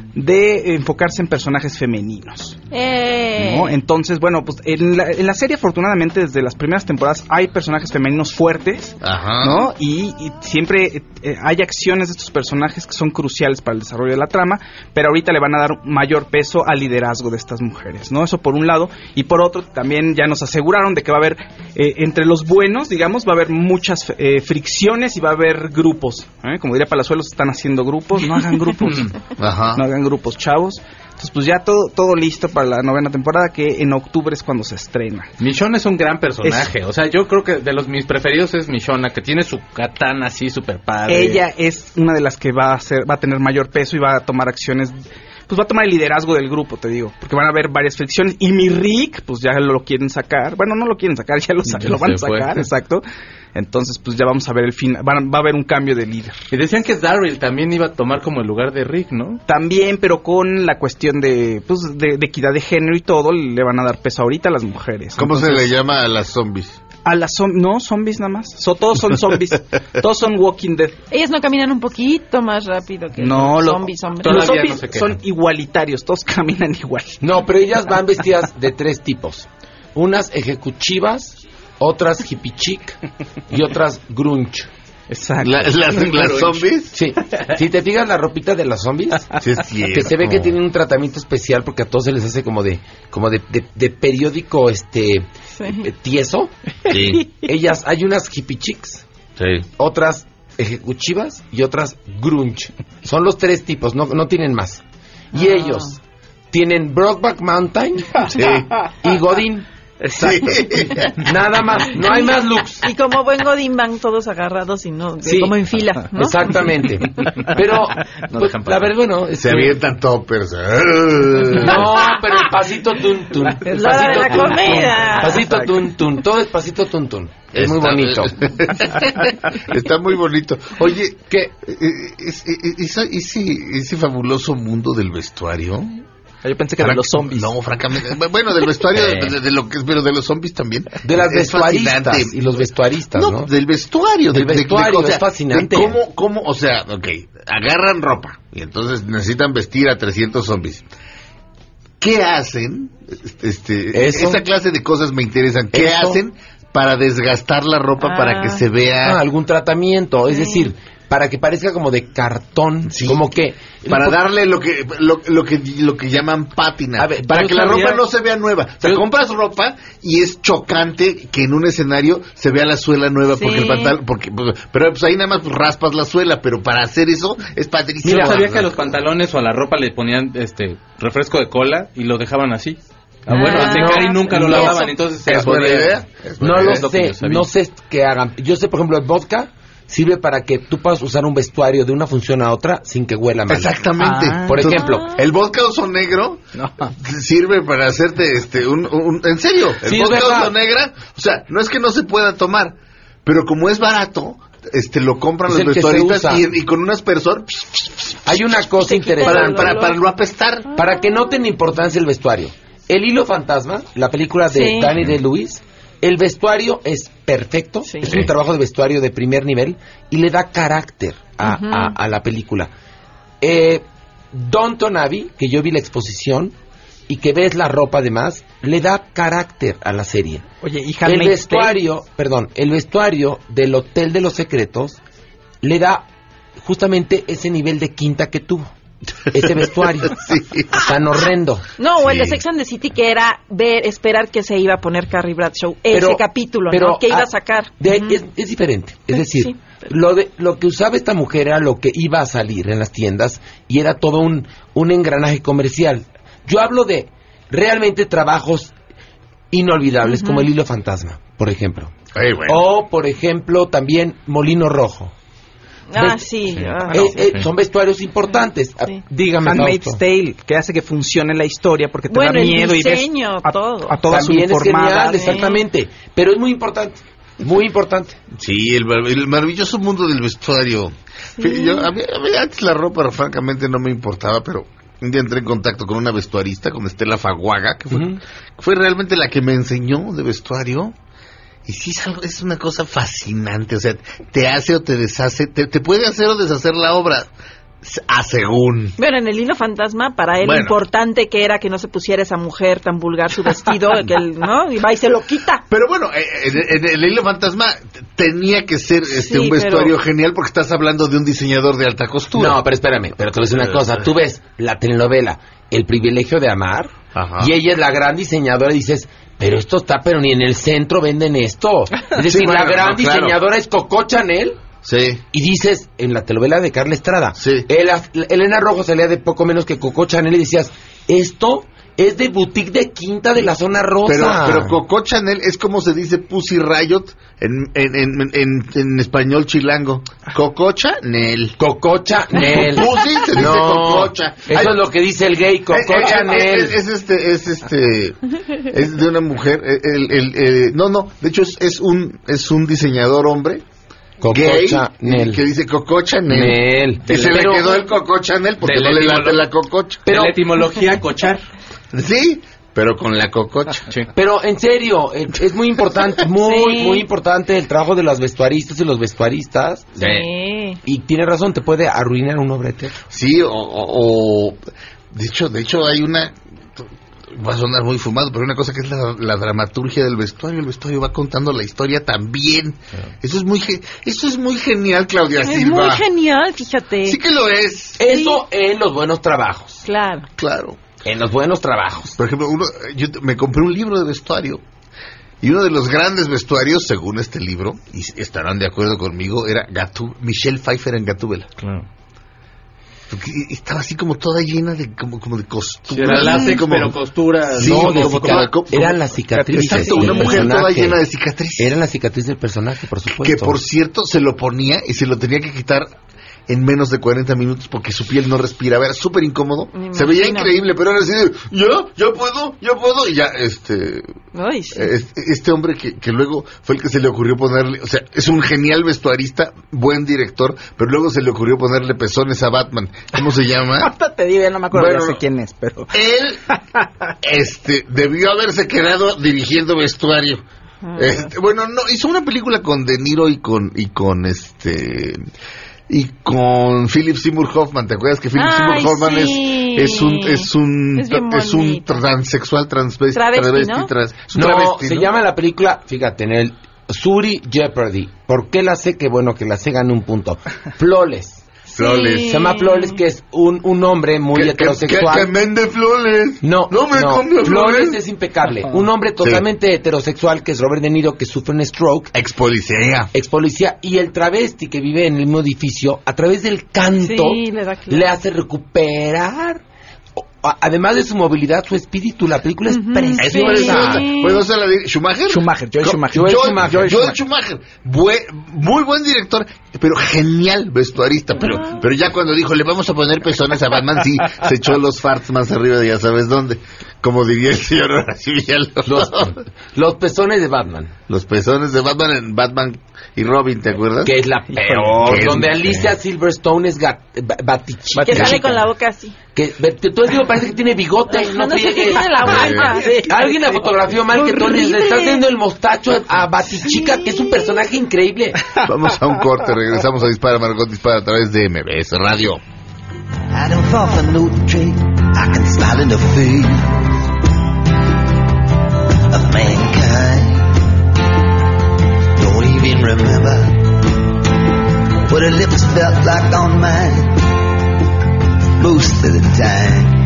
de enfocarse en personajes femeninos. Eh. ¿No? Entonces, bueno, pues en la, en la serie afortunadamente desde las primeras temporadas hay personajes femeninos fuertes. Ajá. ¿No? Y, y siempre eh, hay acciones de estos personajes que son cruciales para el desarrollo de la trama, pero ahorita le van a dar mayor peso al liderazgo de estas mujeres, ¿no? Eso por un lado, y por otro también ya nos aseguraron de que va a haber eh, entre los buenos, digamos, va a haber muchas eh, fricciones y va a haber grupos, ¿eh? Como diría Palazuelos, están haciendo grupos, no hagan grupos. Ajá. No hagan grupos, chavos. Entonces, pues ya todo todo listo para la novena temporada, que en octubre es cuando se estrena. Michonne es un gran personaje. Es, o sea, yo creo que de los mis preferidos es Michonne, que tiene su katana así súper padre. Ella es una de las que va a ser, va a tener mayor peso y va a tomar acciones. Pues va a tomar el liderazgo del grupo, te digo, porque van a haber varias fricciones. Y mi Rick, pues ya lo quieren sacar. Bueno, no lo quieren sacar, ya lo, ya lo van a sacar, fue. Exacto. Entonces, pues ya vamos a ver el fin. Va, va a haber un cambio de líder. Y decían que Daryl también iba a tomar como el lugar de Rick, ¿no? También, pero con la cuestión de, pues, de, de equidad de género y todo, le van a dar peso ahorita a las mujeres. ¿Cómo Entonces, se le llama a las zombies? A las zombies, no, zombies nada más. So, todos son zombies. Todos son Walking Dead. Ellas no caminan un poquito más rápido que no, los lo, zombies, hombre. Los zombies no son igualitarios, todos caminan igual. No, pero ellas van vestidas de tres tipos. Unas ejecutivas, otras hippie chic y otras grunge. Exacto. ¿La, las, ¿Las zombies? Sí. Si te fijas la ropita de las zombies, sí, es cierto. Que se ve que tienen un tratamiento especial porque a todos se les hace como de como de, de, de periódico este sí. eh, tieso. Sí. Ellas, hay unas hippie chicks, sí. Otras ejecutivas y otras grunge. Son los tres tipos, no, no tienen más. Y ah. ellos tienen Brokeback Mountain sí. y Godín. Exacto. Sí. Nada más, no hay más looks. Y como buen Godín van todos agarrados y no, sí. como en fila, ¿no? Exactamente. Pero, no pues, la verdad, bueno... Se que... avientan toppers. No, pero el pasito tun tun. Es la hora de la tun, comida. Tun. Pasito tun tun, todo es pasito tun tun. Es está, muy bonito. Está muy bonito. Oye, ¿qué? Ese, ese, ese fabuloso mundo del vestuario... Yo pensé que eran los zombies. No, francamente. Bueno, del vestuario, Eh. de, de, de lo que, pero de los zombies también. De las Es vestuaristas fascinante. y los vestuaristas, ¿no? No, del vestuario. Del de, de- vestuario, de- o sea, es fascinante. de cómo, cómo, o sea, ok, agarran ropa y entonces necesitan vestir a trescientos zombies. ¿Qué hacen? Este, Eso. esa clase de cosas me interesan. ¿Qué Eso. hacen para desgastar la ropa Ah. para que se vea? Ah, algún tratamiento, es Sí. decir, para que parezca como de cartón, como que Para darle lo que lo, lo que lo que llaman pátina, A ver, para yo que la sabía- ropa no se vea nueva. O sea, Yo- compras ropa y es chocante que en un escenario se vea la suela nueva Sí. porque el pantalón, porque pues, pero pues ahí nada más pues, raspas la suela, pero para hacer eso es padrísimo. Mira, sabía que a los pantalones o a la ropa le ponían este refresco de cola y lo dejaban así. Ah, bueno, Ah, a secar y no, nunca lo no. lavaban, entonces se ¿Es buena podía- idea? Es buena no lo idea. lo que sé, yo sabía. no sé qué hagan. Yo sé, por ejemplo, el vodka sirve para que tú puedas usar un vestuario de una función a otra sin que huela mal. Exactamente. Ah. Por Entonces, ejemplo, el vodka oso negro sirve para hacerte este un, un- en serio, el Sí, es vodka verdad. oso negra, o sea, no es que no se pueda tomar, pero como es barato, este lo compran Es los el que se vestuaristas usa. y, y con un aspersor hay una cosa Se quita interesante. para, para, para no apestar. Para que noten la importancia del vestuario. El hilo fantasma, la película de Sí. Danny DeLuise, el vestuario es perfecto, Sí. es un trabajo de vestuario de primer nivel y le da carácter a, Ujú. a- a la película. Eh, Downton Abbey, que yo vi la exposición y que ves la ropa además, le da carácter a la serie. Oye, y El Handmaid's vestuario, perdón, el vestuario del Hotel de los Secretos le da justamente ese nivel de quinta que tuvo. Ese vestuario tan horrendo. No, o el de Sí. Sex and the City, que era ver, esperar que se iba a poner Carrie Bradshaw, Pero- ese capítulo, pero, ¿no? Que iba ah, a sacar. de- Ujú. es, es diferente. Es Sí, decir, sí. lo de lo que usaba esta mujer era lo que iba a salir en las tiendas y era todo un, un engranaje comercial. Yo hablo de realmente trabajos inolvidables, Ujú. como el hilo fantasma, por ejemplo. Ay, bueno. O, por ejemplo, también Molino Rojo. Ah, Ves- sí. ah, Eh, sí. eh, Son vestuarios importantes. Ah, Dígame, Handmaid's Fausto. Tale, que hace que funcione la historia porque te Bueno, da el miedo y ves diseño, a, todo. a todas También es uniformadas. genial, exactamente. Pero es muy importante, muy importante. Sí, el, mar- el maravilloso mundo del vestuario. Fí- Yo, a mí, a mí antes la ropa francamente no me importaba, pero un día entré en contacto con una vestuarista, con Estela Faguaga, que fue, Ujú. fue realmente la que me enseñó de vestuario. Y sí, es, algo, es una cosa fascinante, o sea, te hace o te deshace, te, te puede hacer o deshacer la obra, s- a según. Bueno, en el hilo fantasma, para él Bueno. importante que era que no se pusiera esa mujer tan vulgar su vestido, que él, ¿no? Y va y se lo quita. Pero bueno, eh, en, en el hilo fantasma t- tenía que ser este Sí, un vestuario pero- genial porque estás hablando de un diseñador de alta costura. No, pero espérame, pero te voy a decir una cosa. Tú ves la telenovela El privilegio de amar Ajá. y ella es la gran diseñadora y dices, pero esto está, pero ni en el centro venden esto. Es decir, Sí, bueno, la gran no, claro. diseñadora es Coco Chanel. Sí. Y dices, en la telenovela de Carla Estrada, Sí. Ela- Elena Rojo salía de poco menos que Coco Chanel y decías, esto es de boutique de quinta de la zona rosa. Pero, pero Coco Chanel es como se dice Pussy Riot en, en, en, en, en español chilango. Coco Chanel. Coco Chanel. Pussy se dice No, Cococha. eso Ay, es lo que dice el gay, Coco Eh, eh, Chanel. Es, es este, es este, es de una mujer. eh, El, el, eh, no, no. De hecho es, es un, es un diseñador hombre. Coco Gay Chanel. que dice Coco Chanel. Nel. Y se Pero- le quedó el Coco Chanel porque Del no le late etimolo- la cococha. Pero- de la etimología cochar. Sí, pero con la cococha. Pero en serio, eh, es muy importante, muy, Sí. muy importante el trabajo de las vestuaristas y los vestuaristas. Sí. Y tiene razón, te puede arruinar un obrete. Sí, o, o- o- de hecho, de hecho hay una, va a sonar muy fumado, pero una cosa que es la, la dramaturgia del vestuario. El vestuario va contando la historia también. Eso es muy, ge- eso es muy genial, Claudia Es Silva. muy genial, fíjate. Sí que lo es. Eso en los buenos trabajos. Claro. Claro. En los buenos trabajos. Por ejemplo, uno, yo te- me compré un libro de vestuario. Y uno de los grandes vestuarios, según este libro, y estarán de acuerdo conmigo, era Gatú, Michelle Pfeiffer en Gatúbela. Claro. Porque estaba así como toda llena de como, como de costura. Sí, era látex, como, pero costura. Sí, No, como- de como- cica- como- eran las cicatrices. Exacto, del una mujer toda personaje. llena de cicatrices. Eran las cicatrices del personaje, por supuesto. Que por cierto se lo ponía y se lo tenía que quitar en menos de cuarenta minutos porque su piel no respiraba, era súper incómodo. Se veía increíble, pero ahora sí, ya, ya puedo, ya puedo, y ya, este... Ay, sí. este, este hombre que, que luego fue el que se le ocurrió ponerle, o sea, es un genial vestuarista, buen director, pero luego se le ocurrió ponerle pezones a Batman. ¿Cómo se llama? Hasta te digo, no me acuerdo, Bueno, ya sé quién es, pero... Él, este, debió haberse quedado dirigiendo vestuario. Este, bueno, no, hizo una película con De Niro y con, y con este... y con Philip Seymour Hoffman. ¿Te acuerdas que Philip Ay, Seymour Hoffman sí. es es un es un Es bien es un bonito. transexual transvesti, Travesti, travesti, ¿no? trans- es un No, travesti, se ¿no? llama la película, fíjate, en el Suri Jeopardy. ¿Por qué la sé? Que bueno, que la sé gane un punto. Flawless. Flawless. Se llama Flawless, que es un, un hombre muy Que- heterosexual. que- que vende Flawless. No, No me no, come Flawless Flawless. es impecable. Un hombre totalmente heterosexual, que es Robert De Niro, que sufre un stroke. Ex policía. Ex policía. Y el travesti que vive en el mismo edificio, a través del canto, Sí, le da clase. le hace recuperar, o- a- además de su movilidad, su espíritu. La película es Es preciosa. preciosa. ¿Puedo hacer la de Schumacher? Schumacher, Joel Co- Schumacher. Joel Joel Schumacher. Schumacher. Joel Schumacher. Bue- muy buen director, pero genial vestuarista. Pero, pero ya cuando dijo, le vamos a poner pezones a Batman, sí, se echó los farts más arriba de ya sabes dónde. Como diría el señor Horacio Villalobos. Los, los pezones de Batman. Los pezones de Batman en Batman y Robin, ¿te acuerdas? Que es la peor. Que es- Donde Alicia Silverstone es gat, ba- batichica. Que sale con la boca así. Que ve- que todo el tiempo parece que tiene bigote. No, No sé friegues. qué tiene la boca. Sí. Alguien la fotografió mal, que Tony le está haciendo el mostacho a Batichica, que es un personaje increíble. Vamos a un corte, regresamos a Dispara, Margot Dispara a través de M B S Radio. I don't fall for no trick. I can slide in the face of mankind. Don't even remember what her lips felt like on mine most of the time.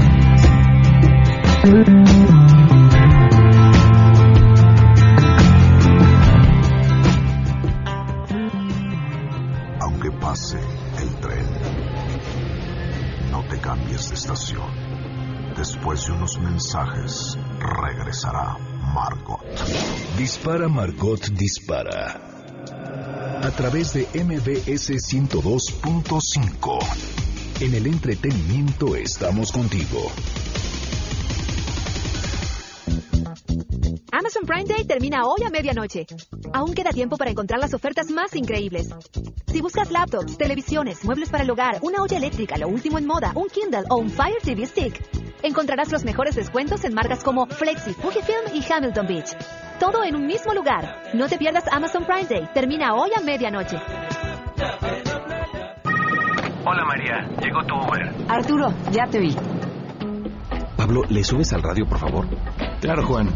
Aunque pase el tren, no te cambies de estación. Después de unos mensajes, regresará Margot. Dispara, Margot, dispara. A través de M B S ciento dos punto cinco. En el entretenimiento estamos contigo. Amazon Prime Day termina hoy a medianoche. Aún queda tiempo para encontrar las ofertas más increíbles. Si buscas laptops, televisiones, muebles para el hogar, una olla eléctrica, lo último en moda, un Kindle o un Fire T V Stick, encontrarás los mejores descuentos en marcas como Flexi, Fujifilm y Hamilton Beach. Todo en un mismo lugar. No te pierdas Amazon Prime Day. Termina hoy a medianoche. Hola María, llegó tu Uber. Arturo, ya te vi. Pablo, ¿le subes al radio, por favor? Claro, Juan.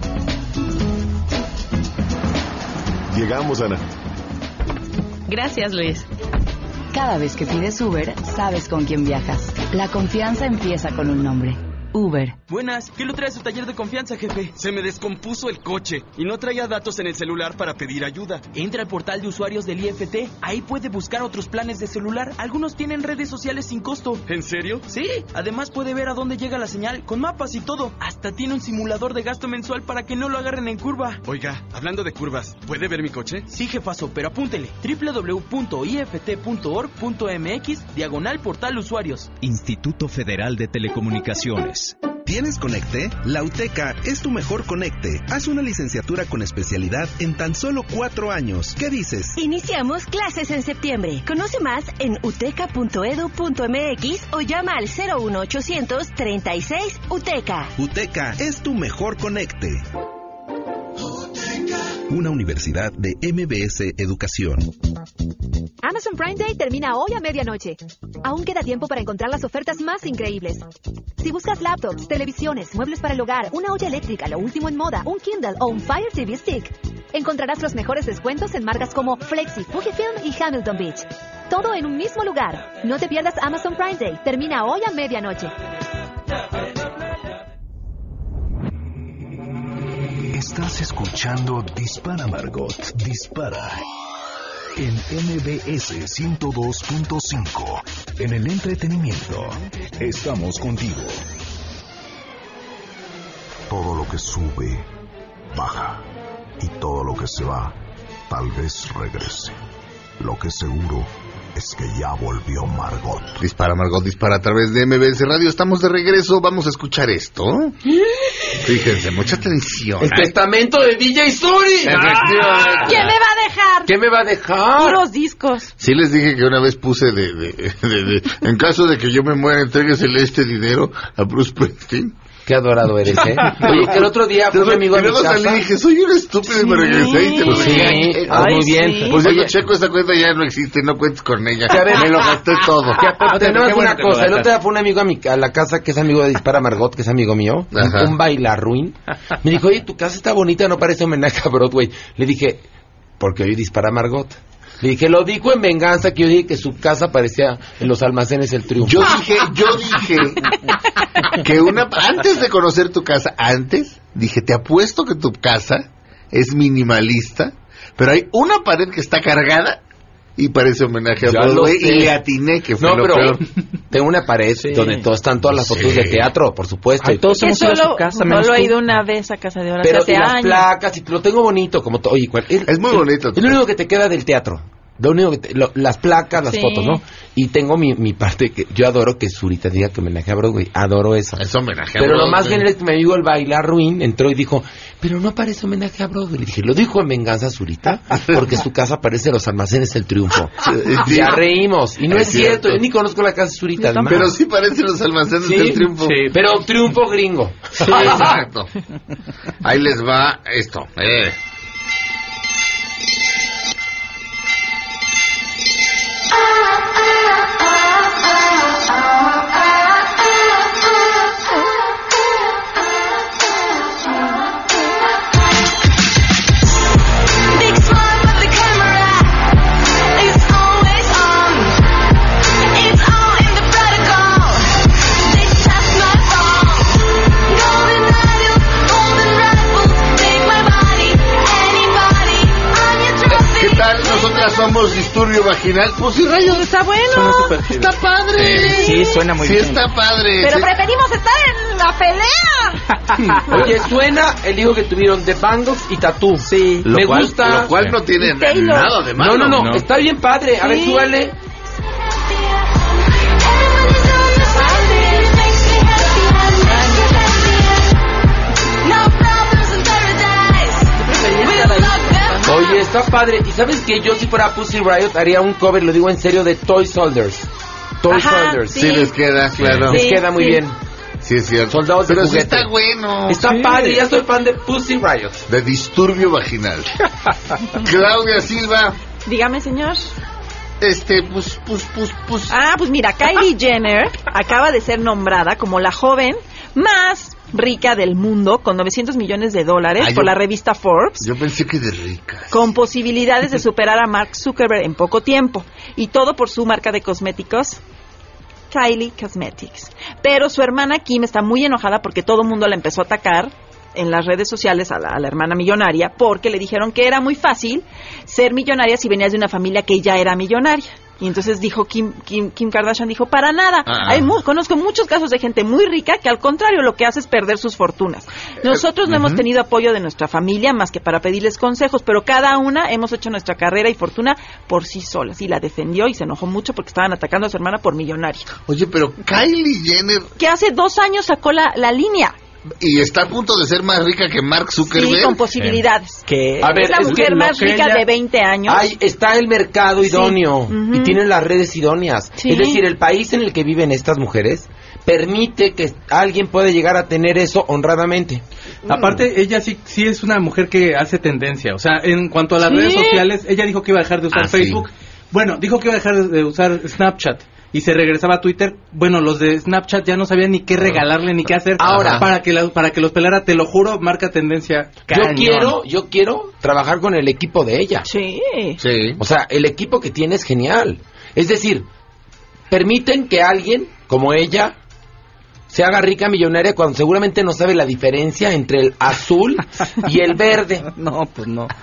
Llegamos, Ana. Gracias, Luis. Cada vez que pides Uber, sabes con quién viajas. La confianza empieza con un nombre. Uber. Buenas, ¿qué lo trae a su taller de confianza, jefe? Se me descompuso el coche y no traía datos en el celular para pedir ayuda. Entra al portal de usuarios del I F T, ahí puede buscar otros planes de celular. Algunos tienen redes sociales sin costo. ¿En serio? Sí, además puede ver a dónde llega la señal, con mapas y todo. Hasta tiene un simulador de gasto mensual para que no lo agarren en curva. Oiga, hablando de curvas, ¿puede ver mi coche? Sí, jefazo, pero apúntele, doble u doble u doble u punto i f t punto org punto m x, diagonal portal usuarios. Instituto Federal de Telecomunicaciones. ¿Tienes Conecte? La UTECA es tu mejor Conecte. Haz una licenciatura con especialidad en tan solo cuatro años. ¿Qué dices? Iniciamos clases en septiembre. Conoce más en uteca punto edu punto m x o llama al cero uno ochocientos treinta y seis UTECA. UTECA es tu mejor Conecte. Una universidad de M B S Educación. Amazon Prime Day termina hoy a medianoche. Aún queda tiempo para encontrar las ofertas más increíbles. Si buscas laptops, televisiones, muebles para el hogar, una olla eléctrica, lo último en moda, un Kindle o un Fire T V Stick, encontrarás los mejores descuentos en marcas como Flexi, Fujifilm y Hamilton Beach. Todo en un mismo lugar. No te pierdas Amazon Prime Day. Termina hoy a medianoche. Estás escuchando Dispara, Margot, dispara. En M B S ciento dos punto cinco. En el entretenimiento estamos contigo. Todo lo que sube, baja. Y todo lo que se va, tal vez regrese. Lo que seguro es que ya volvió Margot. Dispara, Margot, dispara a través de M B S Radio. Estamos de regreso, vamos a escuchar esto. Fíjense, mucha atención. El testamento de D J Suri. Efectivamente. ¿Quién me va a dejar? ¿Qué me va a dejar? Puros discos. Sí les dije que una vez puse de, de, de, de en caso de que yo me muera, entréguesele este dinero a Bruce Springsteen. Qué adorado eres, ¿eh? Oye, que el otro día fue un amigo a mi casa. Y luego salí y dije, soy un estúpido, y me regresé y te lo Sí, dije. ah, muy bien. Sí. Pues yo checo, esa cuenta ya no existe, no cuentes con ella. Ya ves, me lo gasté todo. Ya, pero tenemos una cosa, el otro día fue un amigo a, mi, a la casa que es amigo de Dispara Margot, que es amigo mío, Ajá. un bailarruin. Me dijo, oye, tu casa está bonita, no parece homenaje a Broadway. Le dije, porque hoy Dispara Margot. Le dije, lo dijo en venganza, que yo dije que su casa parecía en los almacenes El Triunfo. Yo dije, yo dije que una antes de conocer tu casa, antes, dije, te apuesto que tu casa es minimalista, pero hay una pared que está cargada y parece homenaje a Ya Broadway lo sé. y le atiné que fue No, lo pero peor. tengo una pared donde todo, están todas las fotos Sí. de teatro, por supuesto. Ay, todos Que hemos ido a solo, su casa, solo menos he tú. ido una vez a casa de Horacio Pero hace y las años. placas, y lo tengo bonito, como to- oye, ¿cuál? Es, Es muy bonito. Es lo único que te queda del teatro. Lo único que te- lo- las placas, las Sí. fotos, ¿no? Y tengo mi, mi parte que yo adoro que Zurita diga que homenaje a Broadway. Adoro eso. Es homenaje a Pero lo Broadway. más genial es que mi amigo el bailar ruin entró y dijo, pero no parece homenaje a Broadway. Le dije, lo dijo en venganza Zurita, porque su casa parece los almacenes El Triunfo. Sí. Ya reímos. Y no es, Es cierto. cierto. yo ni conozco la casa de Zurita. además. Pero sí parecen los almacenes Sí, del Triunfo. sí, pero Triunfo gringo. Sí, exacto. Ahí les va esto. Eh. ¿Qué tal? Nosotras somos Disturbio Vaginal. Pues sí, rayos. Está bueno. Suena súper chido. Está padre. Sí, suena muy Sí, bien. está padre. Pero Sí. preferimos estar en la pelea. Oye, suena el hijo que tuvieron de Bangles y Tatú. Sí. Lo Me cual, gusta. Lo cual no tiene Y Taylor. nada de malo. No, no, no, No. está bien padre. A ver, Sí. súbale. Oye, está padre. ¿Y sabes que yo si fuera Pussy Riot haría un cover, lo digo en serio, de Toy Soldiers? Toy Ajá, Soldiers. Sí, les queda, claro. Les Sí, queda muy sí. bien. Sí, es cierto. Soldados de Pero sí juguete. está bueno. Está Sí. padre, ya soy fan de Pussy Riot. De Disturbio Vaginal. Claudia Silva. Dígame, señor. Este, pues, pues, pues, pues. Ah, pues mira, Kylie Jenner acaba de ser nombrada como la joven más rica del mundo con novecientos millones de dólares Ah, por yo- la revista Forbes, Yo pensé que de ricas. con posibilidades de superar a Mark Zuckerberg en poco tiempo. Y todo por su marca de cosméticos, Kylie Cosmetics. Pero su hermana Kim está muy enojada porque todo el mundo la empezó a atacar en las redes sociales a la, a la hermana millonaria porque le dijeron que era muy fácil ser millonaria si venías de una familia que ya era millonaria. Y entonces dijo Kim, Kim, Kim Kardashian, dijo, para nada. Ah. Hay mu- conozco muchos casos de gente muy rica que al contrario lo que hace es perder sus fortunas. Nosotros no hemos tenido apoyo de nuestra familia más que para pedirles consejos, pero cada una hemos hecho nuestra carrera y fortuna por sí solas. Y la defendió y se enojó mucho porque estaban atacando a su hermana por millonaria. Oye, pero Kylie Jenner. Que hace dos años sacó la, la línea. Y está a punto de ser más rica que Mark Zuckerberg. Sí, con posibilidades. Que A ver, Es la es que mujer lo más que rica ella- de veinte años. Ahí está el mercado idóneo Sí. Ujú. y tienen las redes idóneas. Sí. Es decir, el país en el que viven estas mujeres permite que alguien pueda llegar a tener eso honradamente. Aparte, ella sí, sí es una mujer que hace tendencia. O sea, en cuanto a las Sí. redes sociales, ella dijo que iba a dejar de usar Ah, sí. Facebook. Bueno, dijo que iba a dejar de usar Snapchat. Y se regresaba a Twitter. Bueno, los de Snapchat ya no sabían ni qué regalarle ni qué hacer. Ahora. para que la- para que los pelara, te lo juro, marca tendencia. Yo cañón. quiero, yo quiero trabajar con el equipo de ella. Sí. Sí. O sea, el equipo que tiene es genial. Es decir, permiten que alguien como ella se haga rica millonaria cuando seguramente no sabe la diferencia entre el azul y el verde. No, pues no.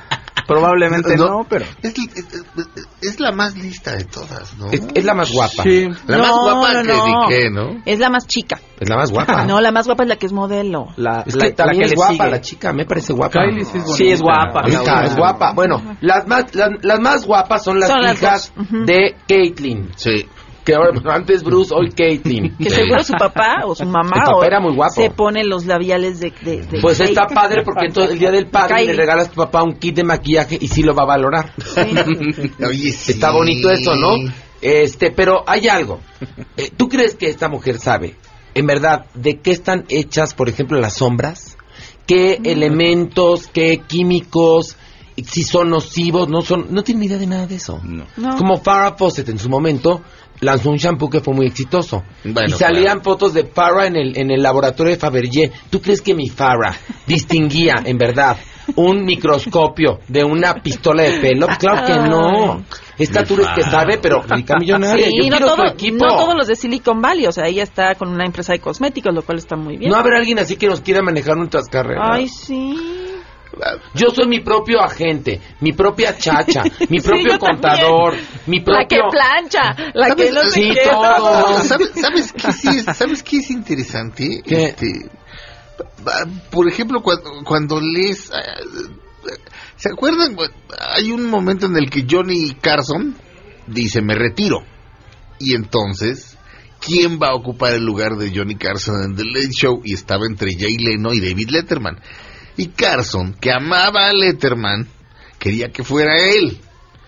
Probablemente no, no pero... Es, es, es la más lista de todas, ¿no? Es, es la más guapa. Sí. La no, más guapa no, que no. ni qué, ¿no? Es la más chica. Es la más guapa. No, la más guapa es la que es modelo. La, Es la, que también la que es le guapa sigue. la chica, me parece guapa. Kylie sí es bonita. Sí, es guapa. Ahorita es guapa. Bueno, las más, las, las más guapas son las Son las hijas dos. Ujú. de Caitlyn. Sí. Que ahora, antes Bruce, hoy Caitlyn. Que seguro su papá o su mamá El papá o era muy guapo. se pone los labiales de... de, de Pues Kate. está padre porque entonces el día del padre Kylie. le regalas a tu papá un kit de maquillaje y sí lo va a valorar. Oye, sí. Está bonito eso, ¿no? Este, pero hay algo. Eh, ¿Tú crees que esta mujer sabe, en verdad, de qué están hechas, por ejemplo, las sombras? ¿Qué Mm. elementos, qué químicos, si son nocivos, no son? No tiene ni idea de nada de eso. No. No. Como Farrah Fawcett en su momento lanzó un shampoo que fue muy exitoso. Bueno, y salían claro. fotos de Farrah en el, en el laboratorio de Fabergé. ¿Tú crees que mi Farrah distinguía, en verdad, un microscopio de una pistola de pelo? Claro que no. Esta Mi tú eres que Farrah. sabe, pero rica millonaria. Sí, Yo no, quiero todo- su equipo. no todos los de Silicon Valley, o sea, ella está con una empresa de cosméticos, lo cual está muy bien. No habrá alguien así que nos quiera manejar nuestras carreras. Ay, sí. Yo soy mi propio agente, mi propia chacha, mi Sí, propio yo contador, mi propio... La que plancha, la que no sé Sí, qué. todo. ¿Sabes, ¿Sabes qué sí es, ¿sabes qué es interesante? ¿Qué? Este, va- por ejemplo, cuando, cuando lees... ah, ¿Se acuerdan? Hay un momento en el que Johnny Carson dice, me retiro. Y entonces, ¿quién va a ocupar el lugar de Johnny Carson en The Late Show? Y estaba entre Jay Leno y David Letterman. Y Carson, que amaba a Letterman, quería que fuera él.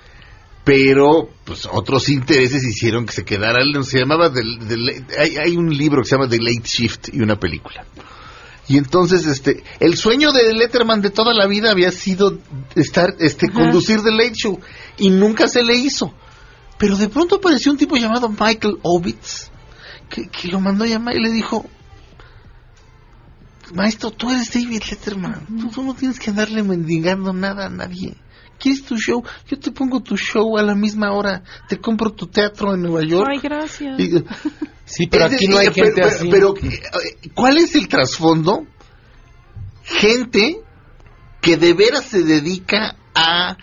Pero, pues, otros intereses hicieron que se quedara él. Se llamaba... The, The Late- hay, hay un libro que se llama The Late Shift y una película. Y entonces, este, el sueño de Letterman de toda la vida había sido estar, este, Ajá. conducir The Late Show. Y nunca se le hizo. Pero de pronto apareció un tipo llamado Michael Ovitz, que, que lo mandó a llamar y le dijo... Maestro, tú eres David Letterman. Tú, tú no tienes que andarle mendigando nada a nadie. ¿Quieres tu show? Yo te pongo tu show a la misma hora. Te compro tu teatro en Nueva York. Ay, gracias. Y- Sí, pero Es aquí de- no hay pero- gente pero, así. Pero, eh, ¿cuál es el trasfondo? Gente que de veras se dedica a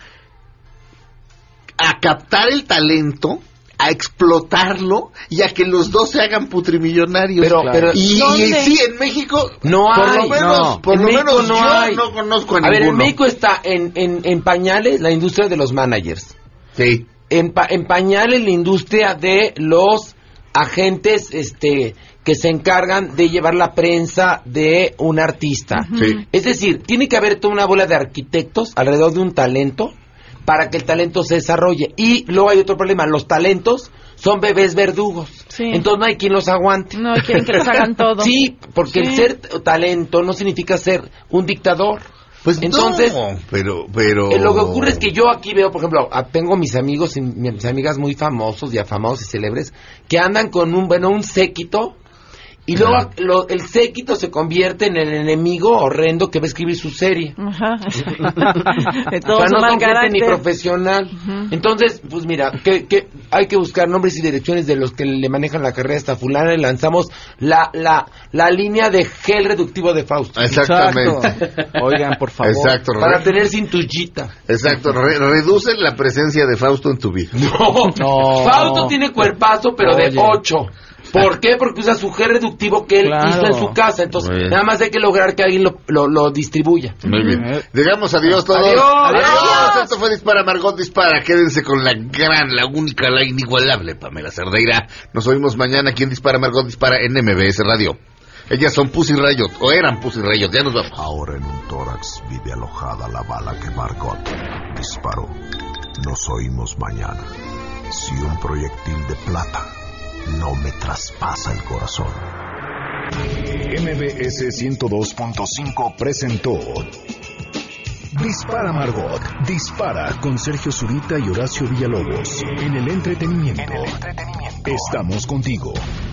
a captar el talento, a explotarlo y a que los dos se hagan putrimillonarios. Pero- pero- y, y ¿Dónde? sí, en México No por hay, lo menos, no. por En lo México menos no yo hay. no conozco a, A ver, en ninguno. México está en, en, en pañales la industria de los managers. Sí. En, pa- en pañales la industria de los agentes este que se encargan de llevar la prensa de un artista. Sí. Es decir, tiene que haber toda una bola de arquitectos alrededor de un talento para que el talento se desarrolle. Y luego hay otro problema, los talentos son bebés verdugos. Sí. Entonces no hay quien los aguante. No, quieren que les hagan todo. Sí, porque Sí. el ser talento no significa ser un dictador. Pues Entonces, no, pero, pero... eh, lo que ocurre es que yo aquí veo, por ejemplo, a- tengo mis amigos y mis amigas muy famosos y afamados y célebres que andan con un, bueno, un séquito y luego Ajá. lo- el séquito se convierte en el enemigo horrendo que va a escribir su serie. Ajá. De O todo sea, su no mal son gente ni carácter. profesional. Entonces, pues mira, que, que hay que buscar nombres y direcciones de los que le manejan la carrera a esta fulana y lanzamos la, la, la línea de gel reductivo de Fausto. Exactamente. Exacto. Oigan, por favor. Exacto, Para re- tener cintullita. exacto. Re- reduce la presencia de Fausto en tu vida. No, No. Fausto tiene cuerpazo, pero de Oye. ocho. ¿Por qué? Porque usa su gel reductivo que él Claro. hizo en su casa. Entonces, Muy bien. nada más hay que lograr que alguien lo, lo, lo distribuya. Muy bien. Digamos adiós todos. Adiós. Adiós. Esto fue Dispara, Margot Dispara. Quédense con la gran, la única, la inigualable Pamela Cerdeira. Nos oímos mañana aquí en Dispara, Margot Dispara en M B S Radio. Ellas son Pussy Riot, o eran Pussy Riot. Ya nos vamos. Ahora en un tórax vive alojada la bala que Margot disparó. Nos oímos mañana. Si un proyectil de plata no me traspasa el corazón. M B S ciento dos punto cinco presentó Dispara Margot, Dispara con Sergio Zurita y Horacio Villalobos. En el entretenimiento. Estamos contigo.